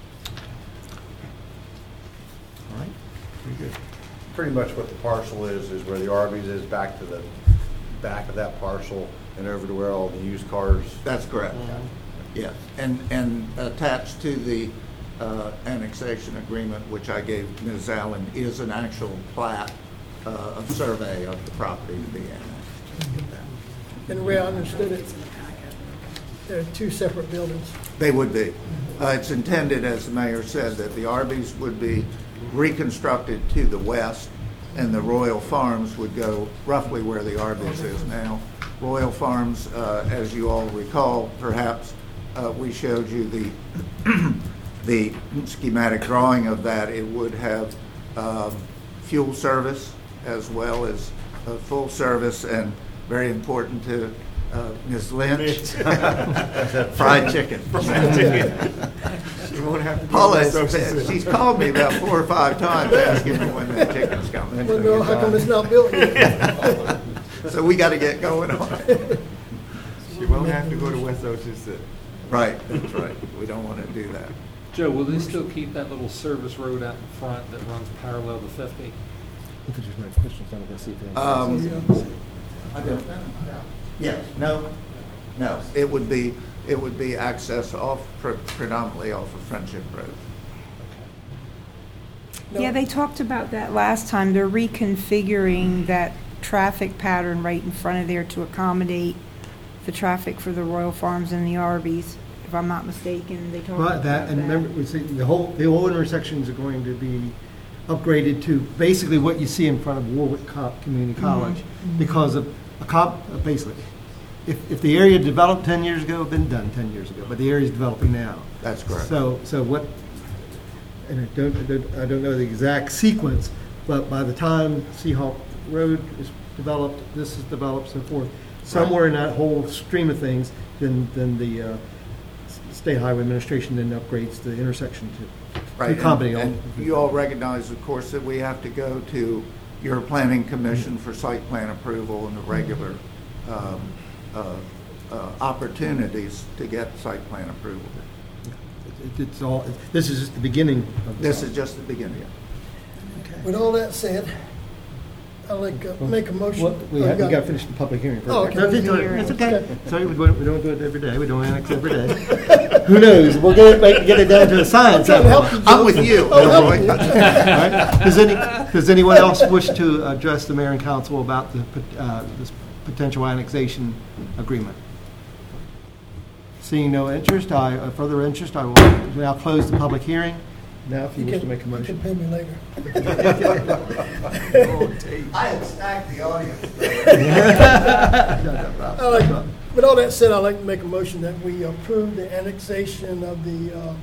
S6: All right. Very good.
S17: Pretty much what the parcel is, is where the Arby's is, back to the back of that parcel and over to where all the used cars.
S3: That's correct. Yes, and, and attached to the uh, annexation agreement, which I gave Miz Allen, is an actual plat uh, of survey of the property to be annexed.
S9: And the way I understood it, there are two separate buildings.
S3: They would be. Uh, It's intended, as the mayor said, that the Arby's would be reconstructed to the west, and the Royal Farms would go roughly where the Arby's is now. Royal Farms, uh, as you all recall, perhaps, uh, we showed you the the schematic drawing of that. It would have um, fuel service as well as uh, full service, and very important to uh, Miz Lynch, fried chicken.
S4: Fried chicken. She won't have to go
S3: Paula,
S4: to the social
S3: she's called me about four or five times asking me when that chicken's coming.
S9: Well, no, how come it's not built yet?
S3: So we got to get going on it.
S4: She won't have to go to West Ocean City.
S3: Right, that's right. We don't want to do that.
S5: Joe, will they still keep that little service road out in front that runs parallel to fifty?
S6: If there's no questions, I'm going to see if there's
S3: Um, I don't know. Yes, no, no. It would be, it would be access off, pre- predominantly off of Friendship Road.
S2: Yeah, they talked about that last time. They're reconfiguring that traffic pattern right in front of there to accommodate the traffic for the Royal Farms and the Arby's, if I'm not mistaken. They talked
S6: But
S2: about
S6: that, and remember, we say the whole, the whole intersections are going to be upgraded to basically what you see in front of Warwick Co- Community College,
S2: Mhm.
S6: because of a cop, basically, if, if the area developed ten years ago, been done ten years ago, but the area is developing now.
S3: That's correct.
S6: So, so what, and I don't, I don't, I don't know the exact sequence, but by the time Seahawk Road is developed, this is developed, so forth, somewhere in that whole stream of things, then, then the uh, S- State Highway Administration then upgrades the intersection to,
S3: Right,
S6: to accommodate
S3: and,
S6: all.
S3: and you all recognize, of course, that we have to go to your planning commission for site plan approval and the regular um, uh, uh, opportunities to get site plan approval.
S6: It- It's all, this is just the beginning of the
S3: This
S6: process.
S3: is just the beginning.
S9: With all that said, I'd like to make a motion.
S6: Well, we
S9: Oh,
S6: have, we
S9: got-
S6: got to finish the public hearing first.
S9: Oh, okay.
S6: No, it's all right.
S9: Hearing.
S6: It's okay.
S9: Okay.
S6: Sorry, we don't, we don't do it every day. We don't annex every day. Who knows? We'll get it, make- get it down to a science.
S9: I'm trying to help you, Joe.
S3: I'm with you.
S9: Oh, help
S3: Roy.
S9: you.
S6: All right. Does any, does anyone else wish to address the mayor and council about the, pot- uh, this potential annexation agreement? Seeing no interest, I, uh, further interest, I will now close the public hearing. Now, if you wish to make a
S9: You
S6: motion.
S9: can pay me later.
S3: I had stacked the audience.
S9: I like- With all that said, I'd like to make a motion that we approve the annexation of the uh,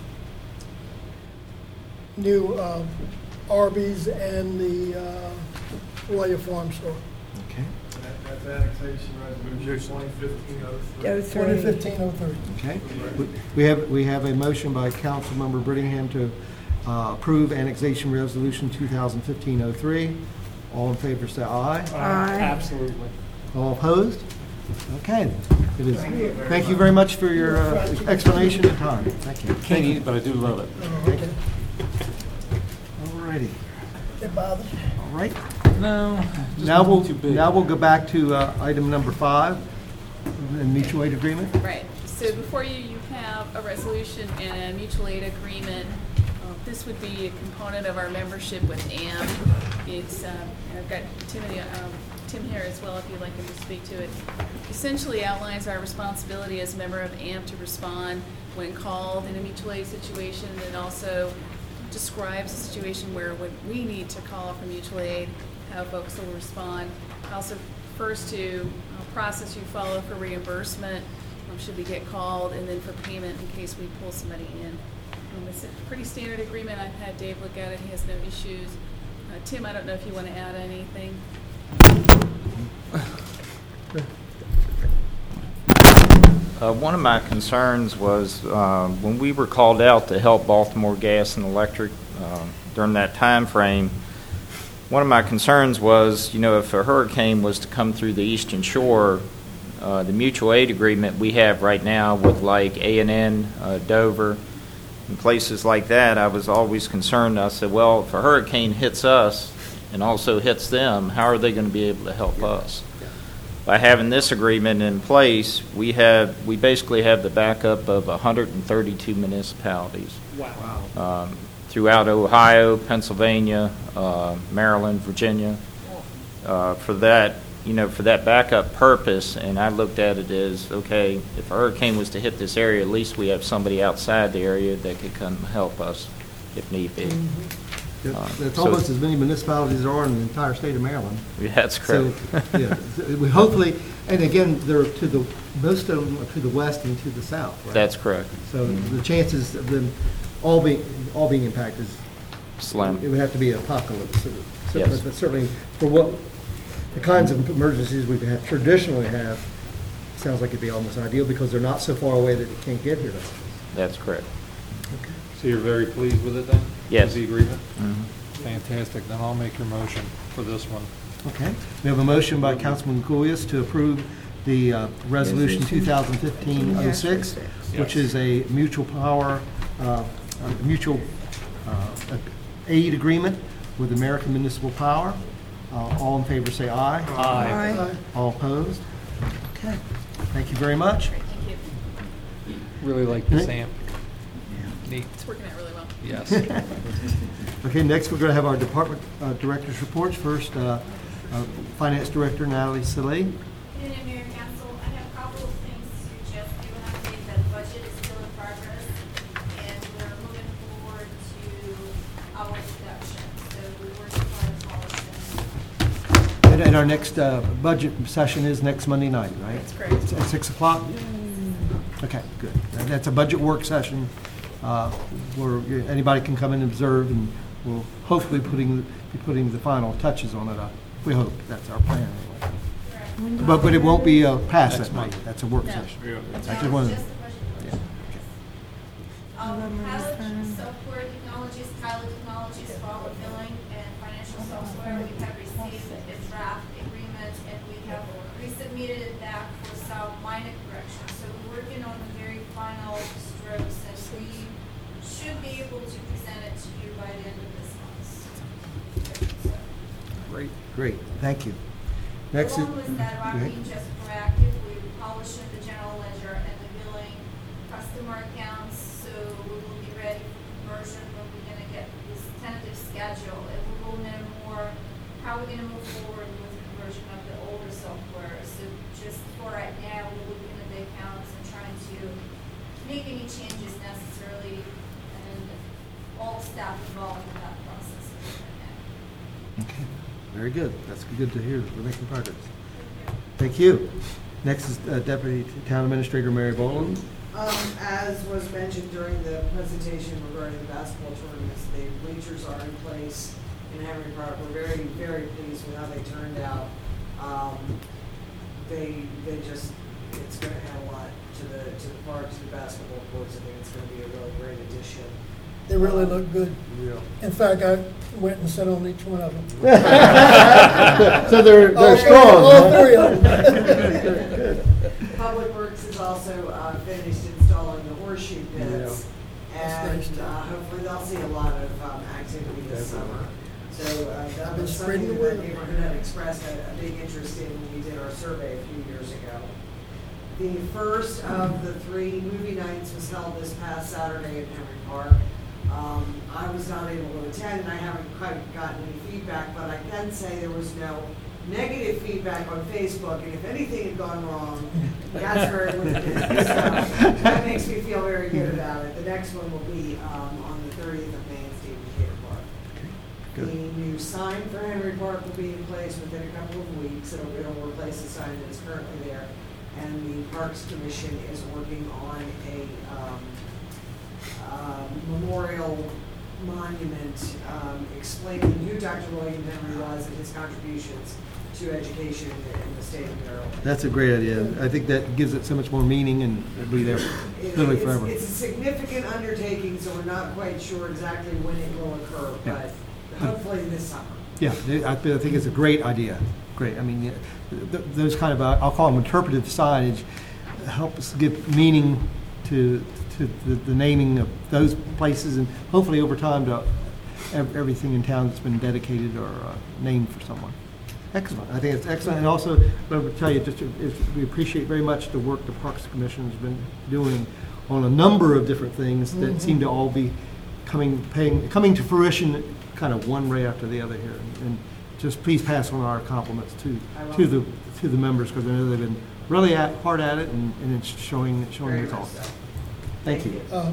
S9: new uh, Arby's and the uh, Royal Farm Store.
S6: Okay.
S15: That's annexation resolution twenty fifteen oh three.
S9: twenty fifteen oh three.
S6: Okay. We- We have, we have a motion by Councilmember Brittingham to uh, approve annexation resolution two thousand fifteen oh three. All in favor, say aye.
S2: Aye.
S5: Absolutely.
S6: All opposed? Okay. It is. Thank you very much for your uh, explanation and time. Thank you.
S5: Can't eat it, but I do love it.
S6: Thank you. All righty.
S9: It bothers you?
S6: All right.
S5: No. just
S6: Now we'll,
S5: too big.
S6: now we'll go back to uh, item number five, the mutual aid agreement.
S16: Right, so before you, you have a resolution and a mutual aid agreement. Uh, This would be a component of our membership with A M. It's, um, and I've got Tim, um, Tim here as well, if you'd like him to speak to it. Essentially outlines our responsibility as a member of A M to respond when called in a mutual aid situation, and also describes a situation where when we need to call for mutual aid, how folks will respond. Also refers to uh, process you follow for reimbursement, um, should we get called, and then for payment in case we pull somebody in. Um, it's a pretty standard agreement. I've had Dave look at it. He has no issues. Uh, Tim, I don't know if you want to add anything.
S18: Uh, one of my concerns was uh, when we were called out to help Baltimore Gas and Electric uh, during that time frame, one of my concerns was, you know, if a hurricane was to come through the Eastern Shore, uh, the mutual aid agreement we have right now with like A and N, uh, Dover, and places like that, I was always concerned. I said, well, if a hurricane hits us and also hits them, how are they going to be able to help us? By having this agreement in place, we have we basically have the backup of one hundred thirty-two municipalities.
S5: Wow.
S18: Um, throughout Ohio, Pennsylvania, uh, Maryland, Virginia. Uh, for that, you know, for that backup purpose, and I looked at it as, okay, if a hurricane was to hit this area, at least we have somebody outside the area that could come help us if need be.
S6: Mm-hmm.
S18: Um,
S6: It's
S18: so-
S6: almost as many municipalities as there are in the entire state of Maryland.
S18: Yeah, that's correct.
S6: So, yeah, we hopefully, and again, they're to the, most of them are to the west and to the south, right?
S18: That's correct.
S6: So the chances of them all being, all being impacted is
S18: Slim.
S6: It would have to be an apocalypse. So- so-
S18: Yes.
S6: But certainly, for what, the kinds of emergencies we have traditionally have, sounds like it'd be almost ideal because they're not so far away that it can't get here to us.
S18: That's correct.
S5: So you're very pleased with it then?
S18: Yes.
S5: With the agreement?
S18: Mhm.
S5: Fantastic. Then I'll make your motion for this one.
S6: Okay. We have a motion by Councilman Kulias to approve the uh, Resolution two thousand fifteen oh six, which is a mutual power, uh, a mutual uh, aid agreement with American Municipal Power. Uh, All in favor say aye.
S5: Aye.
S2: Aye.
S6: All opposed? Okay. Thank you very much.
S16: Great, thank you.
S5: Really like this
S6: Right.
S5: amp. Neat.
S16: It's working out really well.
S5: Yes.
S6: Okay, next we're going to have our department uh, directors' reports. First, uh, uh, Finance Director Natalie Saleh.
S19: Good evening, Mayor and Council. I have a couple of things to just give an update that the budget is still in progress, and we're moving forward to our reduction. So we're working on a policy.
S6: And and our next uh, budget session is next Monday night, right?
S16: That's correct.
S6: At six o'clock? Okay, good. And that's a budget work session uh, where anybody can come and observe, and we'll hopefully putting, be putting the final touches on it. Uh, We hope. That's our plan anyway. But, but it won't be uh, past that night. That's a work
S16: No.
S6: session.
S5: Yeah.
S6: I
S19: That's
S6: just
S19: right,
S6: wanted-
S19: it's just the budget.
S6: yeah.
S19: Um, pilot software technologies, pilot technologies for our billing and financial software, we have received a draft agreement, and we have resubmitted it back for some minor corrections. So we're working on the very final strokes, and we should be able to present it to you by the end of this month. So,
S6: Great, great. Thank you. Next is.
S19: Along with that,
S6: Go
S19: we're
S6: ahead.
S19: being just proactive, we're polishing the general ledger and the billing customer accounts, so we will be ready for conversion when we're gonna get this tentative schedule, and we will know more how we're gonna move forward with the conversion of the older software. So just for right now, we're looking at the accounts and trying to all staff involved in that process.
S6: Okay, very good. That's good to hear. We're making progress. Thank you. Next is uh, Deputy Town Administrator Mary Boland.
S20: Um, as was mentioned during the presentation regarding the basketball tournaments, the bleachers are in place in Henry Park. We're very, very pleased with how they turned out. Um, they, they just, it's going to add a lot to the to the park, to the basketball courts. I think it's going to be a really great addition.
S9: They really
S20: Um,
S9: look good.
S6: Yeah.
S9: In fact, I went and sat on each one of them.
S6: So they're, they're
S9: all
S6: strong.
S9: All
S6: huh?
S9: three of them.
S20: Public Works is also uh, finished installing the horseshoe pits,
S9: That's
S20: and
S9: nice.
S20: uh, hopefully they'll see a lot of um, activity this summer. So uh, that
S9: Been
S20: was
S9: spreading
S20: something
S9: the
S20: that
S9: word.
S20: neighborhood had expressed a, a big interest in when we did our survey a few years ago. The first of the three movie nights was held this past Saturday at Henry Park. Um, I was not able to attend, and I haven't quite gotten any feedback, but I can say there was no negative feedback on Facebook, and if anything had gone wrong, that's where it would have been. So that makes me feel very good about it. The next one will be um, on the thirtieth of May in Stephen Decatur Park.
S6: Good.
S20: The new sign for Henry Park will be in place within a couple of weeks. It'll, it'll replace the sign that is currently there. And the Parks Commission is working on a um, uh, memorial monument um, explaining who Doctor William Henry was and his contributions to education in, in the state of Maryland.
S6: That's a great idea. I think that gives it so much more meaning and it'll be there
S20: It-
S6: literally
S20: it's,
S6: forever.
S20: it's a significant undertaking, so we're not quite sure exactly when it will occur,
S6: Yeah.
S20: but hopefully this summer.
S6: Yeah, they- I I think it's a great idea. Great. I mean, yeah, th- those kind of, uh, I'll call them interpretive signage, help us give meaning to, to the, the naming of those places and hopefully over time to ev- everything in town that's been dedicated or uh, named for someone. Excellent. I think it's excellent. And also, I would tell you, just is we appreciate very much the work the Parks Commission has been doing on a number of different things that
S9: Mhm.
S6: seem to all be coming, paying, coming to fruition kind of one right after the other here. And, and just please pass on our compliments to, to the, to the members, because I know they've been really at, hard at it and, and it's showing, showing
S20: Very
S6: results.
S20: much so.
S6: Thank you.
S9: Uh,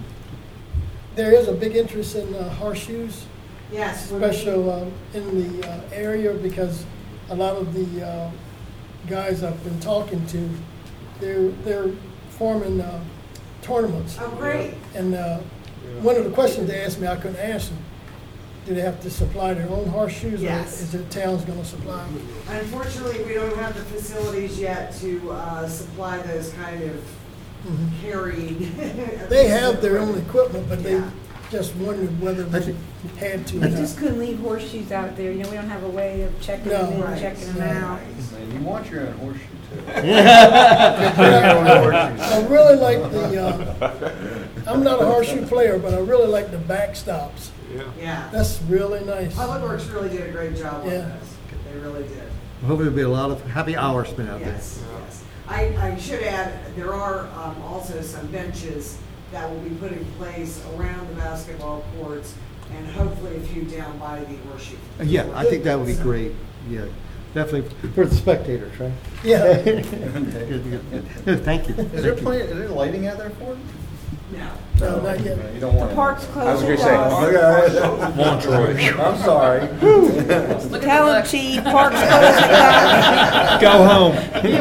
S9: There is a big interest in uh, horseshoes,
S20: Yes. we're-
S9: especially uh, in the uh, area, because a lot of the uh, guys I've been talking to, they're, they're forming uh, tournaments.
S20: Oh, great.
S9: And uh, one of the questions they asked me, I couldn't answer. Do they have to supply their own horseshoes?
S20: Yes.
S9: Or is the town's going to supply them?
S20: Unfortunately, we don't have the facilities yet to uh, supply those kind of
S9: Mhm.
S20: carried.
S9: They have their own equipment, but they
S20: Yeah.
S9: just wondered whether
S6: I
S9: they
S6: think-
S9: had to. or
S21: I
S9: not.
S21: just couldn't leave horseshoes out there, you know, we don't have a way of checking them
S9: No.
S21: in,
S20: Right.
S21: checking them out.
S17: You want your own horseshoe too.
S9: I really like the, uh, I'm not a horseshoe player, but I really like the backstops.
S4: Yeah.
S20: Yeah.
S9: That's really nice.
S20: Public Works really did a great job on
S9: Yeah.
S20: this. They really did.
S6: Hopefully there'll be a lot of happy hours spent out there.
S20: Yes, yes. I, I should add, there are um, also some benches that will be put in place around the basketball courts and hopefully a few down by the horseshoe.
S6: Uh, Yeah, I think that would be great. Yeah, definitely for the spectators, right?
S9: Yeah.
S6: Good, good, good. Thank you.
S17: Is there
S6: Thank you.
S17: plenty, is there lighting out there for them?
S20: No.
S9: No, not yet.
S17: You don't want
S21: The
S17: it.
S21: park's
S12: I was
S21: closed
S12: gonna
S21: at
S12: say,
S21: dusk.
S12: Come on, Troy.
S17: I'm sorry.
S16: Look
S21: Tell
S16: at
S21: him, chief, park's closed at dusk.
S6: Go home.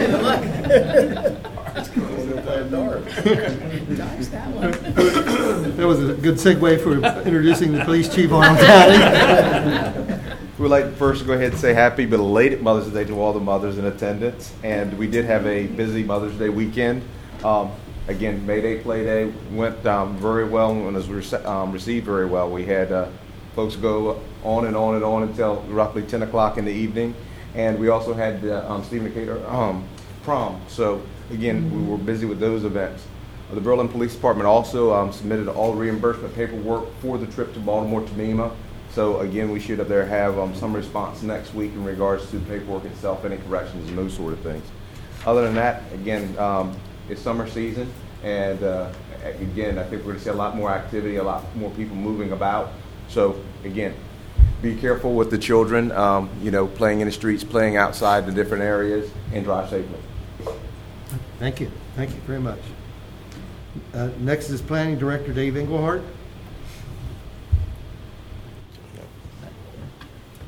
S6: That was a good segue for introducing the police chief on County.
S12: We'd like to first go ahead and say happy belated Mother's Day to all the mothers in attendance. And we did have a busy Mother's Day weekend. Um, again, May Day Play Day went um, very well and was rece- um, received very well. We had uh, folks go on and on and on until roughly ten o'clock in the evening. And we also had the um, Stephen Decatur um, prom. So again, we were busy with those events. Uh, The Berlin Police Department also um, submitted all reimbursement paperwork for the trip to Baltimore to MEMA. So again, we should up there have um, some response next week in regards to the paperwork itself, any corrections and those sort of things. Other than that, again, um, it's summer season, and uh, again, I think we're gonna see a lot more activity, a lot more people moving about. So again, be careful with the children, um, you know, playing in the streets, playing outside the different areas, and drive safely.
S6: Thank you. Thank you very much. Uh, Next is Planning Director Dave Englehart.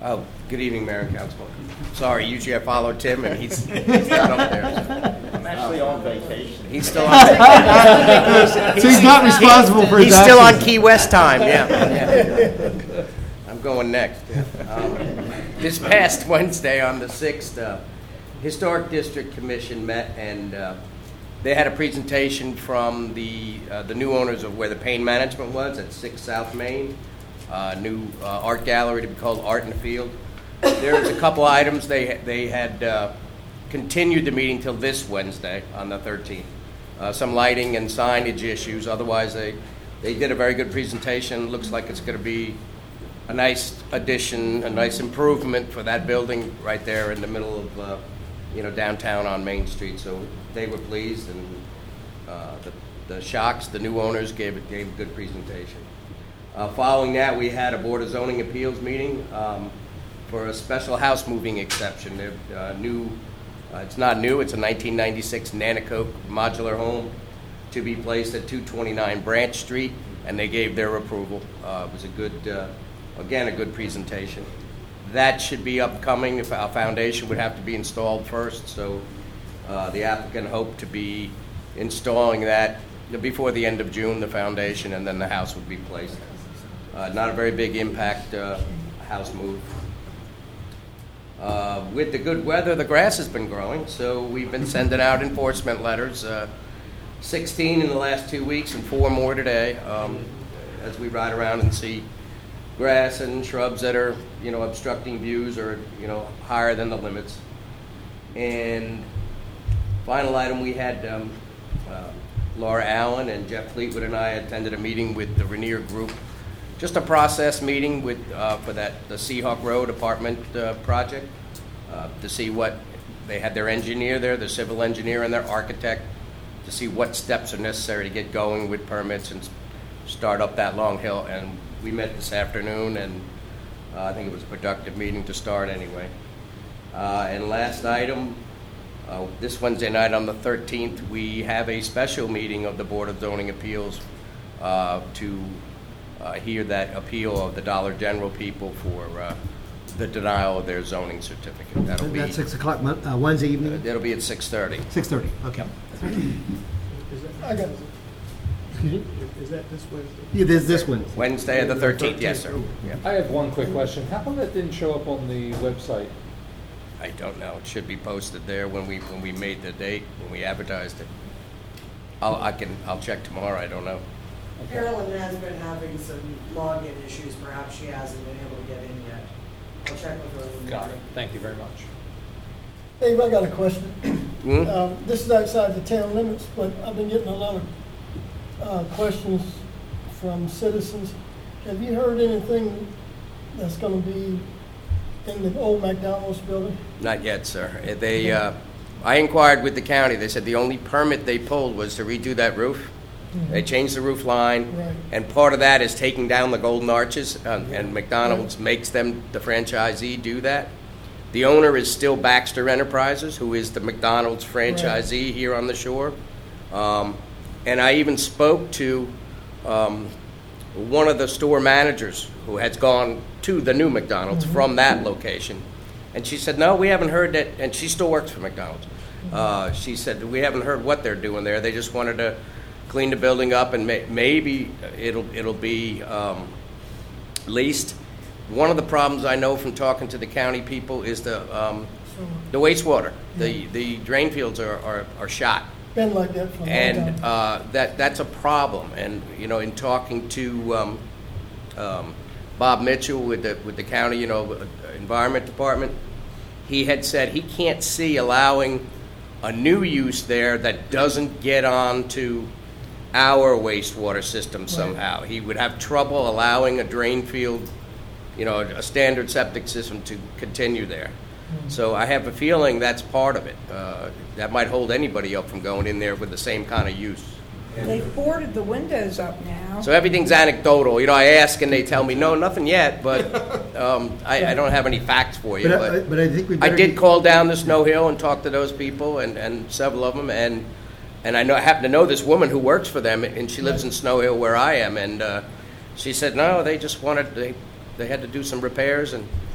S10: Oh, good evening, Mayor and Council. Sorry, usually I follow Tim, and he's, he's not up there. So.
S18: I'm actually on vacation.
S10: He's still on vacation.
S6: So he's not responsible for his
S10: He's still on
S6: actions.
S10: Key West time, yeah. yeah. I'm going next. Um, this past Wednesday on the sixth, uh, Historic District Commission met, and uh, they had a presentation from the uh, the new owners of where the pain management was at six South Main. Uh, new uh, art gallery to be called Art in the Field. There was a couple items. They they had uh, continued the meeting till this Wednesday on the thirteenth. Uh, some lighting and signage issues. Otherwise, they they did a very good presentation. Looks like it's going to be a nice addition, a nice improvement for that building right there in the middle of uh, you know downtown on Main Street. So they were pleased, and uh, the the Shocks, the new owners, gave it gave a good presentation. Uh, following that, we had a Board of Zoning Appeals meeting um, for a special house moving exception. They're, uh, new, uh, it's not new, it's a nineteen ninety-six Nanacoke modular home to be placed at two twenty-nine Branch Street, and they gave their approval. Uh, it was a good, uh, again, a good presentation. That should be upcoming. If our foundation would have to be installed first, so uh, the applicant hoped to be installing that before the end of June, the foundation, and then the house would be placed. Uh, not a very big impact uh, house move. Uh, with the good weather, the grass has been growing, so we've been sending out enforcement letters. Uh, sixteen in the last two weeks and four more today um, as we ride around and see grass and shrubs that are, you know, obstructing views or, you know, higher than the limits. And final item, we had um, uh, Laura Allen and Jeff Fleetwood and I attended a meeting with the Rainier Group. Just a process meeting with uh, for that the Seahawk Road apartment uh, project uh, to see what they had their engineer there, the civil engineer and their architect, to see what steps are necessary to get going with permits and start up that long hill. And we met this afternoon, and uh, I think it was a productive meeting to start anyway. Uh, and last item, uh, this Wednesday night on the thirteenth, we have a special meeting of the Board of Zoning Appeals uh, to Uh, hear that appeal of the Dollar General people for uh, the denial of their zoning certificate. That'll
S6: And
S20: be
S6: that's six o'clock Mon- uh, Wednesday evening?
S10: Uh, it'll be at six thirty.
S6: six thirty, okay.
S9: I got it.
S6: Excuse me?
S4: Is that this Wednesday?
S6: Yeah, this, this one.
S10: Wednesday the thirteenth, yes, sir. Yeah.
S5: I have one quick question. How come that didn't show up on the website?
S10: I don't know. It should be posted there when we when we made the date, when we advertised it. I'll I can I'll check tomorrow. I don't know.
S20: Carolyn has been having some login issues. Perhaps she hasn't been able to get in yet. I'll check with her. in the
S5: Got it.
S20: morning.
S5: Thank you very much.
S9: Dave, I got a question.
S10: Hmm?
S9: Um, this is outside the town limits, but I've been getting a lot of uh, questions from citizens. Have you heard anything that's going to be in the old McDonald's building?
S10: Not yet, sir. Uh, They uh, I inquired with the county. They said the only permit they pulled was to redo that roof. They changed the roof line,
S9: Right.
S10: and part of that is taking down the golden arches, uh, and McDonald's makes them, the franchisee, do that. The owner is still Baxter Enterprises, who is the McDonald's franchisee here on the shore. Um, and I even spoke to um, one of the store managers who has gone to the new McDonald's from that location. And she said, no, we haven't heard that, and she still works for McDonald's. Uh, she said, we haven't heard what they're doing there. They just wanted to clean the building up, and may, maybe it'll it'll be um, leased. One of the problems I know from talking to the county people is the um, the wastewater. The the drain fields are, are, are shot,
S9: Been like that for a long
S10: and
S9: time.
S10: uh, that that's a problem. And you know, in talking to um, um, Bob Mitchell with the with the county, you know, environment department, he had said he can't see allowing a new use there that doesn't get on to our wastewater system somehow. He would have trouble allowing a drain field, you know, a standard septic system to continue there. So I have a feeling that's part of it. Uh, that might hold anybody up from going in there with the same kind of use.
S21: They've boarded the windows up now.
S10: So everything's anecdotal. You know, I ask and they tell me, no, nothing yet, but um, I, I don't have any facts for you.
S6: But I-
S10: But,
S6: but I think we
S10: I
S6: better
S10: did
S6: get-
S10: call down the Snow Hill and talk to those people and, and several of them, and and I know I happen to know this woman who works for them, and she lives in Snow Hill where I am, and uh, she said, no, they just wanted, they, they had to do some repairs, and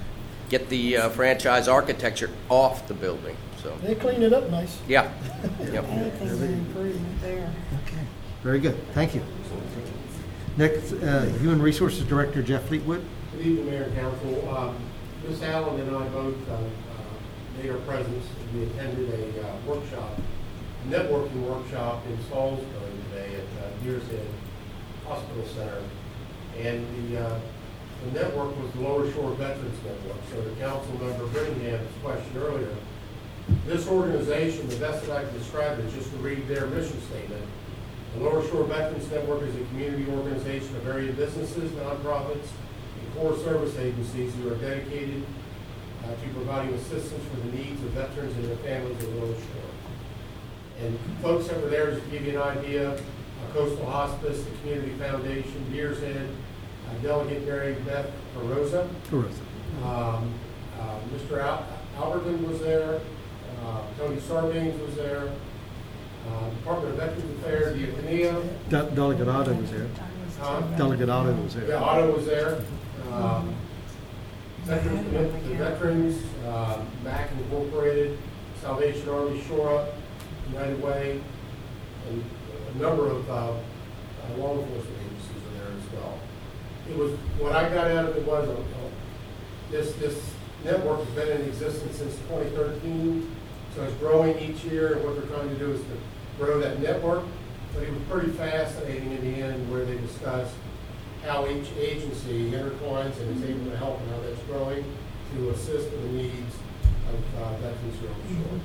S10: get the uh, franchise architecture off the building. So
S9: They cleaned it up nice.
S10: yeah, yep.
S2: Anything's an improvement there.
S6: Okay, very good. Thank you. Next, uh, Human Resources Director Jeff Fleetwood.
S7: Good evening, Mayor and Council. Um, Miz Allen and I both uh, uh, made our presence. We attended a uh, workshop, a networking workshop in Salisbury today at uh, Deer's Head Hospital Center. And the, uh, the network was the Lower Shore Veterans Network. So the council member Brinningham's question earlier, this organization, the best that I can describe it is just to read their mission statement. The Lower Shore Veterans Network is a community organization of various businesses, nonprofits, and core service agencies who are dedicated uh, to providing assistance for the needs of veterans and their families of the Lower Shore. And folks that were there, just to give you an idea, uh, Coastal Hospice, the Community Foundation, Deer's Head, uh, Delegate Mary Beth Carosa. Um, uh, Mister Al- Alberton was there. Uh, Tony Sarbanes was there. Uh, Department of Veterans Affairs, the Ateneo.
S6: De- Delegate Otto was there.
S7: Huh?
S6: Delegate Otto was there.
S7: Yeah, Otto was there. Um, veterans, the veterans, uh, M A C Incorporated, Salvation Army, Shore Up, United Way, and a number of uh, uh, law enforcement agencies are there as well. It was, what I got out of it was, uh, this, this network has been in existence since twenty thirteen, so it's growing each year, and what they're trying to do is to grow that network. But it was pretty fascinating in the end where they discussed how each agency intertwines and is able to help and how that's growing to assist in the needs of uh, veterans here on the shore.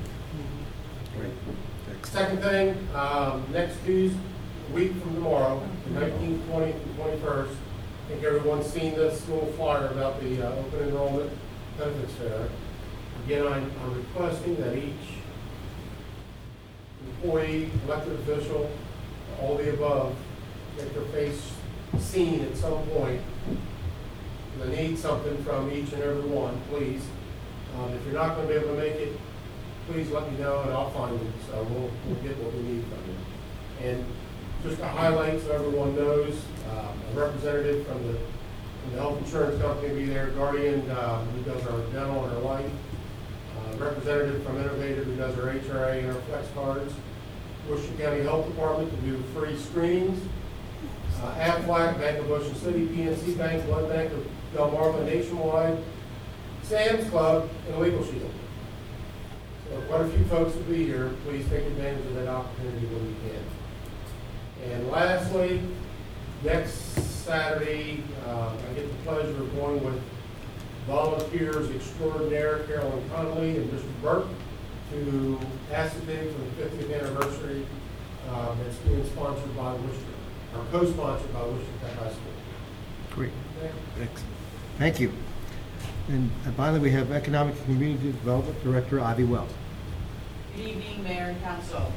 S7: Great. Second thing, um, next Tuesday, a week from tomorrow, the nineteenth, twentieth, and twenty-first, I think everyone's seen this little flyer about the uh, open enrollment benefits fair. Again, I'm, I'm requesting that each employee, elected official, all the above, get their face seen at some point. I need something from each and every one, please. Um, if you're not going to be able to make it, please let me know and I'll find it. So we'll, we'll get what we need from you. And just to highlight so everyone knows, uh, a representative from the, from the health insurance company will be there, Guardian, uh, who does our dental and our life, uh, representative from Innovative who does our H R A and our flex cards, Worcester County Health Department to do free screenings, uh, Aflac, Bank of Ocean City, P N C Bank, Blood Bank of Delmarva Nationwide, Sam's Club, and Legal Shield. So quite a few folks will be here. Please take advantage of that opportunity when you can. And lastly, next Saturday, uh, I get the pleasure of going with volunteers extraordinaire Carolyn Connolly and Mister Burke to Assateague for the fiftieth anniversary. Uh, it's being sponsored by Worcester, or co-sponsored by Worcester Tech High School.
S6: Great. Excellent. Thank you. And uh, finally, we have Economic and Community Development Director Ivy Wells.
S22: Good evening, Mayor and Council.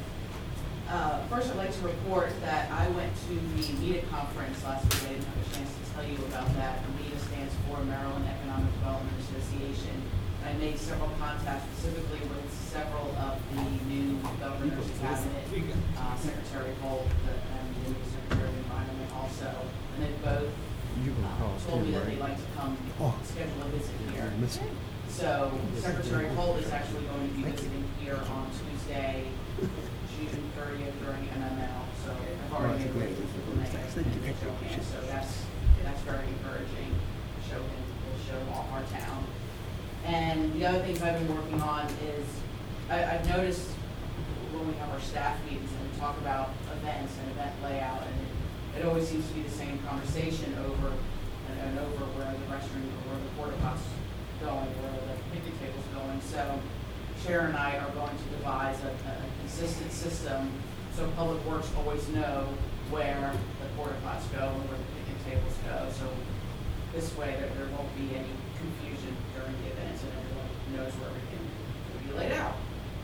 S22: Uh, first, I'd like to report that I went to the MEDA conference last week. I didn't have a chance to tell you about that. MEDA stands for Maryland Economic Development Association. I made several contacts specifically with several of the new governors, cabinet, uh, Secretary Holt, and the new Secretary of the Environment also. And they both uh, told me that they'd like to come schedule a visit here. So Secretary Holt is actually going to be visiting here on Tuesday, June thirtieth during M M L. So I've already made arrangements with the mayor and Joanne. So that's that's very encouraging. Show him, we'll show him off our town. And the other things I've been working on is I, I've noticed when we have our staff meetings and we talk about events and event layout, and it, it always seems to be the same conversation over and, and over where the restroom or where the porta pot's going, where the picnic table's going. So Chair and I are going to devise a, a consistent system so Public Works always know where the porta pot's go and where the picnic tables go. So this way there, there won't be any confusion during the events and everyone knows where everything will be laid out.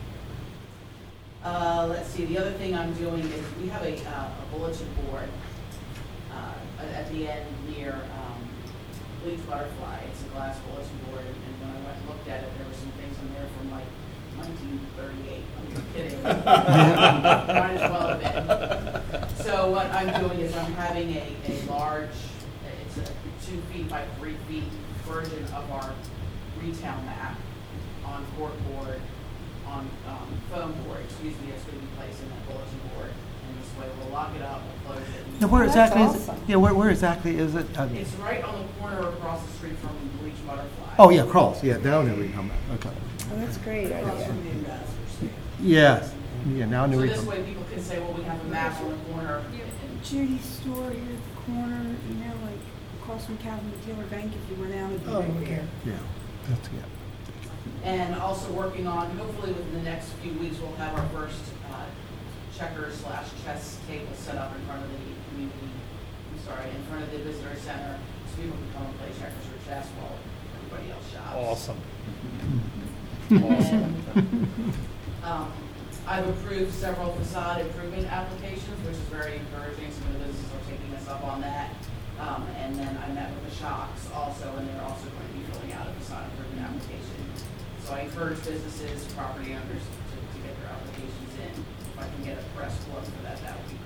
S22: Uh, let's see, the other thing I'm doing is we have a, uh, a bulletin board uh, at the end near um, Bleach Butterfly. It's a glass bulletin board, and, and when I went and looked at it, there were some things on there from like nineteen thirty-eight. I'm just kidding. Might as well have been. So what I'm doing is I'm having a, a large, it's a two feet by three feet version of our retail map on corkboard, on um, foam board, excuse me, it's going to be placed in that bulletin board. And this way we'll lock it up, we'll close it.
S6: Now, where
S22: and-
S6: exactly is it? Yeah, where, where exactly is it? Um,
S22: It's right on the corner across the street from Bleach Butterfly.
S6: Oh, yeah, cross, yeah, down there we come back, okay.
S2: Oh, that's great.
S22: Across from the ambassador stand.
S6: Yes, yeah, now I know
S22: So
S6: we
S22: this
S6: come.
S22: way people can say, well, we have a map on the corner. and-
S2: Judy's store here at the corner, you know, like across from Calvin Taylor Bank, if you went out, it'd be
S9: Oh,
S2: right
S9: okay.
S2: there.
S6: Yeah, that's, yeah.
S22: And also working on, hopefully within the next few weeks, we'll have our first uh, checker slash chess table set up in front of the community, I'm sorry, in front of the visitor center, so people can come and play checkers or chess while everybody else shops.
S5: Awesome.
S22: And, um, I've approved several facade improvement applications, which is very encouraging. Some of the businesses are taking us up on that. Um, and then I met with the Shocks also, and they're also going to be filling out a facade improvement application. So I encourage businesses, property owners to, to get their applications in. If I can get a press plug for that, that would be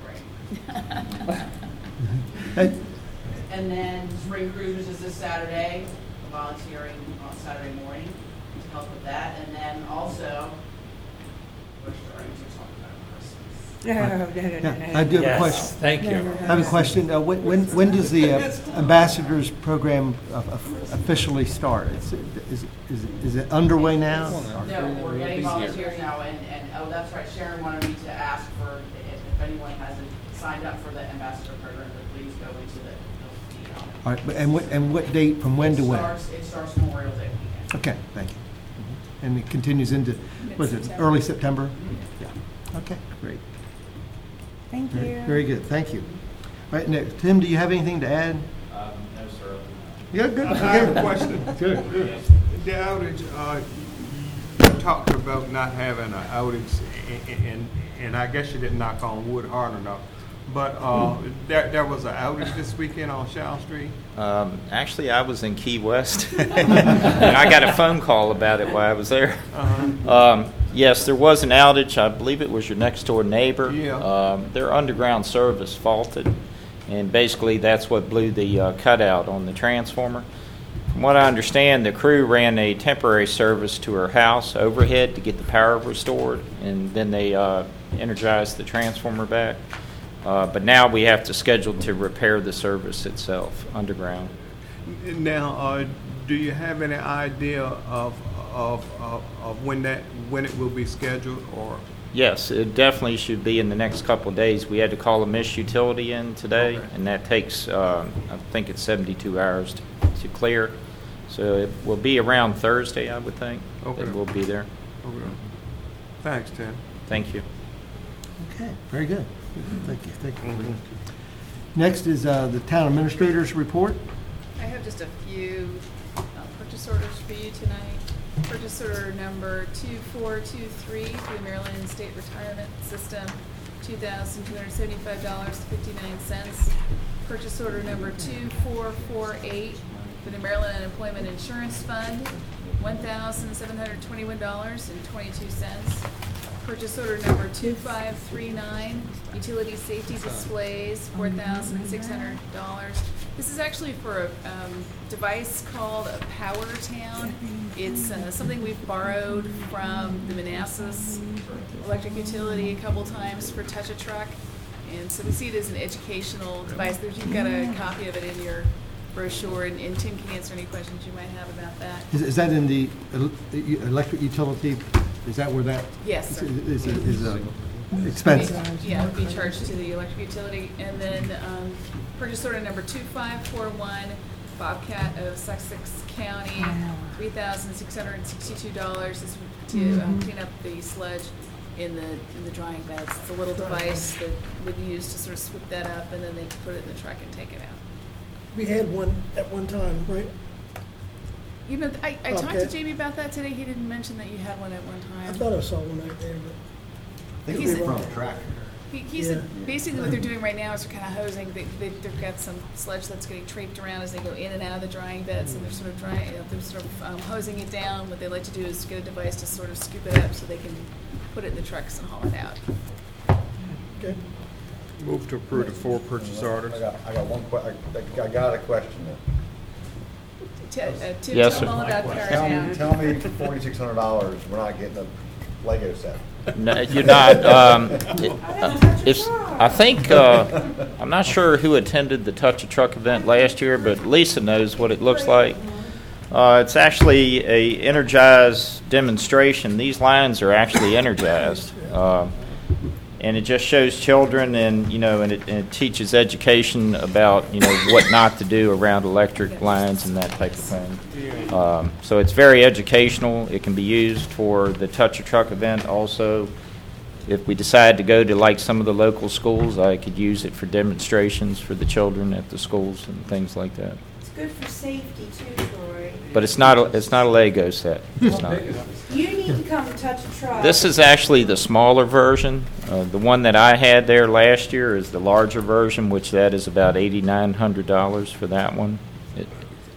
S22: great.
S6: Hey,
S22: And then Spring Cruisers is this Saturday, volunteering on Saturday morning to help with that. And then also, we're starting to talk about Christmas.
S2: No, no, no, no,
S6: Yeah,
S2: no.
S6: I do have a
S5: Yes,
S6: question.
S5: thank you.
S2: No, no, no.
S6: I have a question. Uh, When, when when does the uh, ambassadors program uh, officially start? Is it, is it- is it- is it underway now?
S22: No, we're getting volunteers now, and, and, oh, that's right, Sharon wanted me to ask for, if, if anyone hasn't signed up for the ambassador program, to please go into the, the, um,
S6: All right, but- and what, and what date, from when to
S22: it
S6: when?
S22: starts- It starts Memorial Day weekend.
S6: Okay, thank you. And it continues into, what is it,
S2: Mid-September.
S6: early September? Yeah. Okay, great.
S2: Thank
S6: Very-
S2: you.
S6: Very good, thank you. All right, next, Tim, do you have anything to add?
S18: Um, no, sir.
S6: Yeah, good.
S4: I have a question.
S6: Good, good.
S4: The outage, uh, you talked about not having an outage, and, and, and I guess you didn't knock on wood hard enough, but, uh, there, there was an outage this weekend on Shaw Street?
S18: Um, actually, I was in Key West, and I got a phone call about it while I was there.
S4: Uh-huh.
S18: Um, yes, there was an outage. I believe it was your next door neighbor.
S4: Yeah.
S18: Um, their underground service faulted, and basically that's what blew the uh, cutout on the transformer. From what I understand, the crew ran a temporary service to her house overhead to get the power restored, and then they uh, energized the transformer back. Uh, but now we have to schedule to repair the service itself underground.
S4: Now, uh, do you have any idea of, of, of, of when that, when it will be scheduled, or?
S18: Yes, it definitely should be in the next couple of days. We had to call a Miss Utility in today,
S4: Okay.
S18: and that takes, uh, I think it's seventy-two hours to, to clear. So it will be around Thursday, I would think.
S4: Okay.
S18: That we'll be there.
S4: Okay. Thanks, Tim.
S18: Thank you.
S6: Okay, very good. Thank you, thank you. Next is uh, the town administrator's report.
S16: I have just a few uh, purchase orders for you tonight. Purchase order number two four two three for the Maryland State Retirement System, two thousand two hundred seventy-five dollars and fifty-nine cents. Purchase order number two four four eight for the Maryland Unemployment Insurance Fund, one thousand seven hundred twenty-one dollars and twenty-two cents. Purchase order number two five three nine, utility safety displays, four thousand six hundred dollars. This is actually for a um, device called a Power Town. It's uh, something we've borrowed from the Manassas Electric Utility a couple times for Touch a Truck. And so we see it as an educational device. There's, you've got a copy of it in your brochure, and, and Tim can answer any questions you might have about that.
S6: Is, is that in the el- electric utility? Is that where that?
S16: Yes, sir.
S6: Is, is, is uh, expensive?
S16: Yeah, it would be charged to the electric utility. And then um, purchase order number two five four one, Bobcat of Sussex County, three thousand six hundred sixty-two dollars. This is to um, clean up the sludge in the in the drying beds. It's a little device that would use to sort of swoop that up, and then they can put it in the truck and take it out.
S9: We had one at one time, right?
S16: You know, I, I talked to
S9: Okay.
S16: Jamie about that today. He didn't mention that you had one at one time.
S9: I thought I saw one out there, but.
S16: He's-
S17: From a tractor.
S16: He, he
S9: Yeah.
S16: said basically what they're doing right now is they're kind of hosing. They, they, they've got some sludge that's getting draped around as they go in and out of the drying beds, and they're sort of drying. You know, they're sort of um, hosing it down. What they like to do is get a device to sort of scoop it up so they can put it in the trucks and haul it out.
S9: Okay.
S4: Move to approve the four purchase orders.
S17: I got, I got one que, I, I got a question there.
S16: Ti- uh, Tim,
S18: Yes,
S16: tell
S18: sir.
S16: them all about Power
S17: Tell me,
S16: Town.
S17: tell me for forty-six hundred dollars, we're not getting a Lego set.
S18: No, you're not. Um, it, uh, it's, I think, uh, I'm not sure who attended the Touch a Truck event last year, but Lisa knows what it looks like. Uh, it's actually a energized demonstration. These lines are actually energized. Uh, and it just shows children and, you know, and it, and it teaches education about, you know, what not to do around electric lines and that type of thing. Um, so it's very educational. It can be used for the Touch a Truck event also. If we decide to go to like some of the local schools, I could use it for demonstrations for the children at the schools and things like that.
S2: It's good for safety too, Troy.
S18: But it's not a, it's not a Lego set. It's not.
S2: You need to come and touch a truck.
S18: This is actually the smaller version. Uh, the one that I had there last year is the larger version, which that is about eighty-nine hundred dollars for that one. It,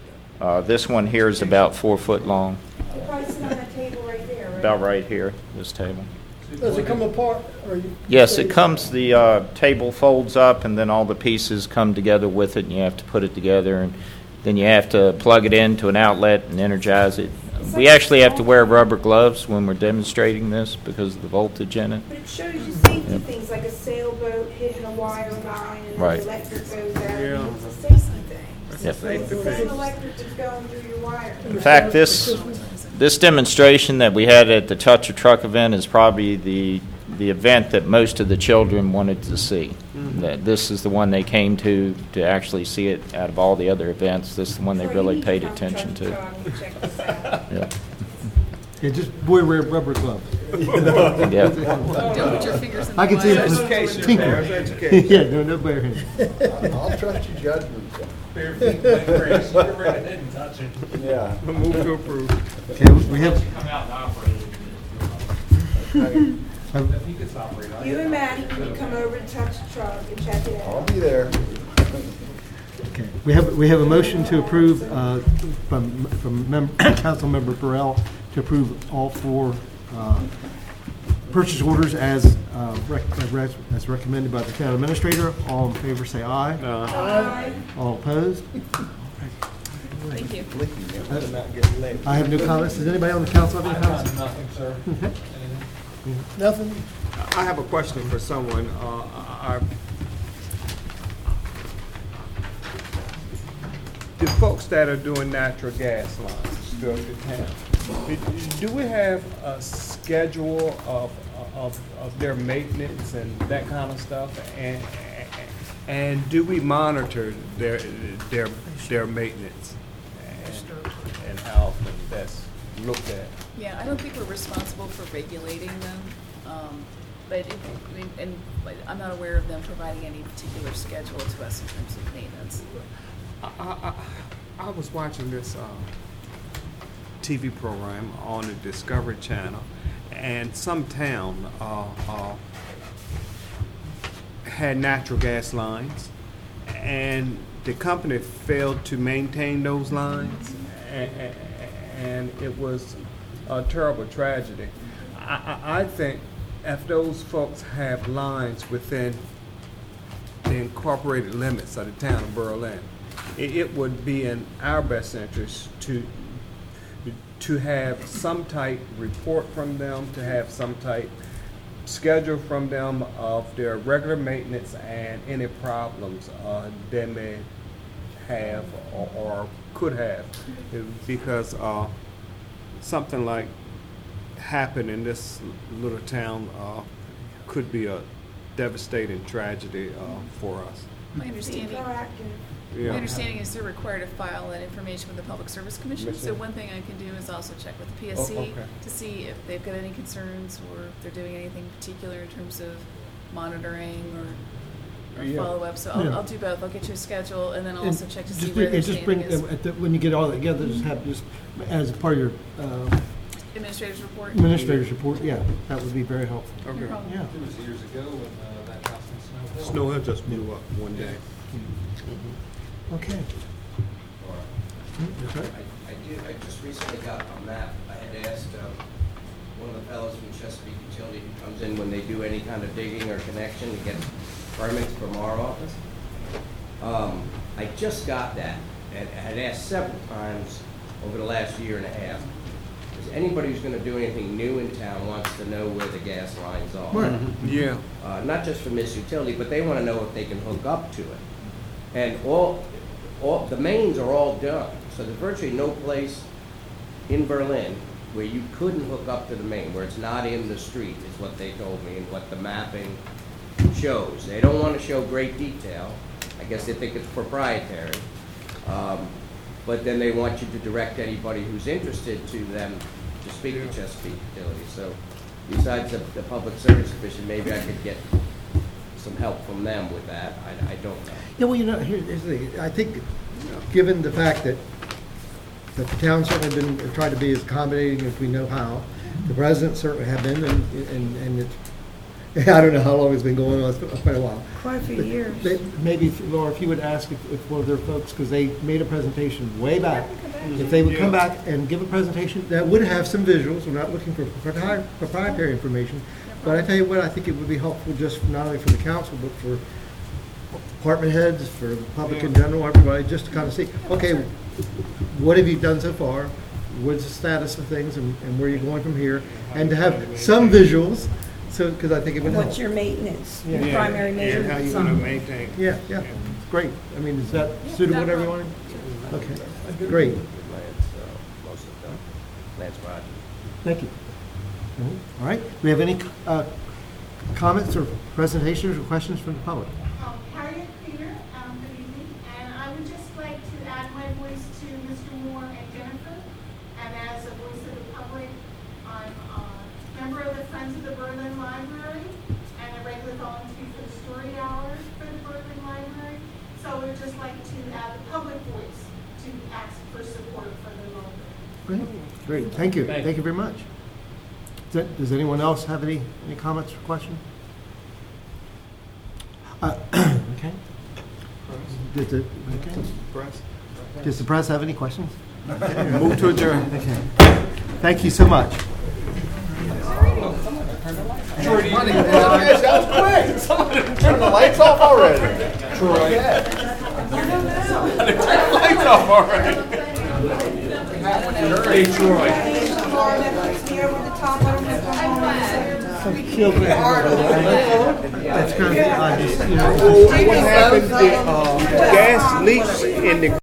S18: uh, this one here is about four foot long.
S2: You probably sit on that table right there, right?
S18: About right here, this table.
S9: Does it come apart? Or you
S18: Yes, it comes, the uh, table folds up and then all the pieces come together with it and you have to put it together and then you have to plug it into an outlet and energize it. We actually have to wear rubber gloves when we're demonstrating this because of the voltage in it.
S2: But it shows you safety
S18: Yep.
S2: things like a sailboat hitting a wire line and
S18: Right.
S2: the electric goes out.
S4: Yeah.
S2: It's a safety thing.
S18: Yep.
S2: So it's the same electric that's going through your wire.
S18: In fact, this this demonstration that we had at the Touch a Truck event is probably the the event that most of the children wanted to see.
S4: Mhm.
S18: That this is the one they came to to actually see it out of all the other events. This is the one they
S2: Troy, you
S18: really
S2: need
S18: paid
S2: come
S18: attention
S2: touch a
S18: to.
S2: truck and check this out.
S18: Yeah.
S6: Yeah, just boy wear rubber gloves.
S18: Yeah.
S16: Don't put your fingers in the
S6: I can see
S16: wire.
S6: it was
S4: Education,
S6: tinkering.
S4: Bears, education.
S6: Yeah, no, no bare hands.
S17: I'll trust your judgment.
S5: Bare feet, leg brace, you ever didn't touch it.
S17: Yeah.
S4: Move to approve.
S6: Okay, we have,
S5: Come out and operate it. If he gets operated. I
S2: You
S5: get
S2: and Maddie
S5: operated.
S2: need to come over to touch a truck and check it
S17: I'll
S2: out.
S17: be there.
S6: okay, we have, we have a motion to approve, uh, from, from Mem- Councilmember Burrell to approve all four, uh, purchase orders as, uh, rec- as rec- as recommended by the town administrator. All in favor, say aye.
S2: Aye.
S6: All opposed?
S16: Thank you.
S6: I have no comments. Does anybody on the council have any
S5: I've
S6: comments?
S5: got nothing, sir.
S6: Okay.
S9: Nothing?
S4: I have a question for someone. Uh, I, the folks that are doing natural gas lines throughout the town, do we have a schedule of, of, of their maintenance and that kind of stuff? And, and do we monitor their, their, their maintenance? And, and how often that's looked at?
S16: Yeah, I don't think we're responsible for regulating them, um, but it, I mean, and but I'm not aware of them providing any particular schedule to us in terms of maintenance.
S4: I, I, I was watching this uh, T V program on the Discovery Channel, and some town uh, uh, had natural gas lines, and the company failed to maintain those lines, and, and it was a terrible tragedy. I, I, I think if those folks have lines within the incorporated limits of the town of Berlin, it, it would be in our best interest to to have some type report from them, to have some type schedule from them of their regular maintenance and any problems uh, they may have or, or could have, because uh, something like happened in this little town uh, could be a devastating tragedy uh, for us.
S16: My understanding,
S4: Yeah.
S16: my understanding is they're required to file that information with the Public Service Commission. So
S4: Commission.
S16: one thing I can do is also check with the P S C
S4: Oh, okay.
S16: to see if they've got any concerns or if they're doing anything particular in terms of monitoring or, or
S6: Yeah.
S16: follow-up. So I'll,
S6: Yeah.
S16: I'll do both. I'll get you a schedule and then I'll
S6: And
S16: also check to see
S6: just
S16: where
S6: bring-
S16: their
S6: and just bring,
S16: standing is.
S6: uh, at the- when you get all that together, just have, just as part of your uh,
S16: Administrator's report.
S6: administrator's report, yeah, that would be very helpful.
S4: Okay.
S16: problem.
S6: Yeah.
S5: It was years ago when uh, that house in Snow Hill.
S4: Snow Hill just blew up one day.
S6: Okay.
S10: I, I did, I just recently got a map. I had asked, um, one of the fellows from Chesapeake Utility who comes in when they do any kind of digging or connection to get permits from our office. Um, I just got that, had, had asked several times over the last year and a half, is anybody who's gonna do anything new in town wants to know where the gas lines are.
S4: Right. Yeah.
S10: Uh, not just for Miss Utility, but they wanna know if they can hook up to it. And all, all, the mains are all done, so there's virtually no place in Berlin where you couldn't hook up to the main, where it's not in the street, is what they told me, and what the mapping shows. They don't want to show great detail. I guess they think it's proprietary. Um, but then they want you to direct anybody who's interested to them to speak to Chesapeake Utility. So besides the, the Public Service Commission, maybe I could get some help from them with that. I, I don't know.
S11: Yeah, well, you know, here- here's the thing. I think, given the fact that that the town certainly been, tried to be as accommodating as we know how, the residents certainly have been, and, and, and it's, I don't know how long it's been going on, it's quite a while.
S2: Quite a few
S11: But
S2: years.
S11: they- Maybe, Laura, if you would ask if, if one of their folks, because they made a presentation way back, if they would come back and give a presentation that would have some visuals, we're not looking for propri- proprietary information, but I tell you what, I think it would be helpful just not only for the council, but for department heads, for the public in general, everybody, just to kind of see, okay, what have you done so far? What's the status of things, and, and where you're going from here? And to have some visuals, so, because I think it would help.
S2: What's your maintenance, your
S11: Yeah.
S2: primary
S4: And
S2: maintenance?
S4: how you
S2: on-
S4: want to maintain.
S11: Yeah, yeah, it's great. I mean, is that suitable to everyone? Okay, great.
S10: Lance, uh, most of the Lance Rogers.
S11: Thank you. All right, do we have any uh, comments or presentations or questions from the public?
S13: Um, Harriet Peter, um, good evening, and I would just like to add my voice to Mister Moore and Jennifer. And as a voice of the public, I'm a member of the Friends of the Berlin Library and a regular volunteer for the Story Hour for the Berlin Library. So I would just like to add the public voice to ask for support for the library.
S11: Great, great, thank you, thank you very much. Does that- does anyone else have any, any comments or questions? Uh, Okay. Does the, okay.
S4: Press.
S11: Does the press have any questions?
S4: Move to adjourn.
S11: Okay. Thank you so much.
S6: Jordy, that was quick. Somebody turned the lights off already.
S4: Troy.
S6: They turned the lights off already.
S4: Hey, Troy.
S11: That's kind of, I just, you know.
S4: What happened, the uh, gas leaks in the